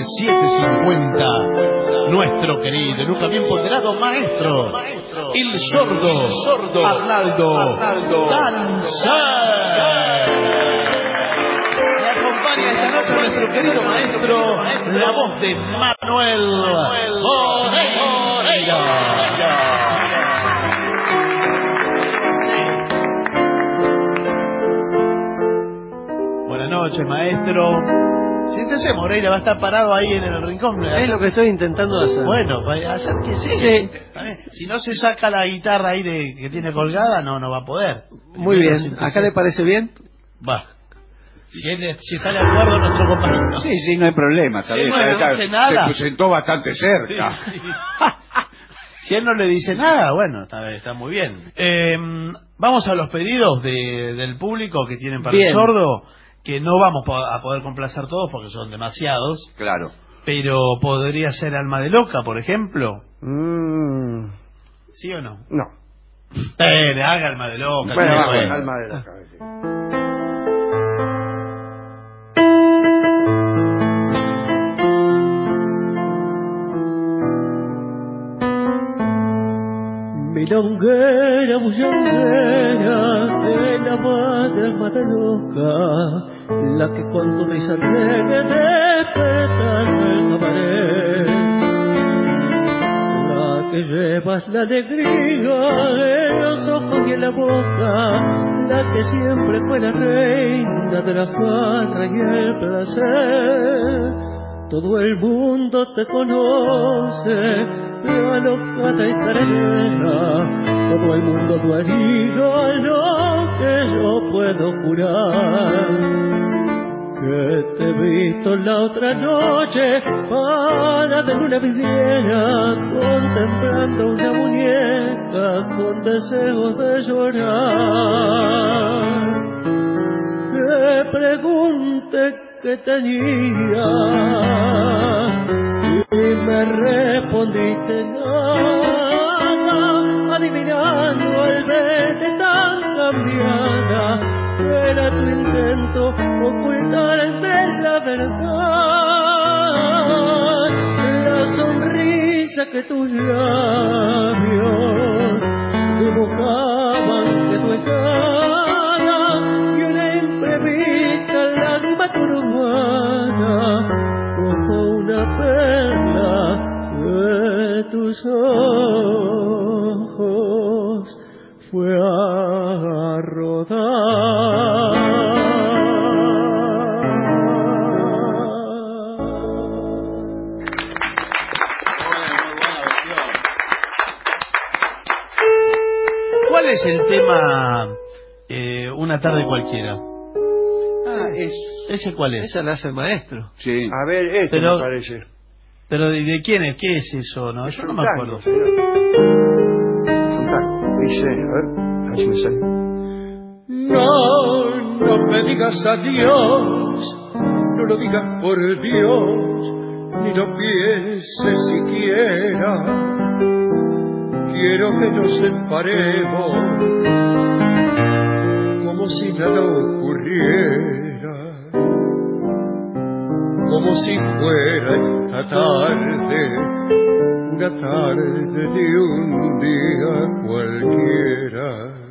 AM750 nuestro querido, nunca bien ponderado maestro, el sordo Arnaldo Danza. Me acompaña esta noche nuestro querido maestro, la voz de Manuel Moreira. Buenas noches, maestro. Siéntese, Moreira va a estar parado ahí en el rincón. Es lo que estoy intentando hacer. Bueno, acérquese. Sí. Si no se saca la guitarra ahí que tiene colgada, no va a poder. Muy bien. ¿Acá le parece bien? Va. Si está de acuerdo nuestro compañero. Sí, no hay problema. Si él no le dice nada. Se presentó bastante cerca. Sí. Si él no le dice nada, bueno, está muy bien. Vamos a los pedidos del público que tienen para el sordo, que no vamos a poder complacer todos porque son demasiados. Claro. Pero podría ser Alma de Loca, por ejemplo. ¿Sí o no? No. Haga Alma de Loca. Bueno, vamos, Alma de Loca. Milonguera, bullanguera, de la madre mata loca, la que con tu risa reggae despertas el cabaret, la que llevas la alegría en los ojos y en la boca, la que siempre fue la reina de la farra y el placer. Todo el mundo te conoce, la locata y carenera. Todo el mundo tu herido, lo que yo puedo jurar. Que te he visto la otra noche, para de luna vidriera, contemplando una muñeca con deseos de llorar. Que pregunte que tenía y me respondiste nada, adivinando al verte tan cambiada, era tu intento ocultarte la verdad, la sonrisa que tus labios dibujaban que tu cara y una imprevista lágrima turbana como una perla de tus ojos fue a rodar. ¿Cuál es el tema Una tarde cualquiera? ¿Ese cuál es? Esa la hace el maestro. Sí. A ver, me parece. Pero ¿de quién es? ¿Qué es eso? No, yo no me acuerdo. Es un tango. Dice, a ver si me sale. No, digas adiós, no lo digas por Dios, ni lo pienses siquiera. Quiero que nos separemos como si nada ocurriera, como si fuera esta tarde, una tarde de un día cualquiera.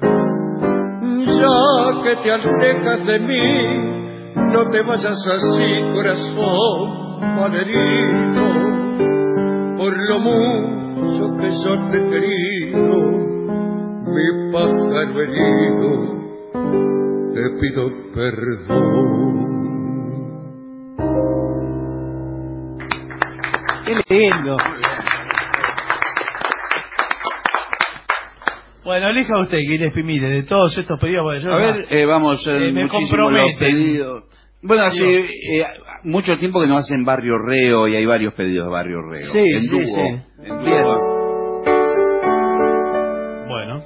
Ya que te alejas de mí, no te vayas así, corazón malherido, por lo mucho que yo te he querido, mi pájaro herido, te pido perdón. ¡Qué lindo! Bueno, elija usted, Gillespie, mire, de todos estos pedidos, bueno, yo a ver, vamos, me muchísimos los pedidos. Bueno, hace mucho tiempo que nos hacen Barrio Reo y hay varios pedidos de Barrio Reo. Sí, en sí, dúo, sí. En Bien. dúo. Bueno.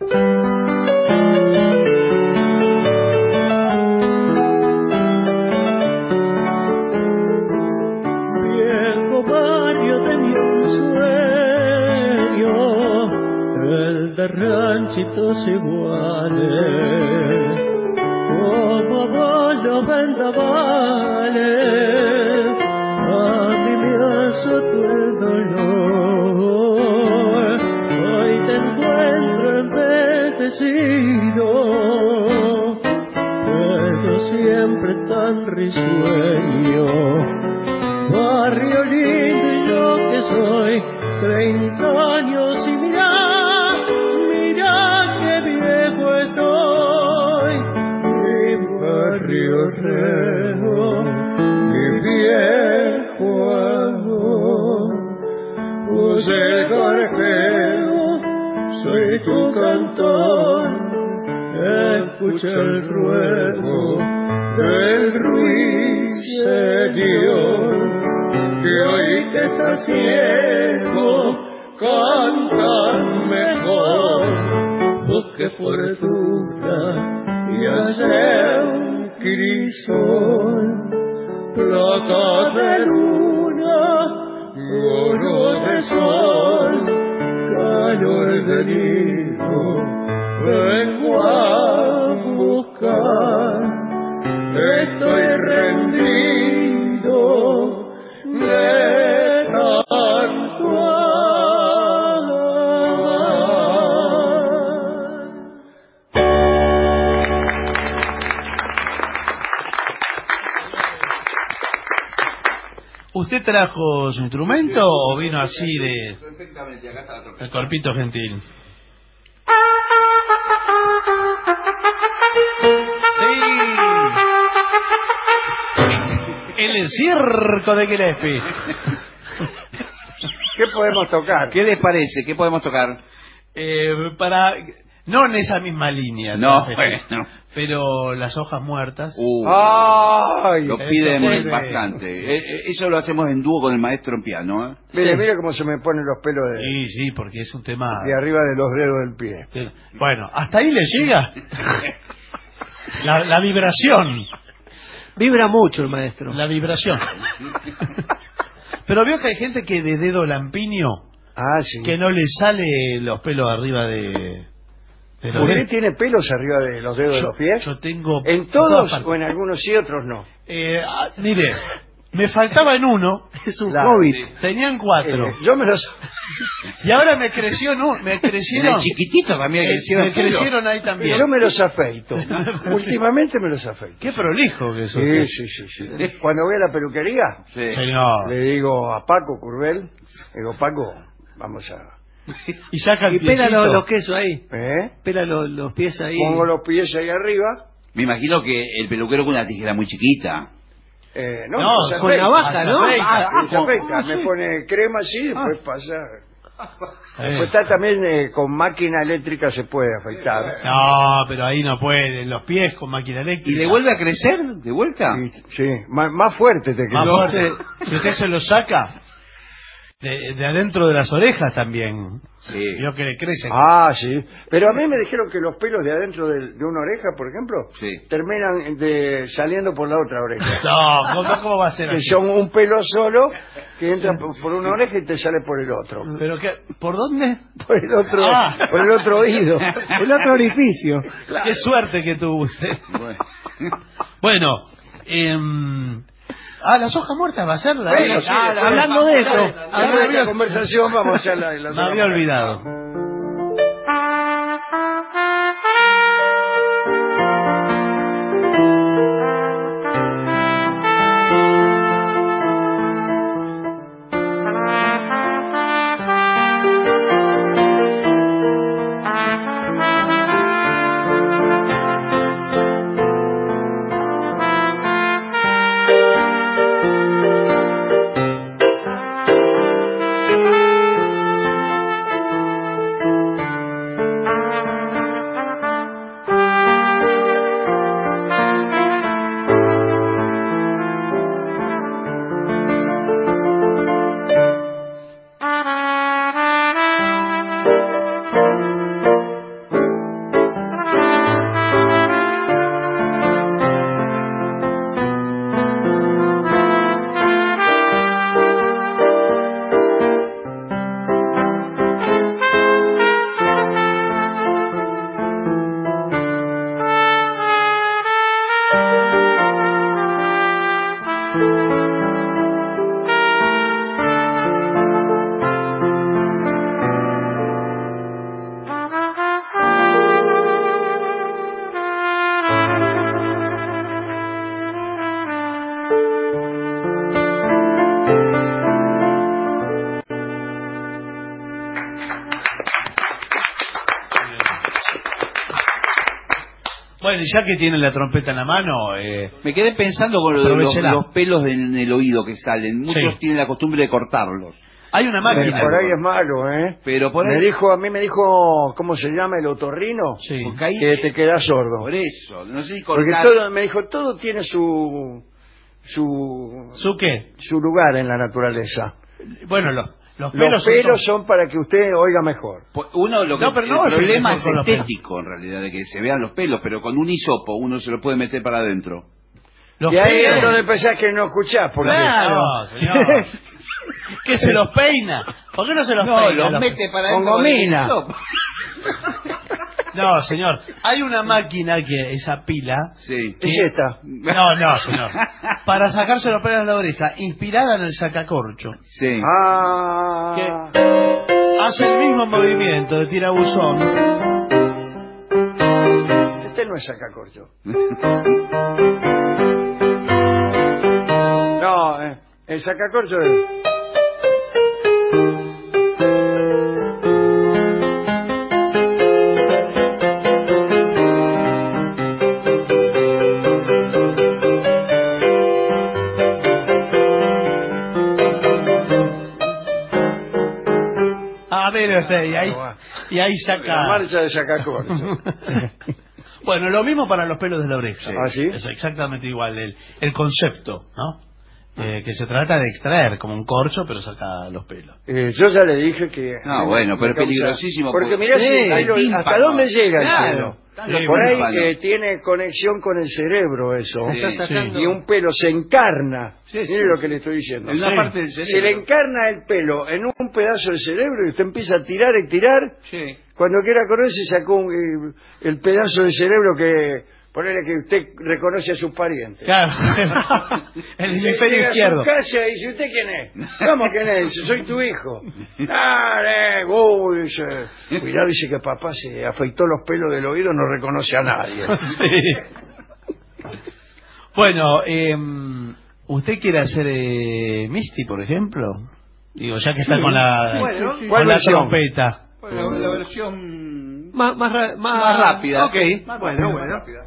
Viejo barrio tenía un sueño, el de ranchitos iguales, como vos los vendavales, a mí me azotó el dolor. Hoy te encuentro envejecido, pero siempre tan risueño. Barrio lindo y yo que soy 30 años y mirá que viejo estoy. Mi barrio Reo, mi viejo amor, vos el garjeo, soy tu cantor, escucha el ruego del ruiseñor, que hoy que estás ciego cantan mejor. Busque fortuna y hace un crisol, plata de luna, oro de sol, calor del hijo, vengo a buscar. Estoy rendido de tanto ¿Usted trajo su instrumento o vino así de Perfectamente, acá está la trompeta. el corpito gentil? Sí. El circo de Gillespie. ¿Qué podemos tocar? ¿Qué les parece? ¿Qué podemos tocar? Para no en esa misma línea, No, Gillespie, bueno. pero las hojas muertas. ¡Ay! Lo Eso piden fue de- bastante. Eso lo hacemos en dúo con el maestro en piano, ¿eh? Mire, Sí. mire cómo se me ponen los pelos Sí, sí, porque es un tema. de arriba de los dedos del pie. Bueno, hasta ahí le llega la vibración. Vibra mucho el maestro. La vibración. Pero veo que hay gente que de dedo lampiño Sí. que no le sale los pelos arriba de los ¿Usted dedos. tiene pelos arriba de los dedos de los pies? Yo tengo ¿En todos o en algunos sí, otros no? Mire, me faltaba en uno. Es un Claro. hobbit. Tenían 4. Yo me los... Y ahora me creció me crecieron. En el chiquitito también crecieron me pelos. crecieron ahí también. Yo me los afeito. Últimamente me los afeito. Qué prolijo que sos. Sí. Cuando voy a la peluquería, Sí. Señor. le digo a Paco Curbel, digo, Paco, vamos a... Y saca el Y pela piecito. los quesos ahí. ¿Eh? Pela los pies ahí. Pongo los pies ahí arriba. Me imagino que el peluquero con una tijera muy chiquita. No, se con afeita. navaja, ¿no? Se Ah, afeita. sí. Me pone crema así, después pasa... Eh. Después está también con máquina eléctrica se puede afeitar. No, pero ahí no pueden. Los pies con máquina ¿Y eléctrica. le vuelve a crecer de vuelta? Sí, más fuerte te Más quedó. fuerte. Si usted se lo saca, de adentro de las orejas también. Sí. Vio que le crecen. Ah, sí. Pero a mí me dijeron que los pelos de adentro de una oreja, por ejemplo, Sí. terminan saliendo por la otra oreja. No, ¿cómo va a ser Que así? son un pelo solo que entra por una oreja y te sale por el otro. ¿Pero qué? ¿Por dónde? Por el otro, por el otro oído. El otro orificio. Qué suerte que tuvo usted. Bueno, las hojas muertas va a ser la... Bueno, sí, hablando de eso. Hablando de la conversación, vamos a hacer la Me había olvidado. Bueno, y ya que tiene la trompeta en la mano... me quedé pensando con lo de aprovechela. los pelos en el oído que salen. Muchos Sí. tienen la costumbre de cortarlos. Hay una Pero máquina. por ahí es malo, ¿eh? Pero por ahí... A mí me dijo, ¿cómo se llama el otorrino? Sí. Porque ahí- Que te quedas sordo. Por eso, no sé si Porque cortar... me dijo, todo tiene su ¿Su qué? su lugar en la naturaleza. Bueno, los Los pelos, pelos son para que usted oiga mejor. Uno lo que No, pero no, el yo problema mejor es con los estético en realidad, de que se vean los pelos, pero con un hisopo uno se lo puede meter para adentro. Los Y ahí pelos. es donde pensás que no escuchás, porque No, señor. ¿Qué se los peina? ¿Por qué no se los peina? los mete para con adentro. gomina. No, señor. Hay una máquina que esa pila... Sí. Es esta. No, señor. Para sacarse los pelos de la oreja, inspirada en el sacacorcho. Sí. Ah. Que hace el mismo movimiento de tirabuzón. Este no es sacacorcho. No, el sacacorcho es... A ver, y ahí La saca... marcha de sacacorcho. Bueno, lo mismo para los pelos de la oreja. ¿Ah, sí? Es exactamente igual el concepto, ¿no? Que se trata de extraer como un corcho, pero saca los pelos. Yo ya le dije que... No, bueno, pero es causa- peligrosísimo. Porque mirá Sí, si el tímpano. hasta dónde llega Claro. el pelo. Sí, Por ahí tímpano. tiene conexión con el cerebro eso. Sí. Está sacando... Y un pelo se encarna. Sí, Mire sí. lo que le estoy diciendo. En una Sí. parte del cerebro. Se le encarna el pelo en un pedazo de cerebro y usted empieza a tirar y tirar. Sí. Cuando quiera correr se sacó el pedazo de cerebro que... Ponele que usted reconoce a sus parientes. Claro, el hemisferio Llega izquierdo. a su casa y dice, ¿usted quién es? ¿Cómo quién es? Dice, soy tu hijo. Dale, dice. Cuidado, dice que papá se afeitó los pelos del oído, no reconoce a nadie. Sí. Bueno, ¿usted quiere hacer Misty, por ejemplo? Digo, ya que está con la, Bueno, con ¿cuál la versión? trompeta. Bueno, la versión Más rápida. Ok, Más bueno. rápida.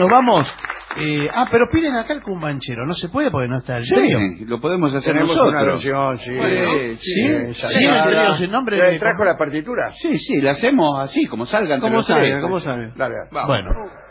nos vamos. Pero piden acá el cumbanchero. No se puede porque no está el trío. Sí, lo podemos hacer Tenemos nosotros. una versión, sí. Bueno, sí, ensayada. el trío sin nombre. ¿Trajo la partitura? Sí, la hacemos así, como salgan. ¿Cómo salga? ¿Cómo salga? Dale, vamos. Bueno.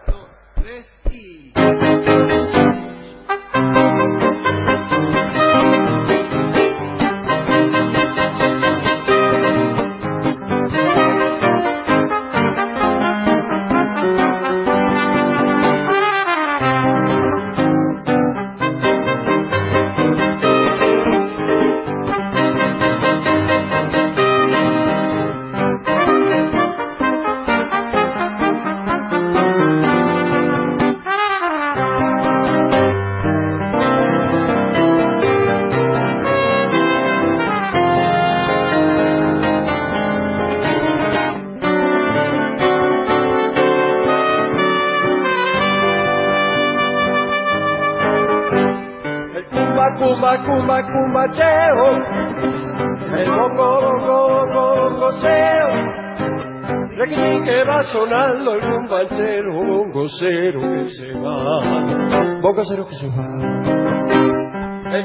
Cumbacheo, el bongoceo, requintín que va sonando, el cumbachero, bongocero que se va, bongocero que se va. El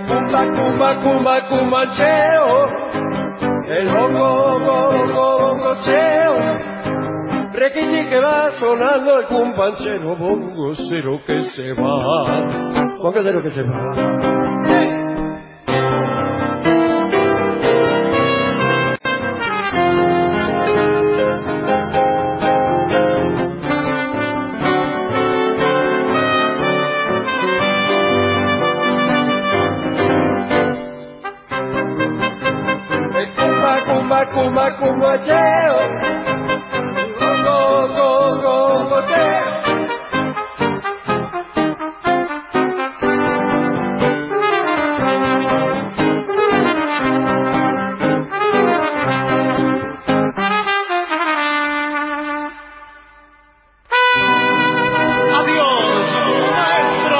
cumbacheo, el bongoceo, requintín que va sonando, el cumbachero, bongocero que se va, bongocero que se va. Cumbacheo, ¡Adiós, maestro!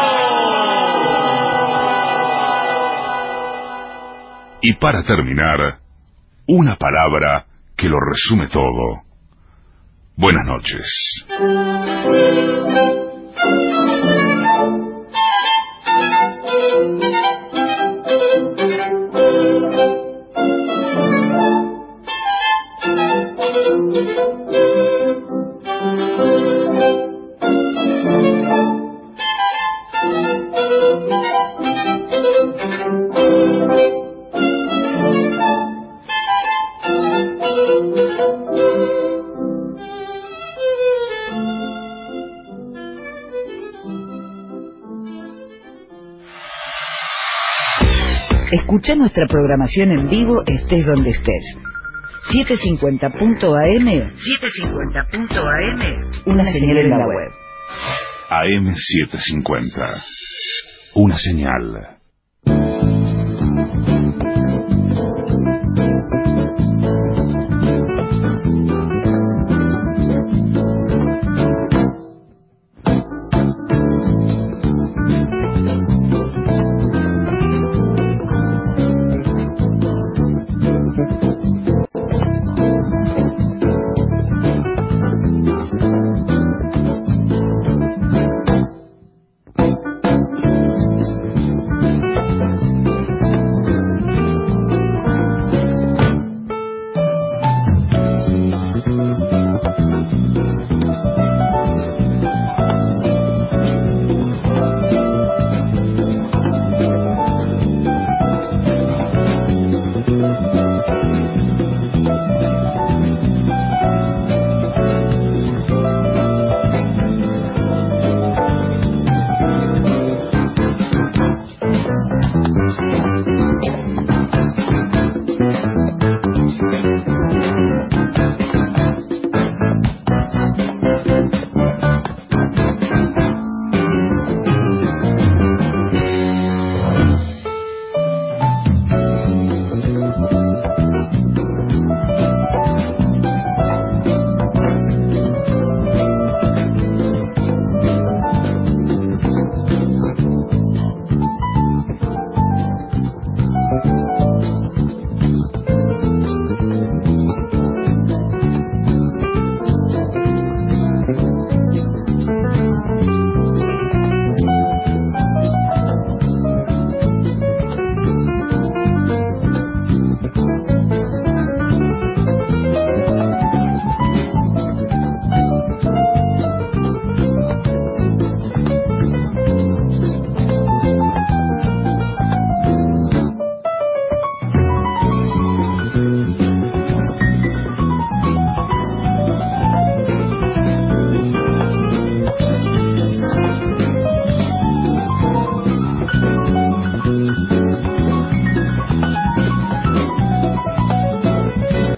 Y para terminar, una palabra que lo resume todo. Buenas noches. Escucha nuestra programación en vivo estés donde estés. 750.am, 750.am, una señal en la web. AM750. Una señal.